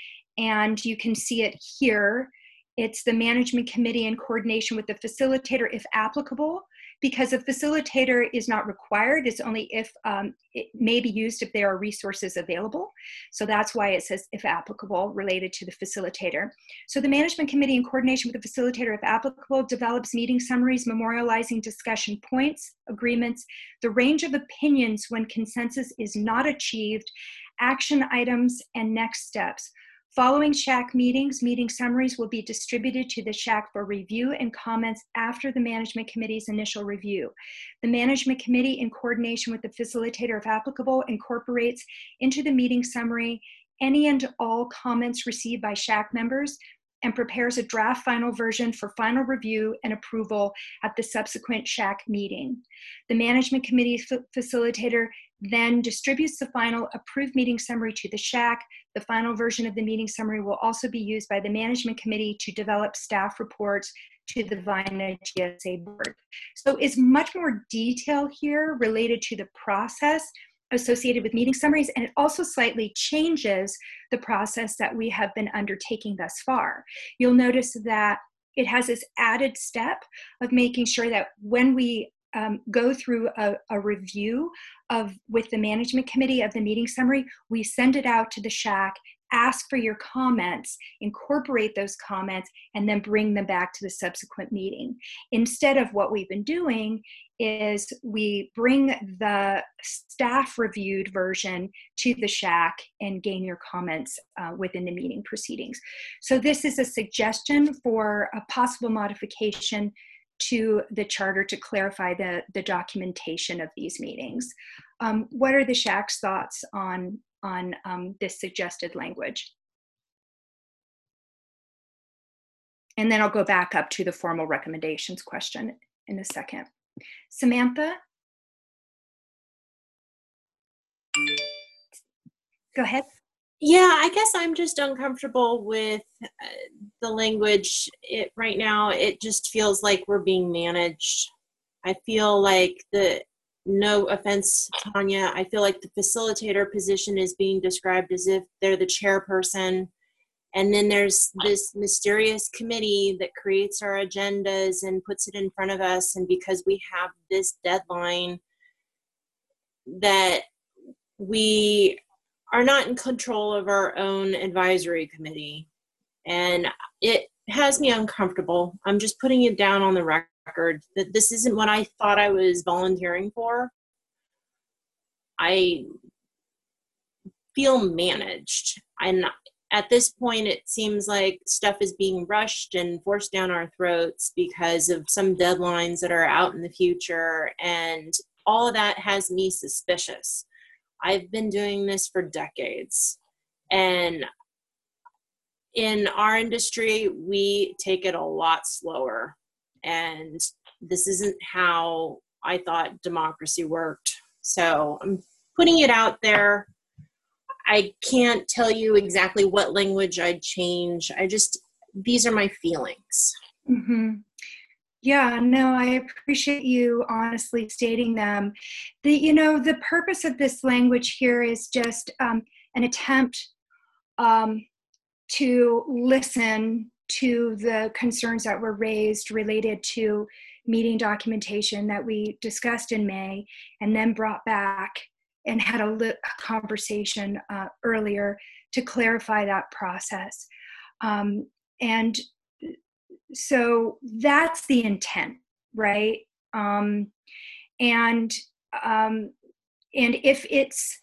And you can see it here. It's the management committee in coordination with the facilitator, if applicable, because a facilitator is not required. It's only if um, it may be used if there are resources available. So that's why it says if applicable related to the facilitator. So the management committee in coordination with the facilitator, if applicable, develops meeting summaries, memorializing discussion points, agreements, the range of opinions when consensus is not achieved, action items, and next steps. Following S H A C meetings, meeting summaries will be distributed to the S H A C for review and comments after the management committee's initial review. The management committee, in coordination with the facilitator, if applicable, incorporates into the meeting summary any and all comments received by S H A C members and prepares a draft final version for final review and approval at the subsequent S H A C meeting. The management committee facilitator then distributes the final approved meeting summary to the S H A C. The final version of the meeting summary will also be used by the management committee to develop staff reports to the VINA G S A board. So it's much more detail here related to the process associated with meeting summaries, and it also slightly changes the process that we have been undertaking thus far. You'll notice that it has this added step of making sure that when we um, go through a, a review of with the management committee of the meeting summary, we send it out to the S H A C, ask for your comments, incorporate those comments, and then bring them back to the subsequent meeting. Instead of what we've been doing is we bring the staff reviewed version to the S H A C and gain your comments uh, within the meeting proceedings. So this is a suggestion for a possible modification to the charter to clarify the, the documentation of these meetings. Um, what are the S H A C's thoughts on, on um, this suggested language? And then I'll go back up to the formal recommendations question in a second. Samantha? Go ahead. Yeah, I guess I'm just uncomfortable with uh, the language. It, right now, it just feels like we're being managed. I feel like the, no offense, Tanya, I feel like the facilitator position is being described as if they're the chairperson. And then there's this mysterious committee that creates our agendas and puts it in front of us. And because we have this deadline, that we are not in control of our own advisory committee. And it has me uncomfortable. I'm just putting it down on the record that this isn't what I thought I was volunteering for. I feel managed. And at this point, it seems like stuff is being rushed and forced down our throats because of some deadlines that are out in the future. And all of that has me suspicious. I've been doing this for decades. And in our industry, we take it a lot slower. And this isn't how I thought democracy worked. So I'm putting it out there. I can't tell you exactly what language I'd change. I just, these are my feelings. Mm-hmm. Yeah, no, I appreciate you honestly stating them. The, you know, the purpose of this language here is just um, an attempt um, to listen to the concerns that were raised related to meeting documentation that we discussed in May and then brought back and had a, li- a conversation uh, earlier to clarify that process. Um, and so that's the intent, right? Um, and um, and if it's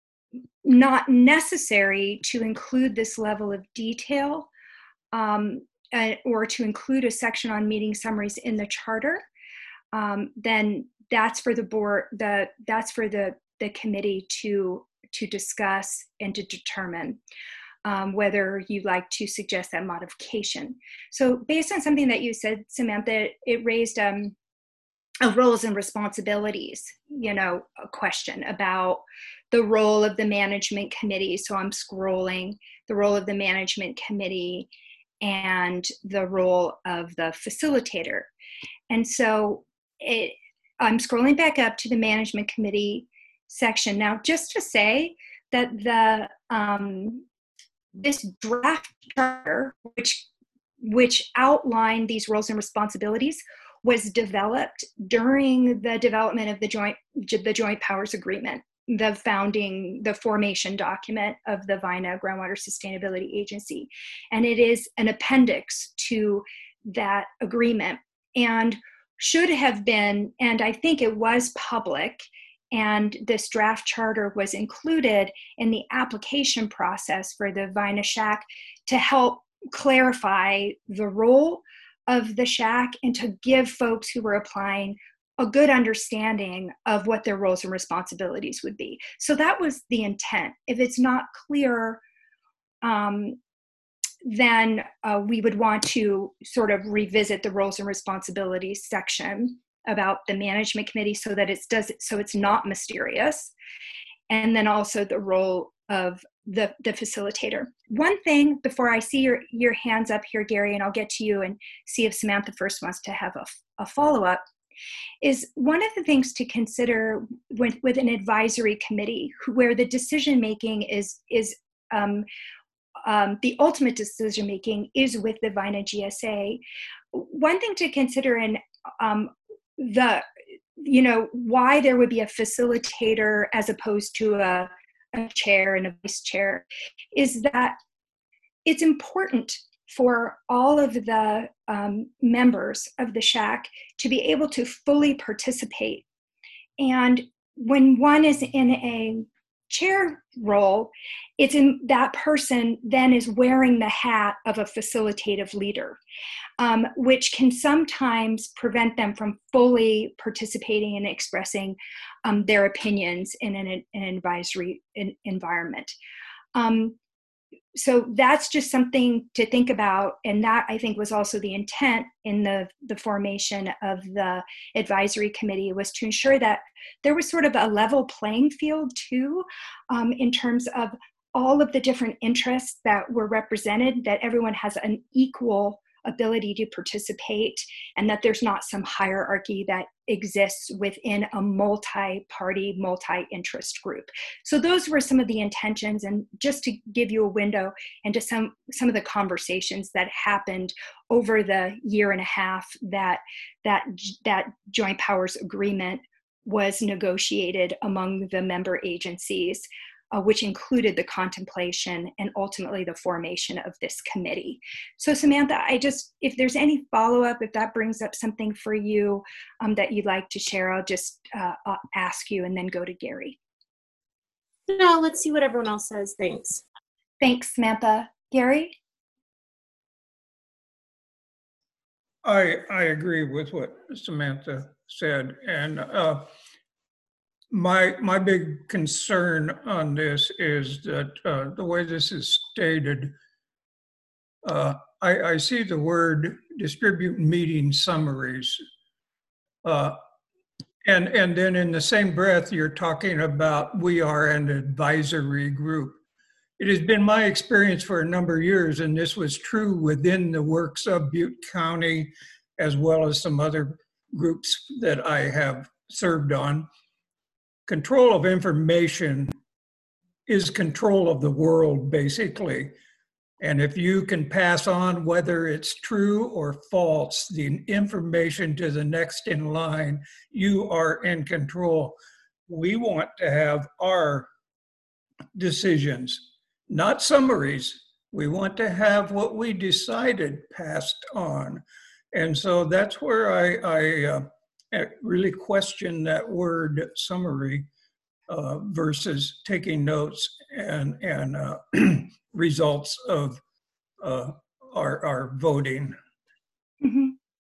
not necessary to include this level of detail um, uh, or to include a section on meeting summaries in the charter, um, then that's for the board. The that's for the the committee to to discuss and to determine um, whether you'd like to suggest that modification. So based on something that you said, Samantha, it raised um, a roles and responsibilities, you know, a question about the role of the management committee. So I'm scrolling the role of the management committee and the role of the facilitator. And so it, I'm scrolling back up to the management committee section. Now, just to say that the um, this draft charter, which which outlined these roles and responsibilities, was developed during the development of the joint the Joint Powers Agreement, the founding, the formation document of the VINA Groundwater Sustainability Agency. And it is an appendix to that agreement and should have been, and I think it was public, and this draft charter was included in the application process for the VINA S H A C to help clarify the role of the S H A C and to give folks who were applying a good understanding of what their roles and responsibilities would be. So that was the intent. If it's not clear, um, then uh, we would want to sort of revisit the roles and responsibilities section about the management committee so that it's does so it's not mysterious, and then also the role of the, the facilitator. One thing before I see your, your hands up here, Gary, and I'll get to you and see if Samantha first wants to have a, a follow-up, is one of the things to consider with, with an advisory committee where the decision-making is, is um, um, the ultimate decision-making is with the VINA G S A. One thing to consider in um, the, you know, why there would be a facilitator as opposed to a, a chair and a vice chair is that it's important for all of the um, members of the S H A C to be able to fully participate. And when one is in a chair role, it's in that person then is wearing the hat of a facilitative leader, um, which can sometimes prevent them from fully participating and expressing um, their opinions in an, an advisory in, environment. Um, so that's just something to think about, and that I think was also the intent in the, the formation of the advisory committee, was to ensure that there was sort of a level playing field too, um, in terms of all of the different interests that were represented, that everyone has an equal ability to participate, and that there's not some hierarchy that exists within a multi-party, multi-interest group. So those were some of the intentions, and just to give you a window into some, some of the conversations that happened over the year and a half that, that, that Joint Powers Agreement was negotiated among the member agencies, Uh, which included the contemplation and ultimately the formation of this committee. So Samantha, I just, if there's any follow-up, if that brings up something for you um, that you'd like to share, I'll just uh, I'll ask you and then go to Gary. No, let's see what everyone else says. Thanks. Thanks, Samantha. Gary? I, I agree with what Samantha said. And uh, My my big concern on this is that uh, the way this is stated, uh, I, I see the word distribute meeting summaries. Uh, and, and then in the same breath, you're talking about we are an advisory group. It has been my experience for a number of years, and this was true within the works of Butte County as well as some other groups that I have served on. Control of information is control of the world, basically. And if you can pass on whether it's true or false, the information to the next in line, you are in control. We want to have our decisions, not summaries. We want to have what we decided passed on. And so that's where I, I uh, really question that word summary uh, versus taking notes and, and uh, results of uh, our, our voting. Mm-hmm.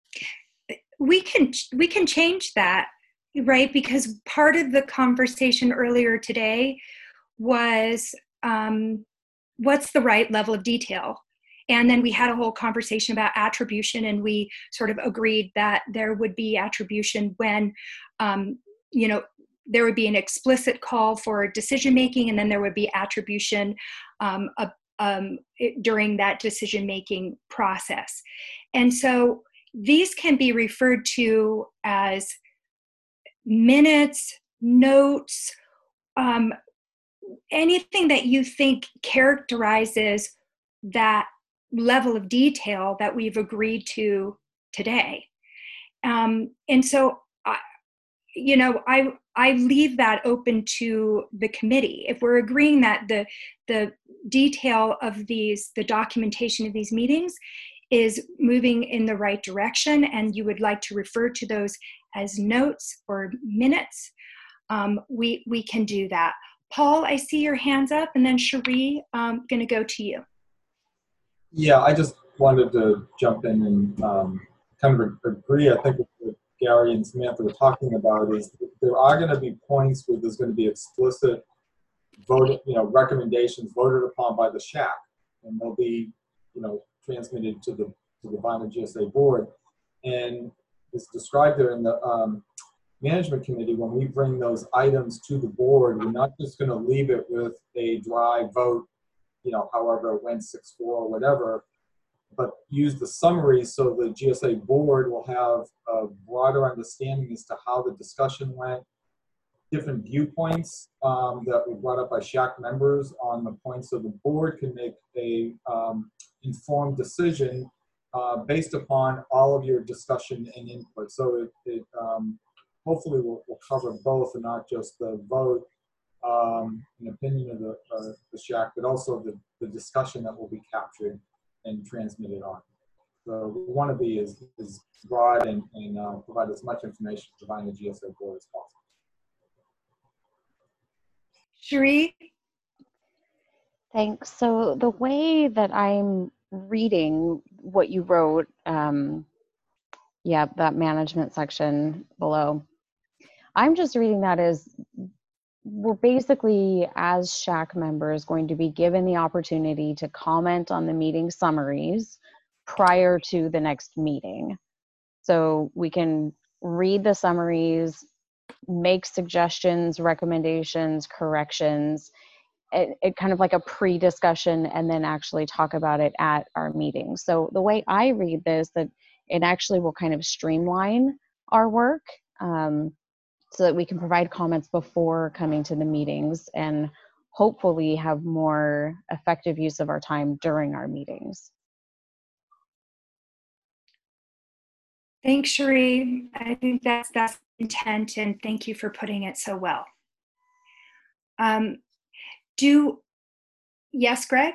We can, we can change that, right? Because part of the conversation earlier today was um, what's the right level of detail? And then we had a whole conversation about attribution, and we sort of agreed that there would be attribution when, um, you know, there would be an explicit call for decision-making, and then there would be attribution um, uh, um, it, during that decision-making process. And so these can be referred to as minutes, notes, um, anything that you think characterizes that level of detail that we've agreed to today. Um, and so, I, you know, I I leave that open to the committee. If we're agreeing that the the detail of these, the documentation of these meetings is moving in the right direction, and you would like to refer to those as notes or minutes, um, we, we can do that. Paul, I see your hands up, and then Cherie, I'm going to go to you. Yeah, I just wanted to jump in and um, kind of agree. I think what Gary and Samantha were talking about is that there are going to be points where there's going to be explicit voted, you know, recommendations voted upon by the S H A C, and they'll be, you know, transmitted to the to the Vina G S A board. And it's described there in the um, management committee. When we bring those items to the board, we're not just going to leave it with a dry vote, you know, however it went six four or whatever, but use the summary so the G S A board will have a broader understanding as to how the discussion went, different viewpoints um, that were brought up by S H A C members on the points, so the board can make a um, informed decision uh, based upon all of your discussion and input. So it, it um, hopefully will, will cover both, and not just the vote, um, an opinion of the, uh, the S H A C, but also the, the discussion that will be captured and transmitted on. So we want to be as, as broad and, and uh, provide as much information to the Vina G S A board as possible. Cherie? Thanks. So the way that I'm reading what you wrote, um, yeah, that management section below, I'm just reading that as we're basically, as S H A C members, going to be given the opportunity to comment on the meeting summaries prior to the next meeting. So we can read the summaries, make suggestions, recommendations, corrections, it, it kind of like a pre-discussion, and then actually talk about it at our meeting. So the way I read this, that it actually will kind of streamline our work um, so that we can provide comments before coming to the meetings and hopefully have more effective use of our time during our meetings. Thanks, Cherie. I think that's that's intent, and thank you for putting it so well. Um, do, yes, Greg?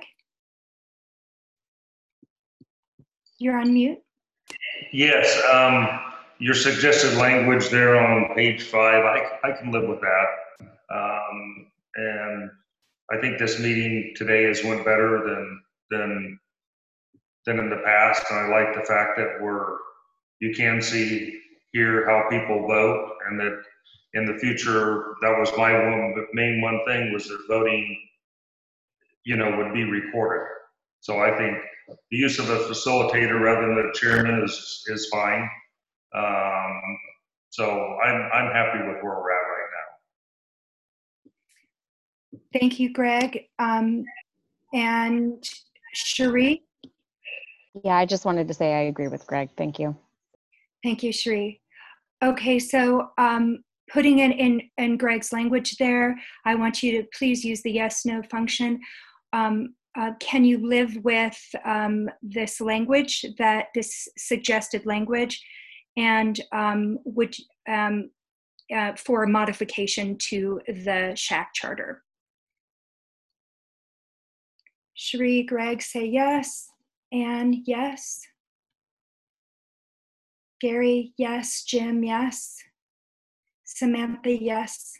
You're on mute. Yes, um, your suggested language there on page five, I, I can live with that. Um, and I think this meeting today has went better than, than, than in the past. And I like the fact that we're, you can see, hear how people vote, and that in the future, that was my one, main one thing, was that voting, you know, would be recorded. So I think the use of a facilitator rather than the chairman is, is fine. Um, so I'm, I'm happy with where we're at right now. Thank you, Greg. Um, and Cherie? Yeah, I just wanted to say I agree with Greg. Thank you. Thank you, Shri. Okay, so um, putting it in, in Greg's language there, I want you to please use the yes, no function. Um, uh, can you live with um, this language, that this suggested language, and um, would um, uh, for a modification to the S H A C charter? Shri, Greg, say yes, and yes. Gary, yes. Jim, yes. Samantha, yes.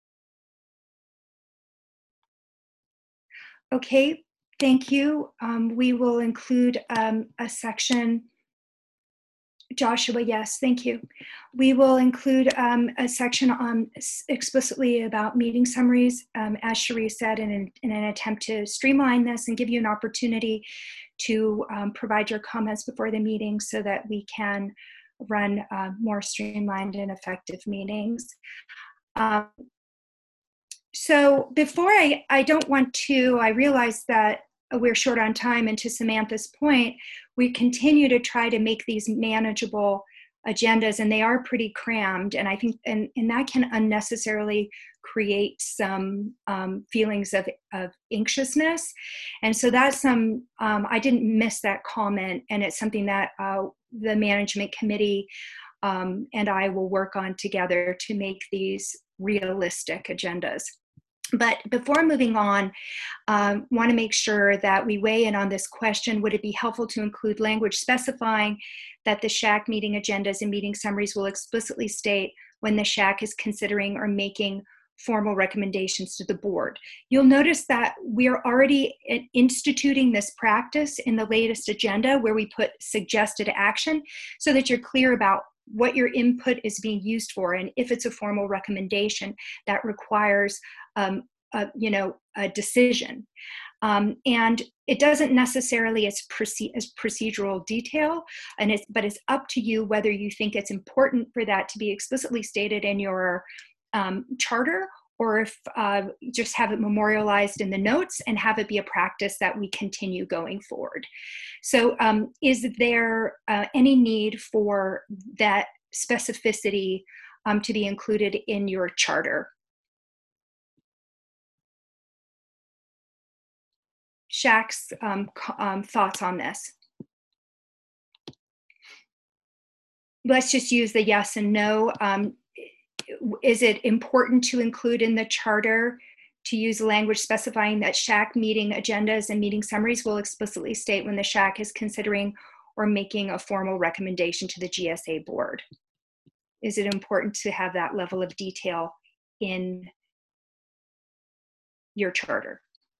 Okay, thank you. Um, we will include um, a section. Joshua, yes, thank you. We will include um, a section on explicitly about meeting summaries, um, as Cherie said, in an, in an attempt to streamline this and give you an opportunity to um, provide your comments before the meeting so that we can run uh, more streamlined and effective meetings. Um, so before I, I don't want to, I realize that we're short on time, and to Samantha's point, we continue to try to make these manageable agendas, and they are pretty crammed, and I think and, and that can unnecessarily create some um, feelings of, of anxiousness. And so that's some, um, I didn't miss that comment, and it's something that uh, the management committee um, and I will work on together to make these realistic agendas. But before moving on, I um, want to make sure that we weigh in on this question. Would it be helpful to include language specifying that the S H A C meeting agendas and meeting summaries will explicitly state when the S H A C is considering or making formal recommendations to the board? You'll notice that we're already instituting this practice in the latest agenda where we put suggested action so that you're clear about what your input is being used for, and if it's a formal recommendation that requires um, a, you know, a decision. Um, and it doesn't necessarily as, proce as procedural detail, and it's, but it's up to you whether you think it's important for that to be explicitly stated in your um, charter, or if uh, just have it memorialized in the notes and have it be a practice that we continue going forward. So um, is there uh, any need for that specificity um, to be included in your charter? S H A C's um, um, thoughts on this? Let's just use the yes and no. Um, is it important to include in the charter to use language specifying that S H A C meeting agendas and meeting summaries will explicitly state when the S H A C is considering or making a formal recommendation to the G S A board? Is it important to have that level of detail in your charter?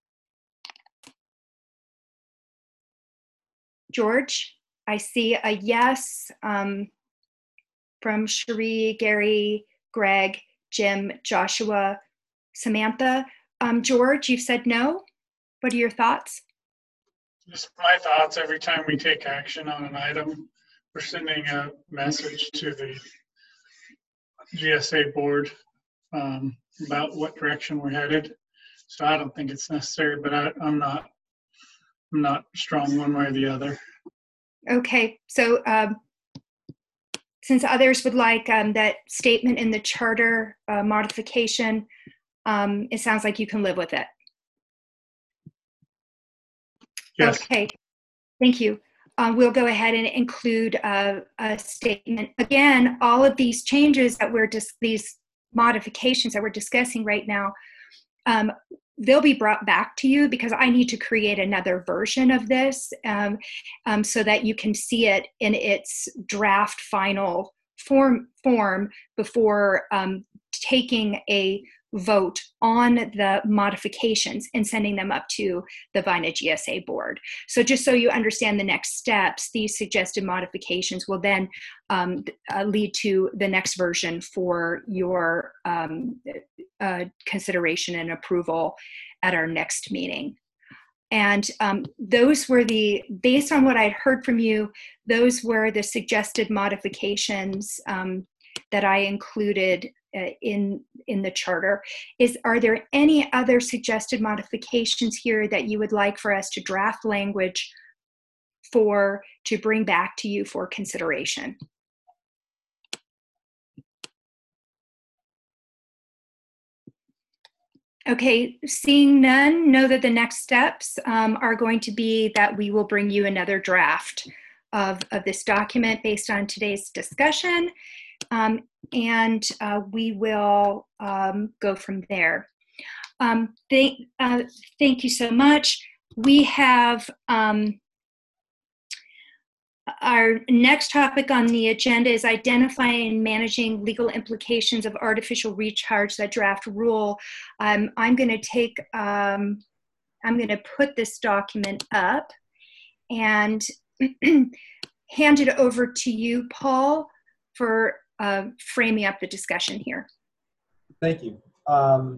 George, I see a yes um, from Cherie, Gary, Greg, Jim, Joshua, Samantha. Um, George, you've said no. What are your thoughts? Just my thoughts. Every time we take action on an item, we're sending a message to the G S A board um, about what direction we're headed. So I don't think it's necessary, but I, I'm not I'm not strong one way or the other. Okay, so um, since others would like um, that statement in the charter uh, modification, um, it sounds like you can live with it. Yes. Okay, thank you. Um, we'll go ahead and include a, a statement. Again, all of these changes that we're just, these modifications that we're discussing right now, um, they'll be brought back to you because I need to create another version of this um, um, so that you can see it in its draft final form, form before um, taking a vote on the modifications and sending them up to the VINA G S A board. So just so you understand the next steps, these suggested modifications will then um, uh, lead to the next version for your um, uh, consideration and approval at our next meeting. And um, those were the, based on what I'd heard from you, those were the suggested modifications um, that I included uh, in, in the charter. Is, are there any other suggested modifications here that you would like for us to draft language for, to bring back to you for consideration? Okay, seeing none, know that the next steps um, are going to be that we will bring you another draft of, of this document based on today's discussion, um, and uh, we will um, go from there. Um, thank, uh, thank you so much. We have um, our next topic on the agenda is identifying and managing legal implications of artificial recharge, that draft rule. Um, I'm going to take, um, I'm going to put this document up and hand it over to you, Paul, for uh, framing up the discussion here. Thank you. Um,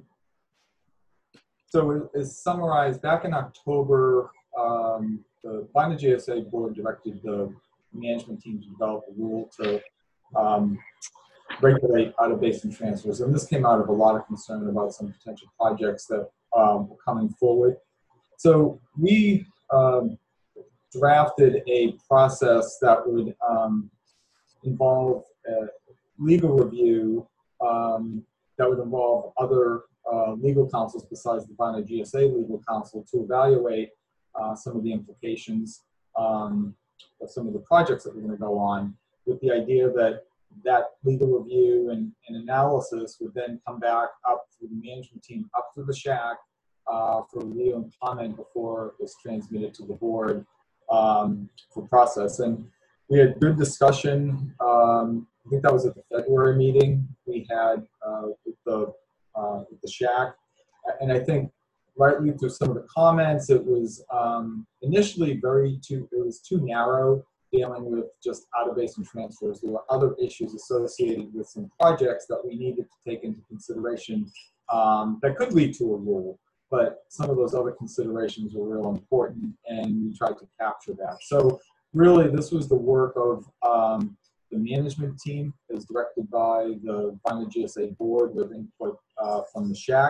so as summarized, back in October, um, the Vina G S A board directed the management team to develop a rule to um, regulate out-of-basin transfers. And this came out of a lot of concern about some potential projects that um, were coming forward. So we um, drafted a process that would um, involve a legal review um, that would involve other uh, legal counsels besides the Vina G S A legal counsel to evaluate uh, some of the implications um, of some of the projects that we're going to go on, with the idea that that legal review and, and analysis would then come back up through the management team, up through the shack uh, for review and comment before it was transmitted to the board um, for process. And we had good discussion. Um, I think that was at the February meeting we had uh, with the uh, with the shack, and I think rightly through some of the comments, it was um, initially very too it was too narrow, dealing with just out-of-basin transfers. There were other issues associated with some projects that we needed to take into consideration um, that could lead to a rule, but some of those other considerations were real important, and we tried to capture that. So really, this was the work of um, the management team, as directed by the Vina G S A board with input uh, from the shack.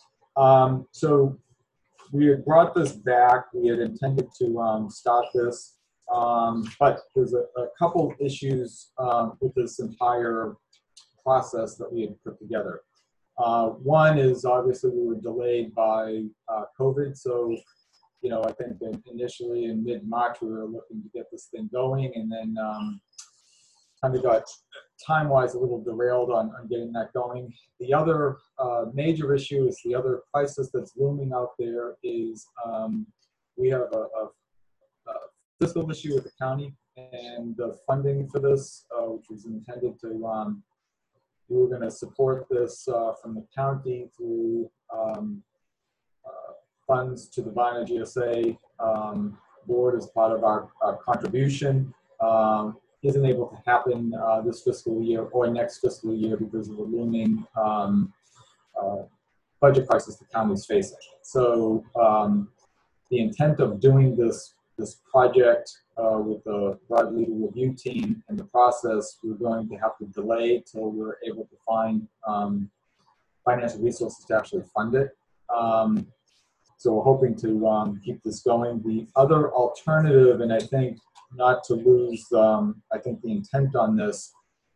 Um, so we had brought this back. We had intended to um, start this, um, but there's a, a couple issues um, with this entire process that we had put together. Uh, one is obviously we were delayed by uh, COVID, so you know, I think that initially in mid-March we were looking to get this thing going, and then um, kind of got time-wise a little derailed on, on getting that going. The other uh, major issue is the other crisis that's looming out there is um, we have a, a, a fiscal issue with the county, and the funding for this, uh, which was intended to, um, we were going to support this uh, from the county through um, uh, funds to the Vina G S A um, board as part of our, our contribution. Um, isn't able to happen uh, this fiscal year or next fiscal year because of the looming um, uh, budget crisis the county is facing. So um, the intent of doing this, this project uh, with the broad legal review team and the process, we're going to have to delay till we're able to find um, financial resources to actually fund it. Um, so we're hoping to um, keep this going. The other alternative, and I think not to lose, um, I think the intent on this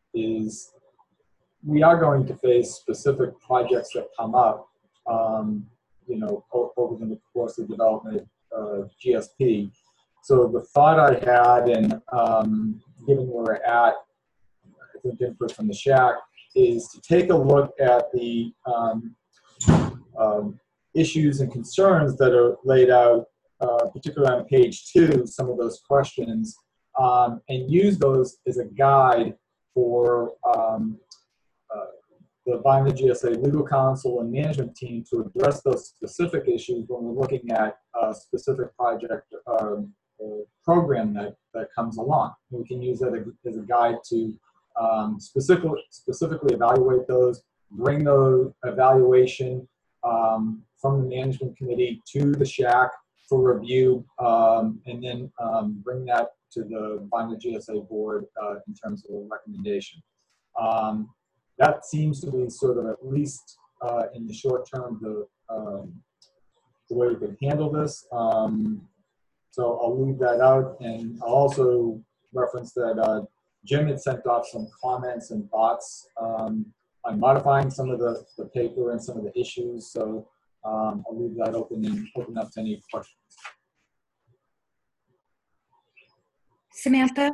is we are going to face specific projects that come up, um, you know, over the course of development of uh, G S P. So the thought I had, and um, given where we're at, I think input from the shack, is to take a look at the um, um, issues and concerns that are laid out, uh, particularly on page two, some of those questions, um, and use those as a guide for um, uh, the Vina G S A legal counsel and management team to address those specific issues when we're looking at a specific project um, or program that, that comes along. And we can use that as a guide to um, specifically, specifically evaluate those, bring those evaluation um, from the management committee to the shack for review, um, and then um, bring that to the Vina G S A board uh, in terms of a recommendation. Um, that seems to be sort of, at least uh, in the short term, the, um, the way we could handle this. Um, so I'll leave that out, and I'll also reference that uh, Jim had sent off some comments and thoughts um, on modifying some of the, the paper and some of the issues. So um, I'll leave that open and open up to any questions. Samantha?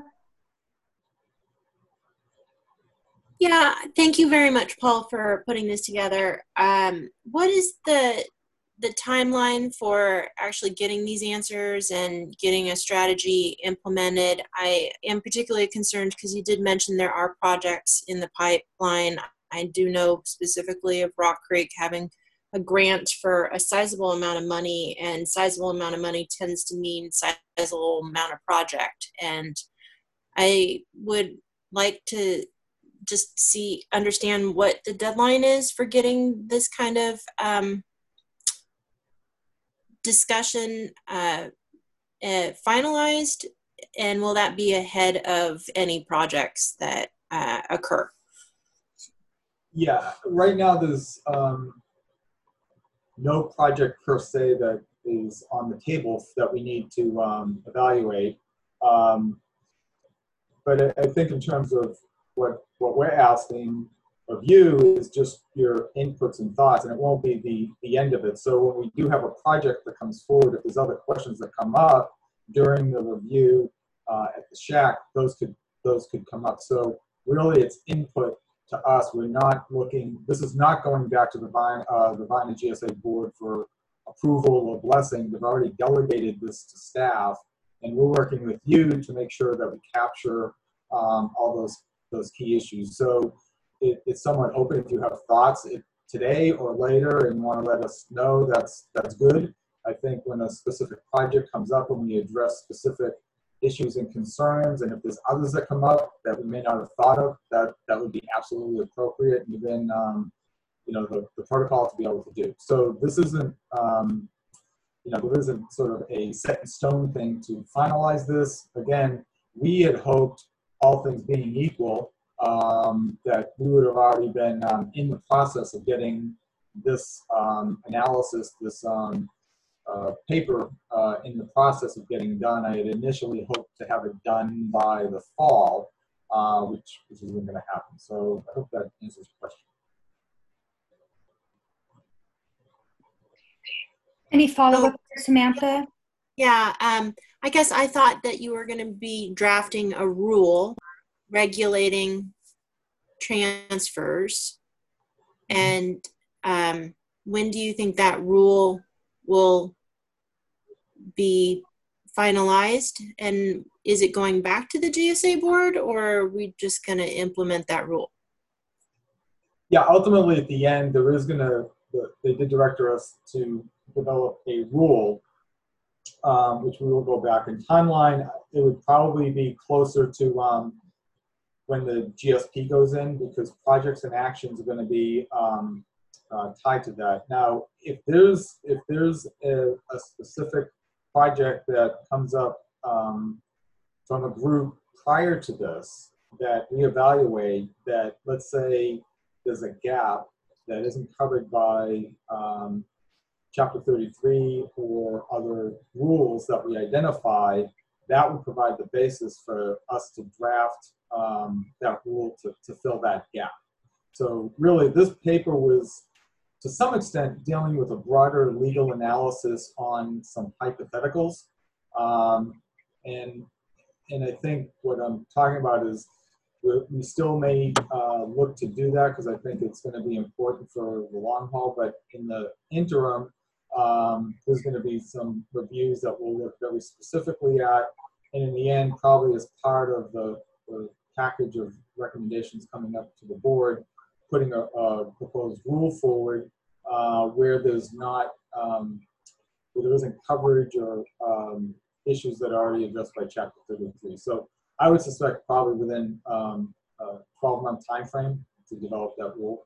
Yeah, thank you very much, Paul, for putting this together. Um, what is the the timeline for actually getting these answers and getting a strategy implemented? I am particularly concerned because you did mention there are projects in the pipeline. I do know specifically of Rock Creek having a grant for a sizable amount of money, and sizable amount of money tends to mean sizable amount of project. And I would like to just see, understand what the deadline is for getting this kind of um, discussion uh, uh, finalized, and will that be ahead of any projects that uh, occur? Yeah, right now there's um, no project per se that is on the table that we need to um, evaluate. Um, but I, I think in terms of what, what we're asking of you is just your inputs and thoughts, and it won't be the, the end of it. So when we do have a project that comes forward, if there's other questions that come up during the review uh, at the shack, those could, those could come up. So really it's input to us. We're not looking, this is not going back to the Vine, uh, the Vine and G S A board for approval or blessing. They've already delegated this to staff, and we're working with you to make sure that we capture um, all those, those key issues. So it, it's somewhat open. If you have thoughts if today or later and want to let us know, that's, that's good. I think when a specific project comes up, when we address specific issues and concerns, and if there's others that come up that we may not have thought of, that that would be absolutely appropriate and within um, you know the, the protocol to be able to do. So this isn't um, you know there isn't sort of a set in stone thing to finalize this. Again, we had hoped, all things being equal, um, that we would have already been um, in the process of getting this um, analysis, this um, Uh, paper uh, in the process of getting done. I had initially hoped to have it done by the fall, uh, which, which isn't going to happen. So I hope that answers your question. Any follow-up, Samantha? Yeah, um, I guess I thought that you were going to be drafting a rule regulating transfers. And um, when do you think that rule will be finalized, and is it going back to the G S A board, or are we just going to implement that rule? Yeah, ultimately at the end, there is going to, they did direct us to develop a rule, um, which we will go back in timeline. It would probably be closer to um, when the G S P goes in, because projects and actions are going to be um, Uh, tied to that. Now, if there's if there's a, a specific project that comes up um, from a group prior to this that we evaluate, that let's say there's a gap that isn't covered by um, Chapter thirty-three or other rules that we identify, that would provide the basis for us to draft um, that rule to, to fill that gap. So really, this paper was, to some extent, dealing with a broader legal analysis on some hypotheticals. Um, and, and I think what I'm talking about is we, we still may uh, look to do that, because I think it's going to be important for the long haul. But in the interim, um, there's going to be some reviews that we'll look very specifically at. And in the end, probably as part of the, the package of recommendations coming up to the board, putting a, a proposed rule forward uh, where there's not, um, where there isn't coverage or um, issues that are already addressed by Chapter thirty-three. So I would suspect probably within um, a twelve month time frame to develop that rule.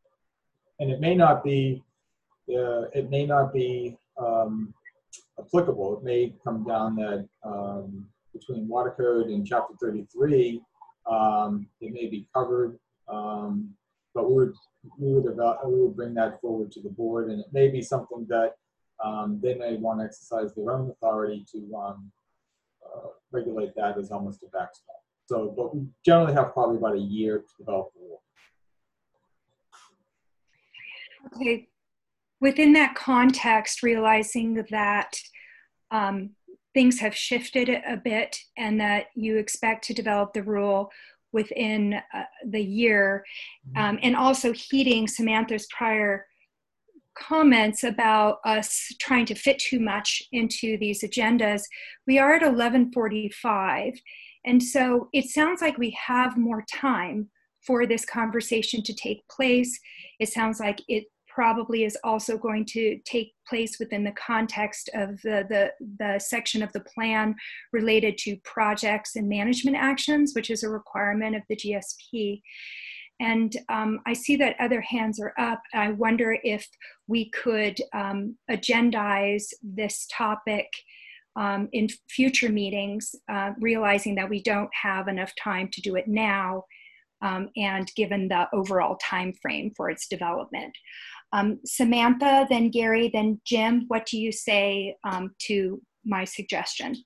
And it may not be, uh, it may not be um, applicable. It may come down that um, between Water Code and Chapter thirty-three, um, it may be covered. Um, But we would, we would, about, we would bring that forward to the board, and it may be something that um, they may want to exercise their own authority to um, uh, regulate that as almost a backstop. So, but we generally have probably about a year to develop the rule. Okay. within that context, realizing that um, things have shifted a bit and that you expect to develop the rule within uh, the year, um, and also heeding Samantha's prior comments about us trying to fit too much into these agendas, we are at eleven forty-five. And so it sounds like we have more time for this conversation to take place. It sounds like it probably is also going to take place within the context of the, the, the section of the plan related to projects and management actions, which is a requirement of the G S P. And um, I see that other hands are up. I wonder if we could um, agendize this topic um, in future meetings, uh, realizing that we don't have enough time to do it now, um, and given the overall time frame for its development. Um, Samantha, then Gary, then Jim, what do you say um, to my suggestion?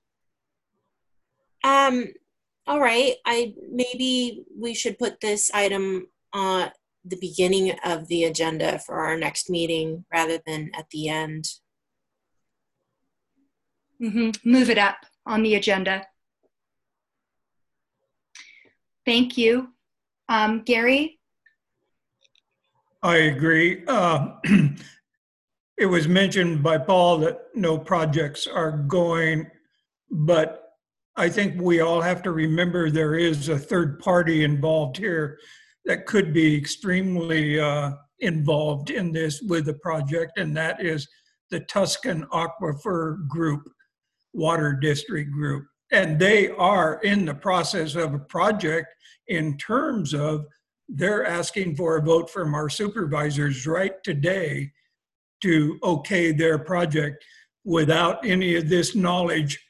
Um, all right, I maybe we should put this item on the beginning of the agenda for our next meeting rather than at the end. Mm-hmm. Move it up on the agenda. Thank you. Um, Gary? I agree. Uh, it was mentioned by Paul that no projects are going, but I think we all have to remember there is a third party involved here that could be extremely uh, involved in this with the project, and that is the Tuscan Aquifer Group, Water District Group. And they are in the process of a project in terms of they're asking for a vote from our supervisors right today to okay their project without any of this knowledge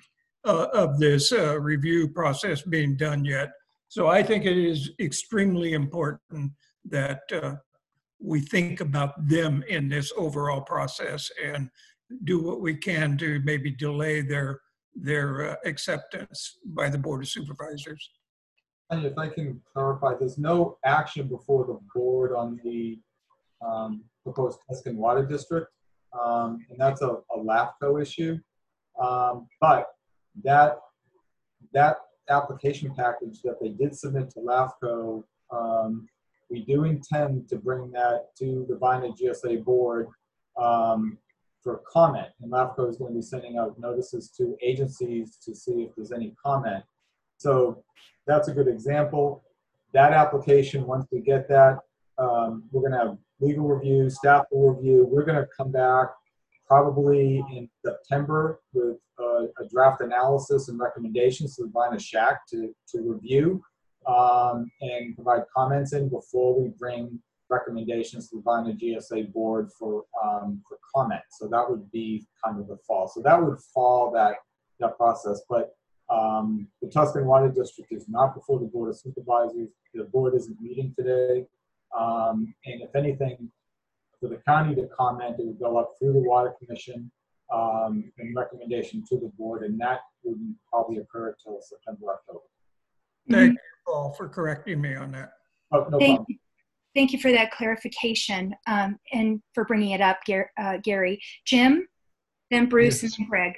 uh, of this uh, review process being done yet. So I think it is extremely important that uh, we think about them in this overall process and do what we can to maybe delay their their uh, acceptance by the Board of Supervisors. And if I can clarify, there's no action before the board on the um, proposed Tuscan Water District, um, and that's a, a LAFCO issue. Um, but that that application package that they did submit to LAFCO, um, we do intend to bring that to the Vina G S A board um, for comment. And LAFCO is going to be sending out notices to agencies to see if there's any comment. So that's a good example. That application, once we get that, um, we're going to have legal review, staff will review. We're going to come back probably in September with uh, a draft analysis and recommendations to the Vina S H A C to, to review um, and provide comments in before we bring recommendations to the Vina G S A board for, um, for comment. So that would be kind of the fall. So that would fall that, that process. But um, the Tuscan Water District is not before the Board of Supervisors. The board isn't meeting today. Um, and if anything, for the county to comment, it would go up through the Water Commission um, and recommendation to the board, and that wouldn't probably occur until September, October. Thank you, Paul, for correcting me on that. Oh, no Thank problem. you. Thank you for that clarification um, and for bringing it up, Gar uh, Gary. Jim, then Bruce, yes. And then Greg.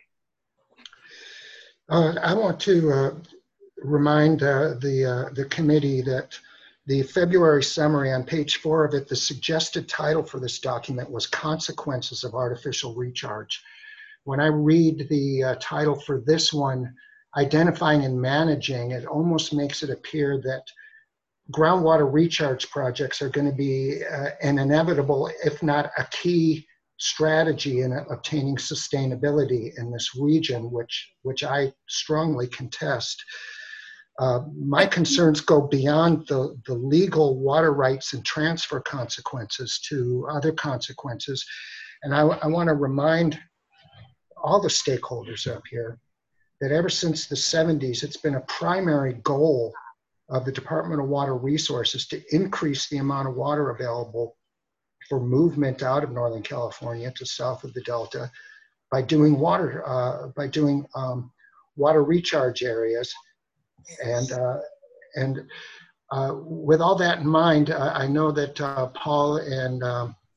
Uh, I want to uh, remind uh, the, uh, the committee that the February summary on page four of it, the suggested title for this document was Consequences of Artificial Recharge. When I read the uh, title for this one, Identifying and Managing, it almost makes it appear that groundwater recharge projects are going to be uh, an inevitable, if not a key strategy in obtaining sustainability in this region, which, which I strongly contest. Uh, my concerns go beyond the, the legal water rights and transfer consequences to other consequences. And I, I want to remind all the stakeholders up here that ever since the seventies, it's been a primary goal of the Department of Water Resources to increase the amount of water available for movement out of Northern California to south of the Delta by doing water, uh, by doing um, water recharge areas. And, uh, and uh, with all that in mind, uh, I know that uh, Paul and, um,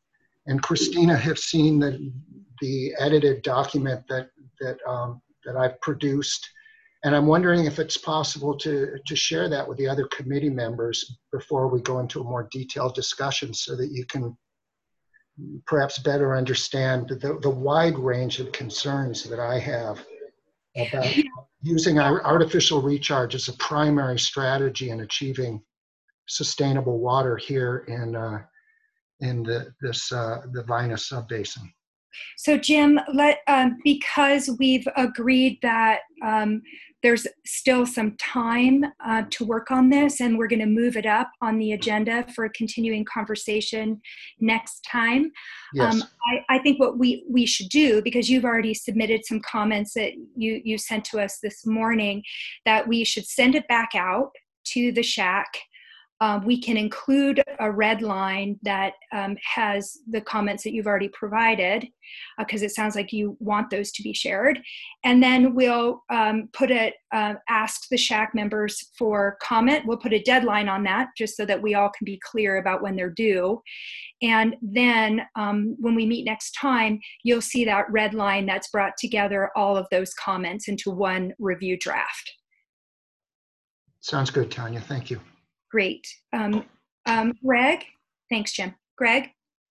and Christina have seen the, the edited document that, that, um, that I've produced. And I'm wondering if it's possible to, to share that with the other committee members before we go into a more detailed discussion so that you can perhaps better understand the, the wide range of concerns that I have about using our artificial recharge as a primary strategy in achieving sustainable water here in, uh, in the, this, uh, the Vina subbasin. So Jim, let, um, because we've agreed that um, there's still some time uh, to work on this, and we're going to move it up on the agenda for a continuing conversation next time. Yes. Um, I, I think what we, we should do, because you've already submitted some comments that you, you sent to us this morning, that we should send it back out to the shack. Um, we can include a red line that um, has the comments that you've already provided, because uh, it sounds like you want those to be shared. And then we'll um, put it, uh, ask the shack members for comment. We'll put a deadline on that just so that we all can be clear about when they're due. And then um, when we meet next time, you'll see that red line that's brought together all of those comments into one review draft. Sounds good, Tanya. Thank you. Great. Um, um, Greg? Thanks, Jim. Greg?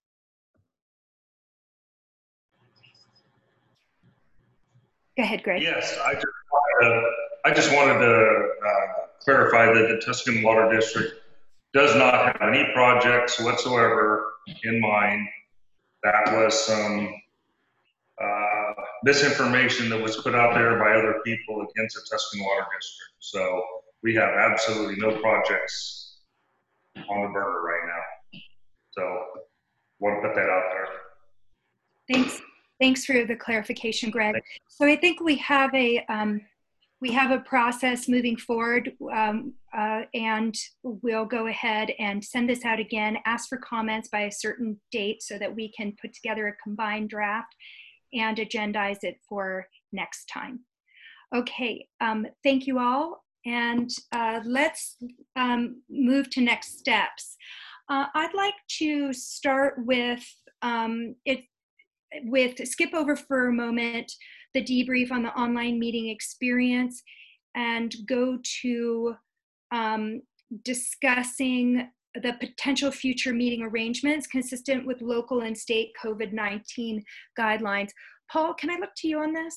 Go ahead, Greg. Yes, I just wanted to, I just wanted to uh, clarify that the Tuscan Water District does not have any projects whatsoever in mind. That was some uh, misinformation that was put out there by other people against the Tuscan Water District. So we have absolutely no projects on the burner right now. So want to put that out there. Thanks. Thanks for the clarification, Greg. So I think we have a um, we have a process moving forward, um, uh, and we'll go ahead and send this out again. Ask for comments by a certain date so that we can put together a combined draft and agendize it for next time. Okay. Um, thank you all. And uh, let's um, move to next steps. Uh, I'd like to start with um, it, with skip over for a moment the debrief on the online meeting experience and go to um, discussing the potential future meeting arrangements consistent with local and state COVID nineteen guidelines. Paul, can I look to you on this?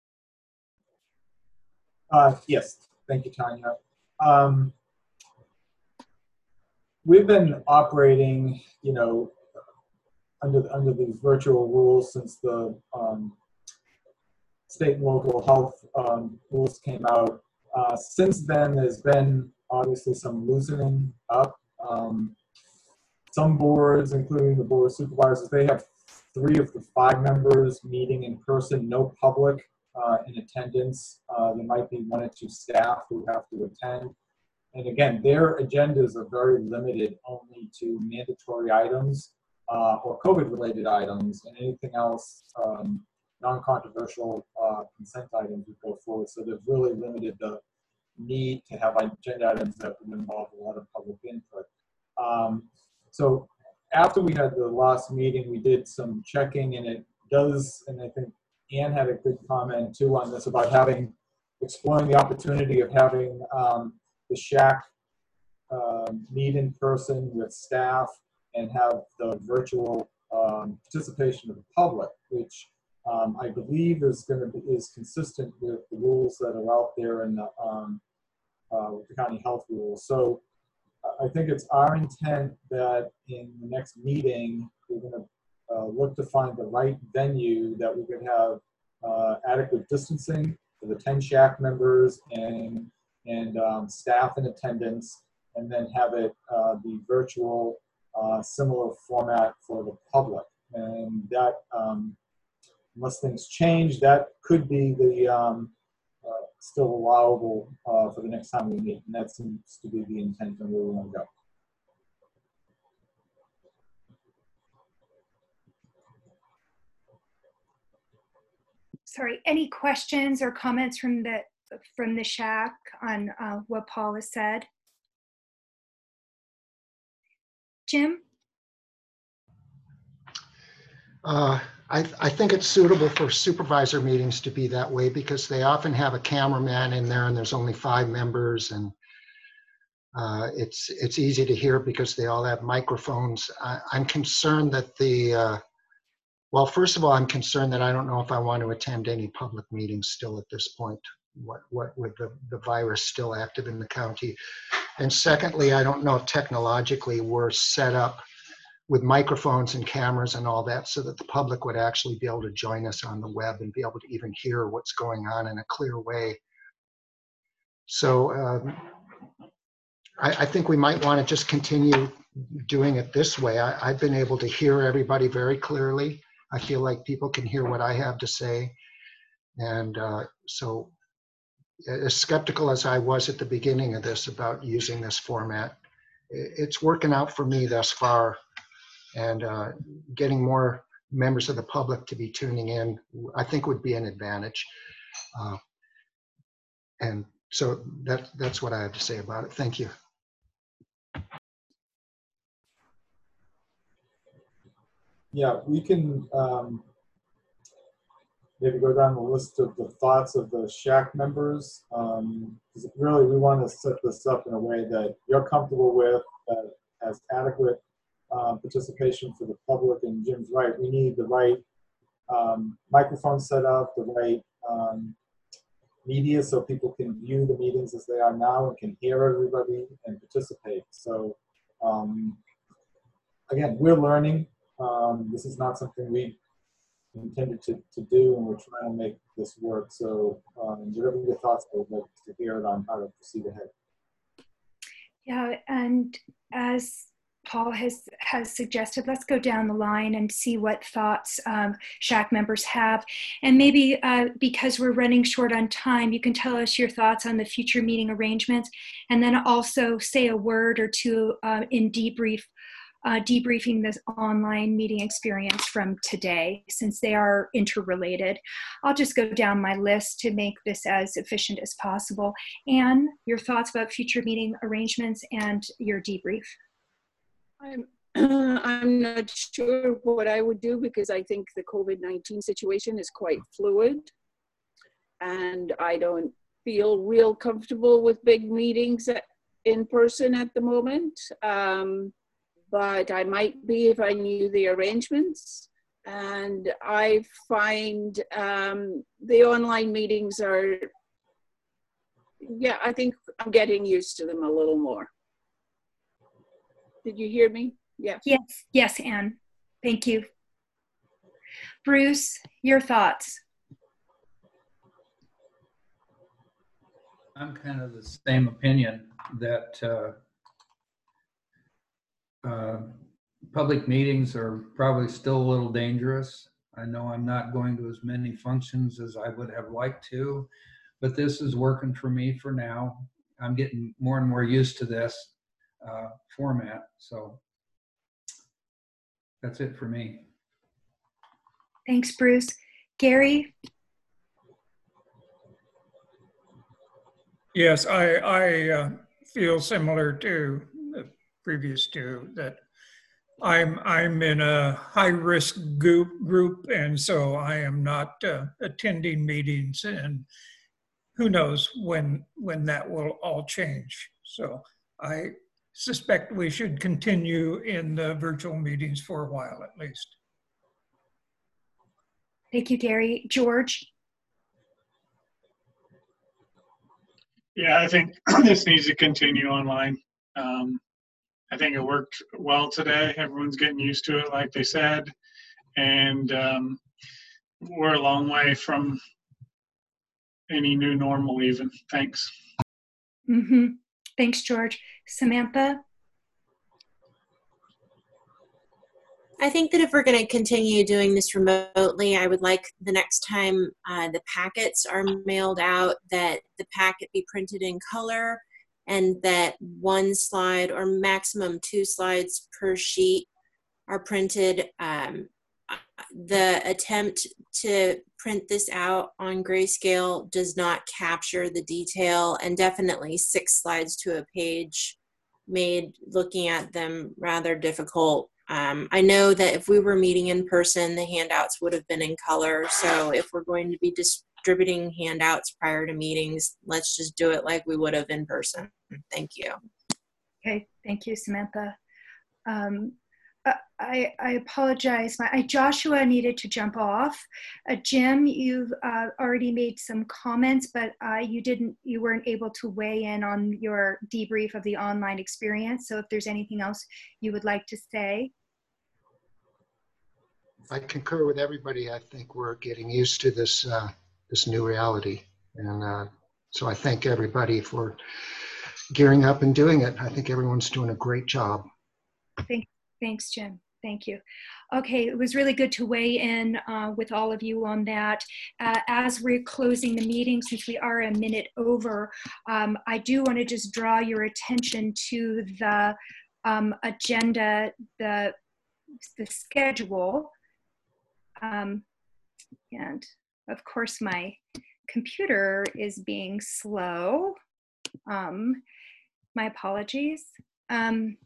Uh, yes. Thank you, Tanya. Um, we've been operating, you know, under under these virtual rules since the um, state and local health um, rules came out. Uh, since then, there's been obviously some loosening up. Um, some boards, including the Board of Supervisors, they have three of the five members meeting in person, no public Uh, in attendance. Uh, there might be one or two staff who have to attend. And again, their agendas are very limited only to mandatory items uh, or COVID-related items, and anything else, um, non-controversial uh, consent items would go forward. So they've really limited the need to have agenda items that would involve a lot of public input. Um, so after we had the last meeting, we did some checking, and it does, and I think Ann had a good comment too on this about having, exploring the opportunity of having um, the shack um, meet in person with staff and have the virtual um, participation of the public, which um, I believe is going to be is consistent with the rules that are out there in the, um, uh, with the county health rules. So I think it's our intent that in the next meeting we're going to Uh, look to find the right venue that we could have uh, adequate distancing for the ten shack members and and um, staff in attendance, and then have it uh, be virtual, uh, similar format for the public. And that, um, unless things change, that could be the um, uh, still allowable uh, for the next time we meet, and that seems to be the intent and where we want to go. Sorry, any questions or comments from the from the shack on uh, what Paul has said? Jim? Uh, I, I think it's suitable for supervisor meetings to be that way because they often have a cameraman in there and there's only five members, and uh, it's it's easy to hear because they all have microphones. I, I'm concerned that the, uh, well, first of all, I'm concerned that I don't know if I want to attend any public meetings still at this point, what, what with the, the virus still active in the county. And secondly, I don't know if technologically we're set up with microphones and cameras and all that so that the public would actually be able to join us on the web and be able to even hear what's going on in a clear way. So um, I, I think we might want to just continue doing it this way. I, I've been able to hear everybody very clearly. I feel like people can hear what I have to say. And uh, so as skeptical as I was at the beginning of this about using this format, it's working out for me thus far. And uh, getting more members of the public to be tuning in, I think would be an advantage. Uh, and so that, that's what I have to say about it. Thank you. Yeah, we can um, maybe go down the list of the thoughts of the S H A C members. Um, because really, we want to set this up in a way that you're comfortable with, that has adequate Uh, participation for the public. And Jim's right, we need the right um, microphone set up, the right um, media so people can view the meetings as they are now and can hear everybody and participate. So um, again, we're learning. Um, this is not something we intended to, to do, and we're trying to make this work. So um, whatever your thoughts are, I'd like to hear it on how to proceed ahead. Yeah, and as Paul has, has suggested, let's go down the line and see what thoughts um, S H A C members have. And maybe uh, because we're running short on time, you can tell us your thoughts on the future meeting arrangements, and then also say a word or two uh, in debrief, uh, debriefing this online meeting experience from today, since they are interrelated. I'll just go down my list to make this as efficient as possible. Anne, your thoughts about future meeting arrangements and your debrief. I'm, uh, I'm not sure what I would do because I think the COVID nineteen situation is quite fluid, and I don't feel real comfortable with big meetings in person at the moment, um, but I might be if I knew the arrangements. And I find um, the online meetings are, yeah, I think I'm getting used to them a little more. Did you hear me? Yes. Yes, yes, Anne. Thank you. Bruce, your thoughts? I'm kind of the same opinion that uh, uh, public meetings are probably still a little dangerous. I know I'm not going to as many functions as I would have liked to, but this is working for me for now. I'm getting more and more used to this uh, format, so that's it for me. Thanks, Bruce. Gary? Yes, I, I uh, feel similar to the previous two, that I'm, I'm in a high-risk group, group, and so I am not uh, attending meetings, and who knows when, when that will all change. So I suspect we should continue in the virtual meetings for a while at least. Thank you, Gary. George? Yeah, I think this needs to continue online. Um, I think it worked well today. Everyone's getting used to it, like they said. And um, we're a long way from any new normal even. Thanks. Mm-hmm. Thanks, George. Samantha? I think that if we're going to continue doing this remotely, I would like the next time uh, the packets are mailed out, that the packet be printed in color, and that one slide or maximum two slides per sheet are printed. Um, the attempt to print this out on grayscale does not capture the detail, and definitely six slides to a page made looking at them rather difficult Um, I know that if we were meeting in person, the handouts would have been in color. So if we're going to be distributing handouts prior to meetings, let's just do it like we would have in person. Thank you. Okay, thank you, Samantha. Um, uh, I, I apologize. My, I, Joshua needed to jump off. Uh, Jim, you've uh, already made some comments, but uh, you didn't, you weren't able to weigh in on your debrief of the online experience. So if there's anything else you would like to say. I concur with everybody. I think we're getting used to this uh, this new reality, and uh, so I thank everybody for gearing up and doing it. I think everyone's doing a great job. Thank, thanks, Jim. Thank you. Okay, it was really good to weigh in uh, with all of you on that. Uh, as we're closing the meeting, since we are a minute over, um, I do want to just draw your attention to the um, agenda, the the schedule. Um, and of course, my computer is being slow. Um, my apologies. Um,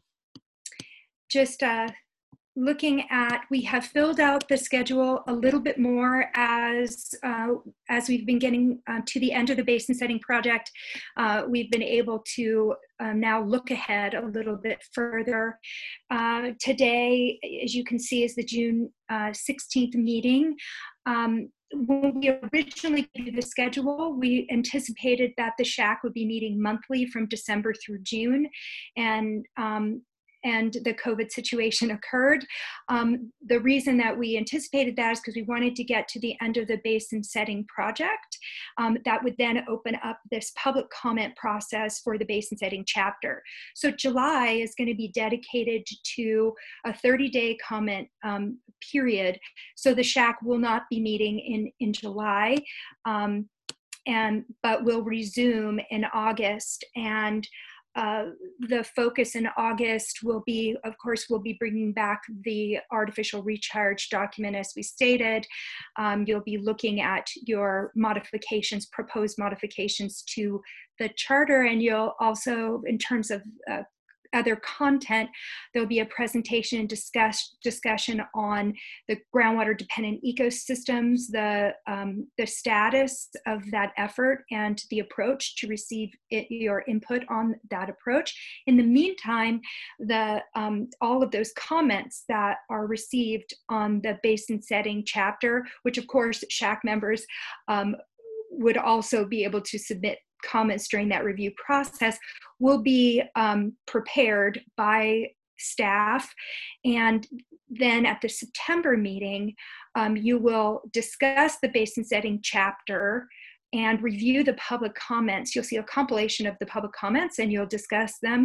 just uh, looking at, we have filled out the schedule a little bit more as uh, as we've been getting uh, to the end of the basin setting project. Uh, we've been able to uh, now look ahead a little bit further. Uh, today, as you can see, is the June uh, sixteenth meeting. Um, when we originally did the schedule, we anticipated that the Shack would be meeting monthly from December through June, and um, and the COVID situation occurred. Um, the reason that we anticipated that is because we wanted to get to the end of the basin setting project. Um, that would then open up this public comment process for the basin setting chapter. So July is going to be dedicated to a thirty day comment um, period. So the Shack will not be meeting in, in July, um, and but will resume in August. And Uh, the focus in August will be, of course, we'll be bringing back the artificial recharge document as we stated. Um, you'll be looking at your modifications, proposed modifications to the charter, and you'll also, in terms of uh, other content, there'll be a presentation and discuss, discussion on the groundwater dependent ecosystems, the, um, the status of that effort and the approach to receive it, your input on that approach. In the meantime, the, um, all of those comments that are received on the basin setting chapter, which of course Shack members um, would also be able to submit comments during that review process, will be um, prepared by staff. And then at the September meeting, um, you will discuss the basin setting chapter and review the public comments. You'll see a compilation of the public comments and you'll discuss them.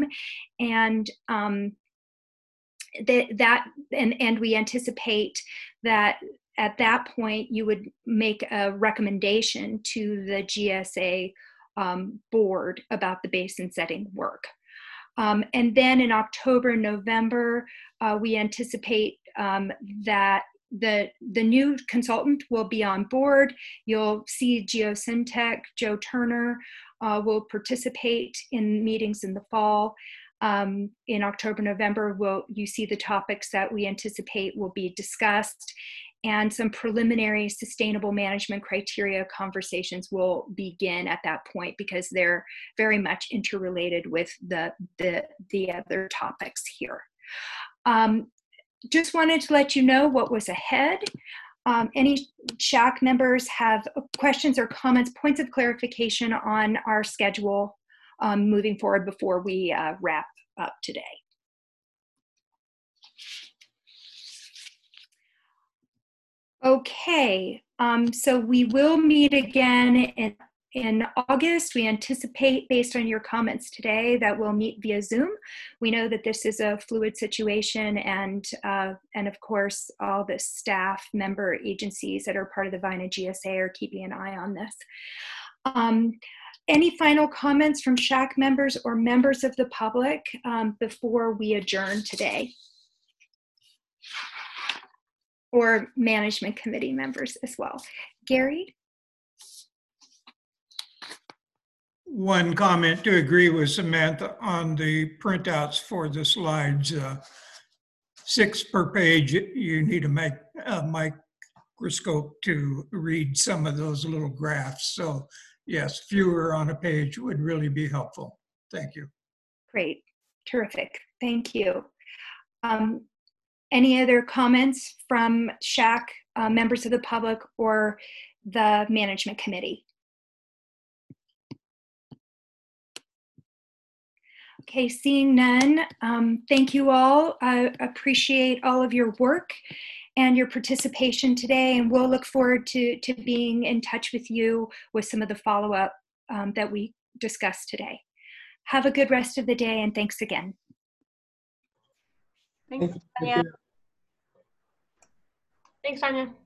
And um, that, that and, and we anticipate that at that point, you would make a recommendation to the G S A Um, board about the basin setting work. Um, and then in October, November, uh, we anticipate um, that the, the new consultant will be on board. You'll see Geosyntec, Joe Turner uh, will participate in meetings in the fall. Um, in October, November, will you see the topics that we anticipate will be discussed, and some preliminary sustainable management criteria conversations will begin at that point because they're very much interrelated with the, the, the other topics here. Um, just wanted to let you know what was ahead. Um, any Shack members have questions or comments, points of clarification on our schedule um, moving forward before we uh, wrap up today? Okay, um, so we will meet again in, in August. We anticipate, based on your comments today, that we'll meet via Zoom. We know that this is a fluid situation, and, uh, and of course, all the staff member agencies that are part of the VINA G S A are keeping an eye on this. Um, any final comments from Shack members or members of the public um, before we adjourn today? Or management committee members as well. Gary? One comment to agree with Samantha on the printouts for the slides. Uh, six per page, you need a, mic, a microscope to read some of those little graphs. So yes, fewer on a page would really be helpful. Thank you. Great, terrific, thank you. Um, any other comments from S H A C, uh, members of the public, or the management committee? Okay, seeing none, um, thank you all. I appreciate all of your work and your participation today, and we'll look forward to, to being in touch with you with some of the follow-up um, that we discussed today. Have a good rest of the day, and thanks again. Thanks, Tanya. Thanks, Tanya.